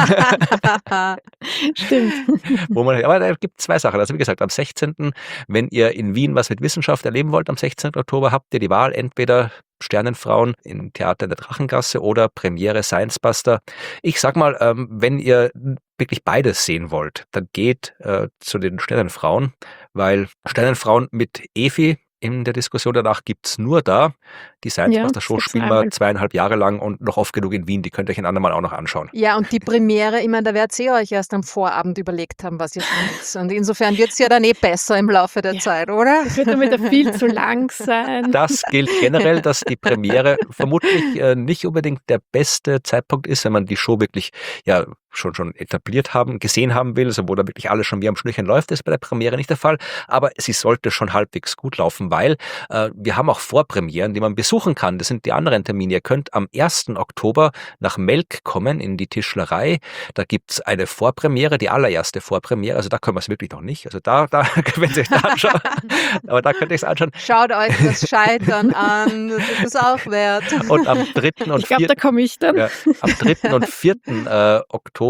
Stimmt. wo man, aber da gibt es zwei Sachen. Also wie gesagt, am sechzehnten, wenn ihr in Wien was mit Wissenschaft erleben wollt, am sechzehnten vierzehnten Oktober habt ihr die Wahl, entweder Sternenfrauen im Theater in der Drachengasse oder Premiere Science Buster. Ich sag mal, ähm, wenn ihr wirklich beides sehen wollt, dann geht äh, zu den Sternenfrauen, weil Sternenfrauen mit Efi in der Diskussion danach gibt's nur da. Die Science Ja, Buster das Show gibt's spielen nur wir einmal. zweieinhalb Jahre lang und noch oft genug in Wien. Die könnt ihr euch ein andermal auch noch anschauen. Ja, und die Premiere, ich meine, da werdet ihr euch erst am Vorabend überlegt haben, was ihr tut. Und insofern wird es ja dann eh besser im Laufe der Ja. Zeit, oder? Das wird dann wieder viel zu lang sein. Das gilt generell, dass die Premiere vermutlich äh, nicht unbedingt der beste Zeitpunkt ist, wenn man die Show wirklich ja schon schon etabliert haben, gesehen haben will, also wo da wirklich alles schon wie am Schnürchen läuft, ist bei der Premiere nicht der Fall, aber sie sollte schon halbwegs gut laufen, weil äh, wir haben auch Vorpremieren, die man besuchen kann. Das sind die anderen Termine. Ihr könnt am ersten Oktober nach Melk kommen, in die Tischlerei. Da gibt's eine Vorpremiere, die allererste Vorpremiere, also da können wir es wirklich noch nicht. Also da, da könnt ihr euch da anschauen, aber da könnt ihr es anschauen. Schaut euch das Scheitern an, das ist es auch wert. Und am dritten und Ich glaube, da vierten komme ich dann. Ja, am dritten und vierten Äh, Oktober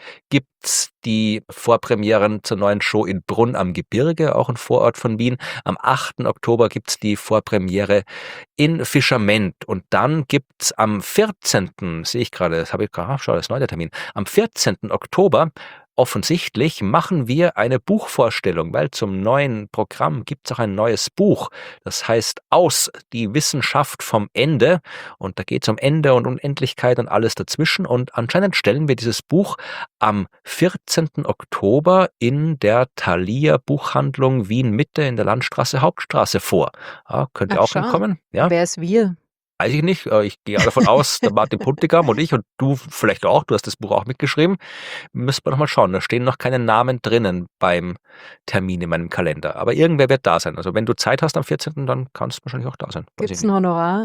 gibt's die Vorpremieren zur neuen Show in Brunn am Gebirge, auch ein Vorort von Wien. Am achten Oktober gibt's die Vorpremiere in Fischerment. Und dann gibt's am vierzehnten sehe ich gerade, das habe ich gerade, schau, das ist neu der Termin. Am vierzehnten Oktober offensichtlich machen wir eine Buchvorstellung, weil zum neuen Programm gibt es auch ein neues Buch. Das heißt Aus, die Wissenschaft vom Ende. Und da geht es um Ende und Unendlichkeit und alles dazwischen. Und anscheinend stellen wir dieses Buch am vierzehnten Oktober in der Thalia Buchhandlung Wien Mitte in der Landstraße Hauptstraße vor. Ja, könnt ihr Ach, auch schau. hinkommen? Ja. Wer ist wir? Weiß ich nicht. Äh, Ich gehe davon aus, der Martin Puntigam und ich und du vielleicht auch, du hast das Buch auch mitgeschrieben. Müssen wir noch mal schauen. Da stehen noch keine Namen drinnen beim Termin in meinem Kalender. Aber irgendwer wird da sein. Also wenn du Zeit hast am vierzehnten, dann kannst du wahrscheinlich auch da sein. Weiß Gibt es ich ein Honorar?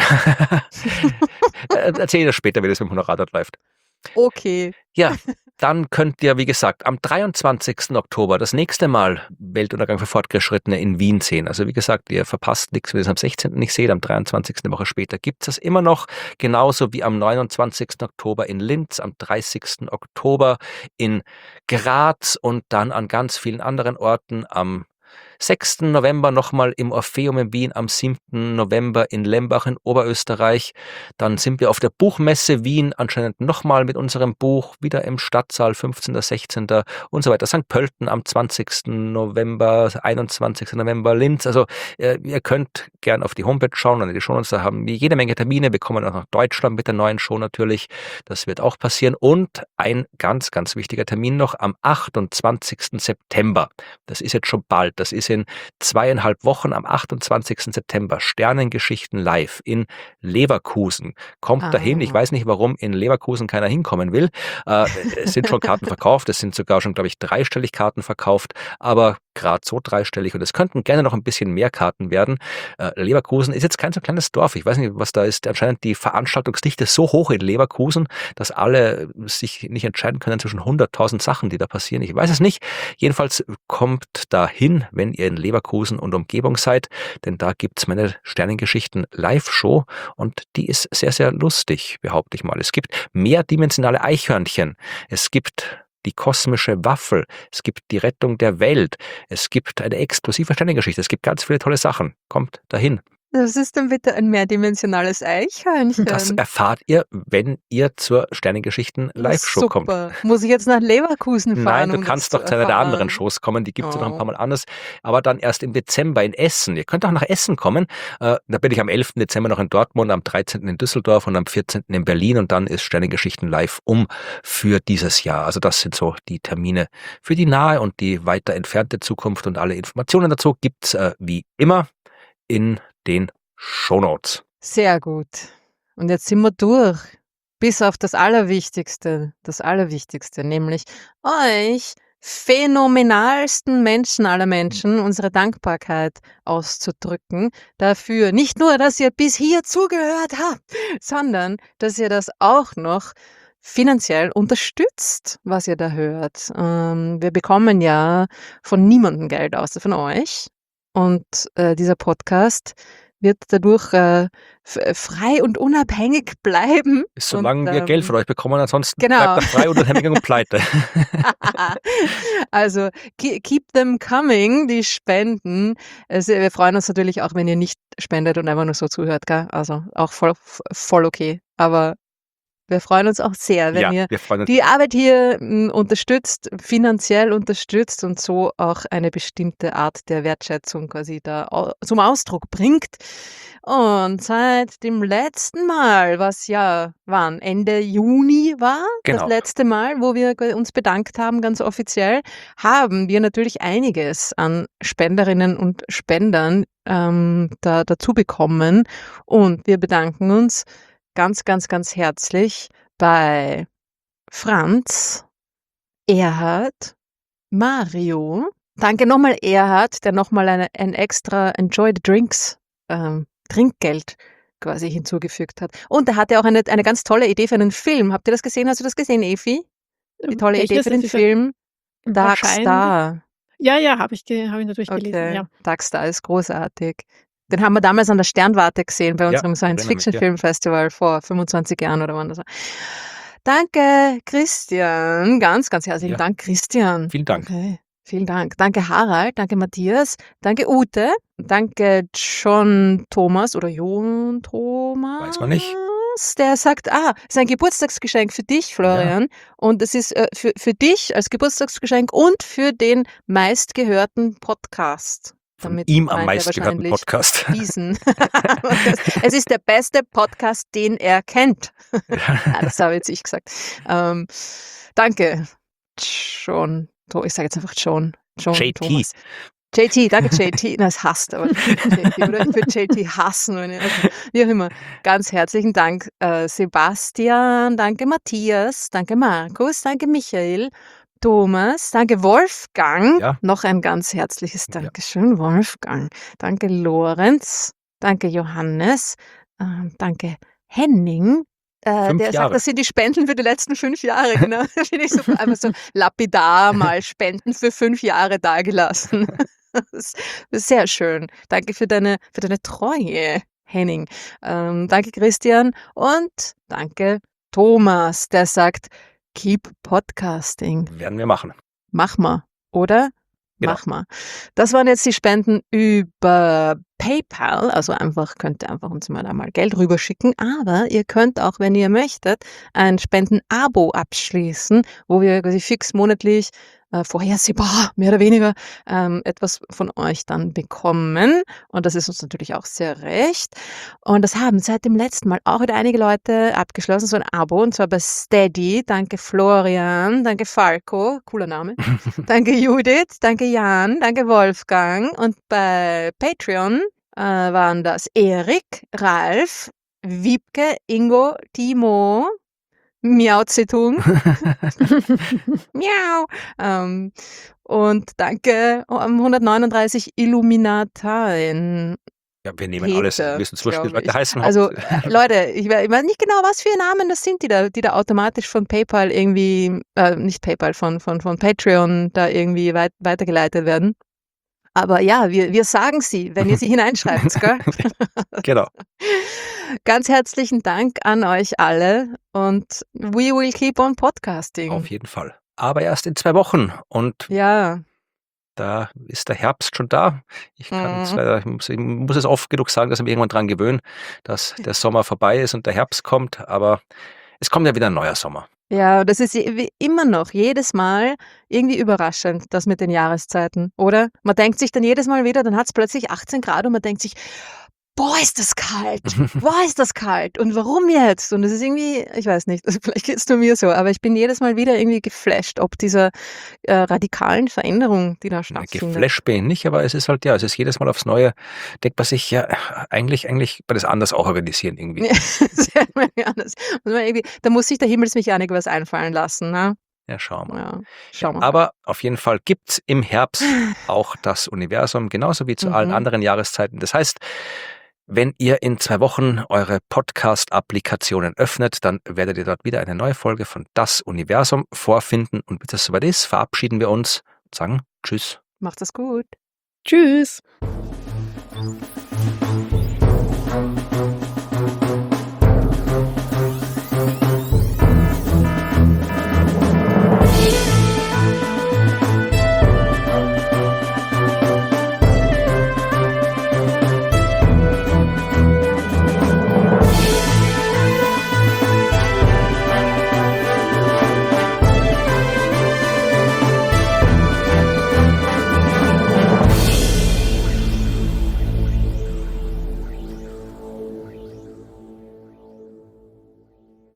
Äh, Erzähl dir später, wie das mit dem Honorar dort läuft. Okay. Ja, dann könnt ihr, wie gesagt, am dreiundzwanzigsten Oktober das nächste Mal Weltuntergang für Fortgeschrittene in Wien sehen. Also wie gesagt, ihr verpasst nichts, wenn ihr es am sechzehnten nicht seht. Am dreiundzwanzigsten eine Woche später gibt es das immer noch. Genauso wie am neunundzwanzigsten Oktober in Linz, am dreißigsten Oktober in Graz und dann an ganz vielen anderen Orten am sechsten November nochmal im Orpheum in Wien, am siebten November in Lembach in Oberösterreich. Dann sind wir auf der Buchmesse Wien anscheinend nochmal mit unserem Buch, wieder im Stadtsaal, fünfzehnten, sechzehnten und so weiter. Sankt Pölten am zwanzigsten November, einundzwanzigsten November Linz. Also äh, ihr könnt gern auf die Homepage schauen, an die Shownotes, da haben wir jede Menge Termine. Wir kommen auch nach Deutschland mit der neuen Show natürlich. Das wird auch passieren. Und ein ganz, ganz wichtiger Termin noch am achtundzwanzigsten September. Das ist jetzt schon bald. Das ist in zweieinhalb Wochen am achtundzwanzigsten September. Sternengeschichten live in Leverkusen. Kommt Ah. dahin. Ich weiß nicht, warum in Leverkusen keiner hinkommen will. Äh, es sind schon Karten verkauft. Es sind sogar schon, glaube ich, dreistellig Karten verkauft. Aber gerade so dreistellig. Und es könnten gerne noch ein bisschen mehr Karten werden. Äh, Leverkusen ist jetzt kein so kleines Dorf. Ich weiß nicht, was da ist. Anscheinend die Veranstaltungsdichte ist so hoch in Leverkusen, dass alle sich nicht entscheiden können zwischen hunderttausend Sachen, die da passieren. Ich weiß es nicht. Jedenfalls kommt dahin, wenn ihr in Leverkusen und Umgebung seid, denn da gibt's meine Sternengeschichten Live-Show und die ist sehr, sehr lustig, behaupte ich mal. Es gibt mehrdimensionale Eichhörnchen. Es gibt die kosmische Waffel. Es gibt die Rettung der Welt. Es gibt eine exklusive Sternengeschichte. Es gibt ganz viele tolle Sachen. Kommt dahin. Das ist dann bitte ein mehrdimensionales Eichhörnchen. Das erfahrt ihr, wenn ihr zur Sternengeschichten Live-Show kommt. Super. Muss ich jetzt nach Leverkusen fahren? Nein, du um kannst das doch zu zu einer der erfahren? anderen Shows kommen, die gibt es noch ein Oh. paar Mal anders, aber dann erst im Dezember in Essen. Ihr könnt auch nach Essen kommen. Äh, da bin ich am elften Dezember noch in Dortmund, am dreizehnten in Düsseldorf und am vierzehnten in Berlin und dann ist Sternengeschichten live um für dieses Jahr. Also das sind so die Termine für die nahe und die weiter entfernte Zukunft und alle Informationen dazu gibt's äh, wie immer in den Shownotes. Sehr gut. Und jetzt sind wir durch. Bis auf das Allerwichtigste, das Allerwichtigste, nämlich euch phänomenalsten Menschen aller Menschen unsere Dankbarkeit auszudrücken dafür. Nicht nur, dass ihr bis hier zugehört habt, sondern dass ihr das auch noch finanziell unterstützt, was ihr da hört. Ähm, wir bekommen ja von niemandem Geld außer von euch. Und äh, dieser Podcast wird dadurch äh, f- frei und unabhängig bleiben. Solange und, wir Geld ähm, von euch bekommen, ansonsten Genau. bleibt er frei, unabhängig und pleite. Also ke- keep them coming, die Spenden. Also, wir freuen uns natürlich auch, wenn ihr nicht spendet und einfach nur so zuhört, gell? Also auch voll, voll okay. Aber wir freuen uns auch sehr, wenn Ja, ihr wir freuen uns. die Arbeit hier m, unterstützt, finanziell unterstützt und so auch eine bestimmte Art der Wertschätzung quasi da au- zum Ausdruck bringt. Und seit dem letzten Mal, was ja wann Ende Juni war, das Genau. letzte Mal, wo wir ge- uns bedankt haben, ganz offiziell, haben wir natürlich einiges an Spenderinnen und Spendern ähm, da, dazu bekommen. Und wir bedanken uns ganz, ganz, ganz herzlich bei Franz, Erhard, Mario. Danke nochmal, Erhard, der nochmal eine, ein extra Enjoy the Drinks ähm, Trinkgeld quasi hinzugefügt hat. Und er hatte auch eine, eine ganz tolle Idee für einen Film. Habt ihr das gesehen? Hast du das gesehen, Evi? Die tolle Idee Welches? für Das den ist ja Film Dark wahrscheinlich. Star. Ja, ja, habe ich, ge habe ich natürlich gelesen, Okay, ja. Dark Star ist großartig. Den haben wir damals an der Sternwarte gesehen bei Ja, unserem erinnere mich, ja. Science-Fiction-Film-Festival vor fünfundzwanzig Jahren oder wann das war. Danke, Christian. Ganz, ganz herzlichen Ja. Dank, Christian. Vielen Dank. Okay, vielen Dank. Danke, Harald. Danke, Matthias. Danke, Ute. Danke, John Thomas oder Jon Thomas. Weiß man nicht. Der sagt, ah, es ist ein Geburtstagsgeschenk für dich, Florian. Und es ist äh, für, für dich als Geburtstagsgeschenk und für den meistgehörten Podcast. Von Damit ihm am meint er meistgehörten wahrscheinlich Podcast. diesen. Es ist der beste Podcast, den er kennt. Ah, das habe jetzt ich gesagt. Ähm, danke, John. To- Ich sage jetzt einfach John. John J T. Thomas. J T, danke J T. Na, es hasst aber J T, oder? Ich würde J T hassen. Wenn ich, also, wie auch immer. Ganz herzlichen Dank, äh, Sebastian. Danke, Matthias. Danke, Markus. Danke, Michael. Thomas. Danke, Wolfgang. Ja. Noch ein ganz herzliches Ja. Dankeschön, Wolfgang. Danke, Lorenz. Danke, Johannes. Ähm, danke, Henning. Äh, Fünf der Jahre. sagt, das sind die Spenden für die letzten fünf Jahre, genau. Finde ich so, einfach so lapidar mal Spenden für fünf Jahre dagelassen. Das ist, das ist sehr schön. Danke für deine, für deine Treue, Henning. Ähm, danke, Christian. Und danke, Thomas, der sagt, keep podcasting. Werden wir machen. Mach mal, oder? Genau. Mach mal. Das waren jetzt die Spenden über PayPal, also einfach könnt ihr einfach uns mal da mal Geld rüberschicken, aber ihr könnt auch, wenn ihr möchtet, ein Spenden-Abo abschließen, wo wir quasi fix monatlich äh, vorhersehbar, mehr oder weniger, ähm, etwas von euch dann bekommen. Und das ist uns natürlich auch sehr recht. Und das haben seit dem letzten Mal auch wieder einige Leute abgeschlossen, so ein Abo, und zwar bei Steady. Danke Florian, danke Falco, cooler Name. Danke Judith, danke Jan, danke Wolfgang. Und bei Patreon äh, waren das Erik, Ralf, Wiebke, Ingo, Timo, Miao Zedong, Miau. Ähm, und danke um hundertneununddreißig Illuminatain. Ja, wir nehmen Peter, alles. Wir wissen es wurscht, wie die glaub Leute ich. heißen. Also Haupt- äh, Leute, ich, we- ich weiß nicht genau, was für Namen das sind, die da, die da automatisch von PayPal irgendwie, äh, nicht PayPal, von, von, von Patreon da irgendwie weit, weitergeleitet werden. Aber ja, wir, wir sagen sie, wenn ihr sie hineinschreibt, gell? Genau. Ganz herzlichen Dank an euch alle und we will keep on podcasting. Auf jeden Fall. Aber erst in zwei Wochen. Und Ja, da ist der Herbst schon da. Ich kann jetzt Mhm. leider, ich muss, ich muss es oft genug sagen, dass ich mich irgendwann dran gewöhne, dass der Sommer vorbei ist und der Herbst kommt. Aber es kommt ja wieder ein neuer Sommer. ja, das ist wie immer noch jedes Mal irgendwie überraschend, das mit den Jahreszeiten, oder? Man denkt sich dann jedes Mal wieder, dann hat es plötzlich achtzehn Grad und man denkt sich, boah, ist das kalt, boah, ist das kalt und warum jetzt? Und es ist irgendwie, ich weiß nicht, also vielleicht geht es nur mir so, aber ich bin jedes Mal wieder irgendwie geflasht, ob dieser äh, radikalen Veränderung, die da Na, stattfindet. geflasht bin ich nicht, aber es ist halt, ja, es ist jedes Mal aufs Neue, denkt man sich, ja, eigentlich, eigentlich bei das anders auch organisieren irgendwie. Ja, sehr anders. Muss man irgendwie- Da muss sich der Himmelsmechanik was einfallen lassen, ne? Ja, schauen wir. Ja, schauen wir. Aber auf jeden Fall gibt's im Herbst auch das Universum, genauso wie zu allen Mhm. anderen Jahreszeiten. Das heißt, wenn ihr in zwei Wochen eure Podcast-Applikationen öffnet, dann werdet ihr dort wieder eine neue Folge von Das Universum vorfinden. Und bis das soweit ist, verabschieden wir uns und sagen Tschüss. Macht es gut. Tschüss.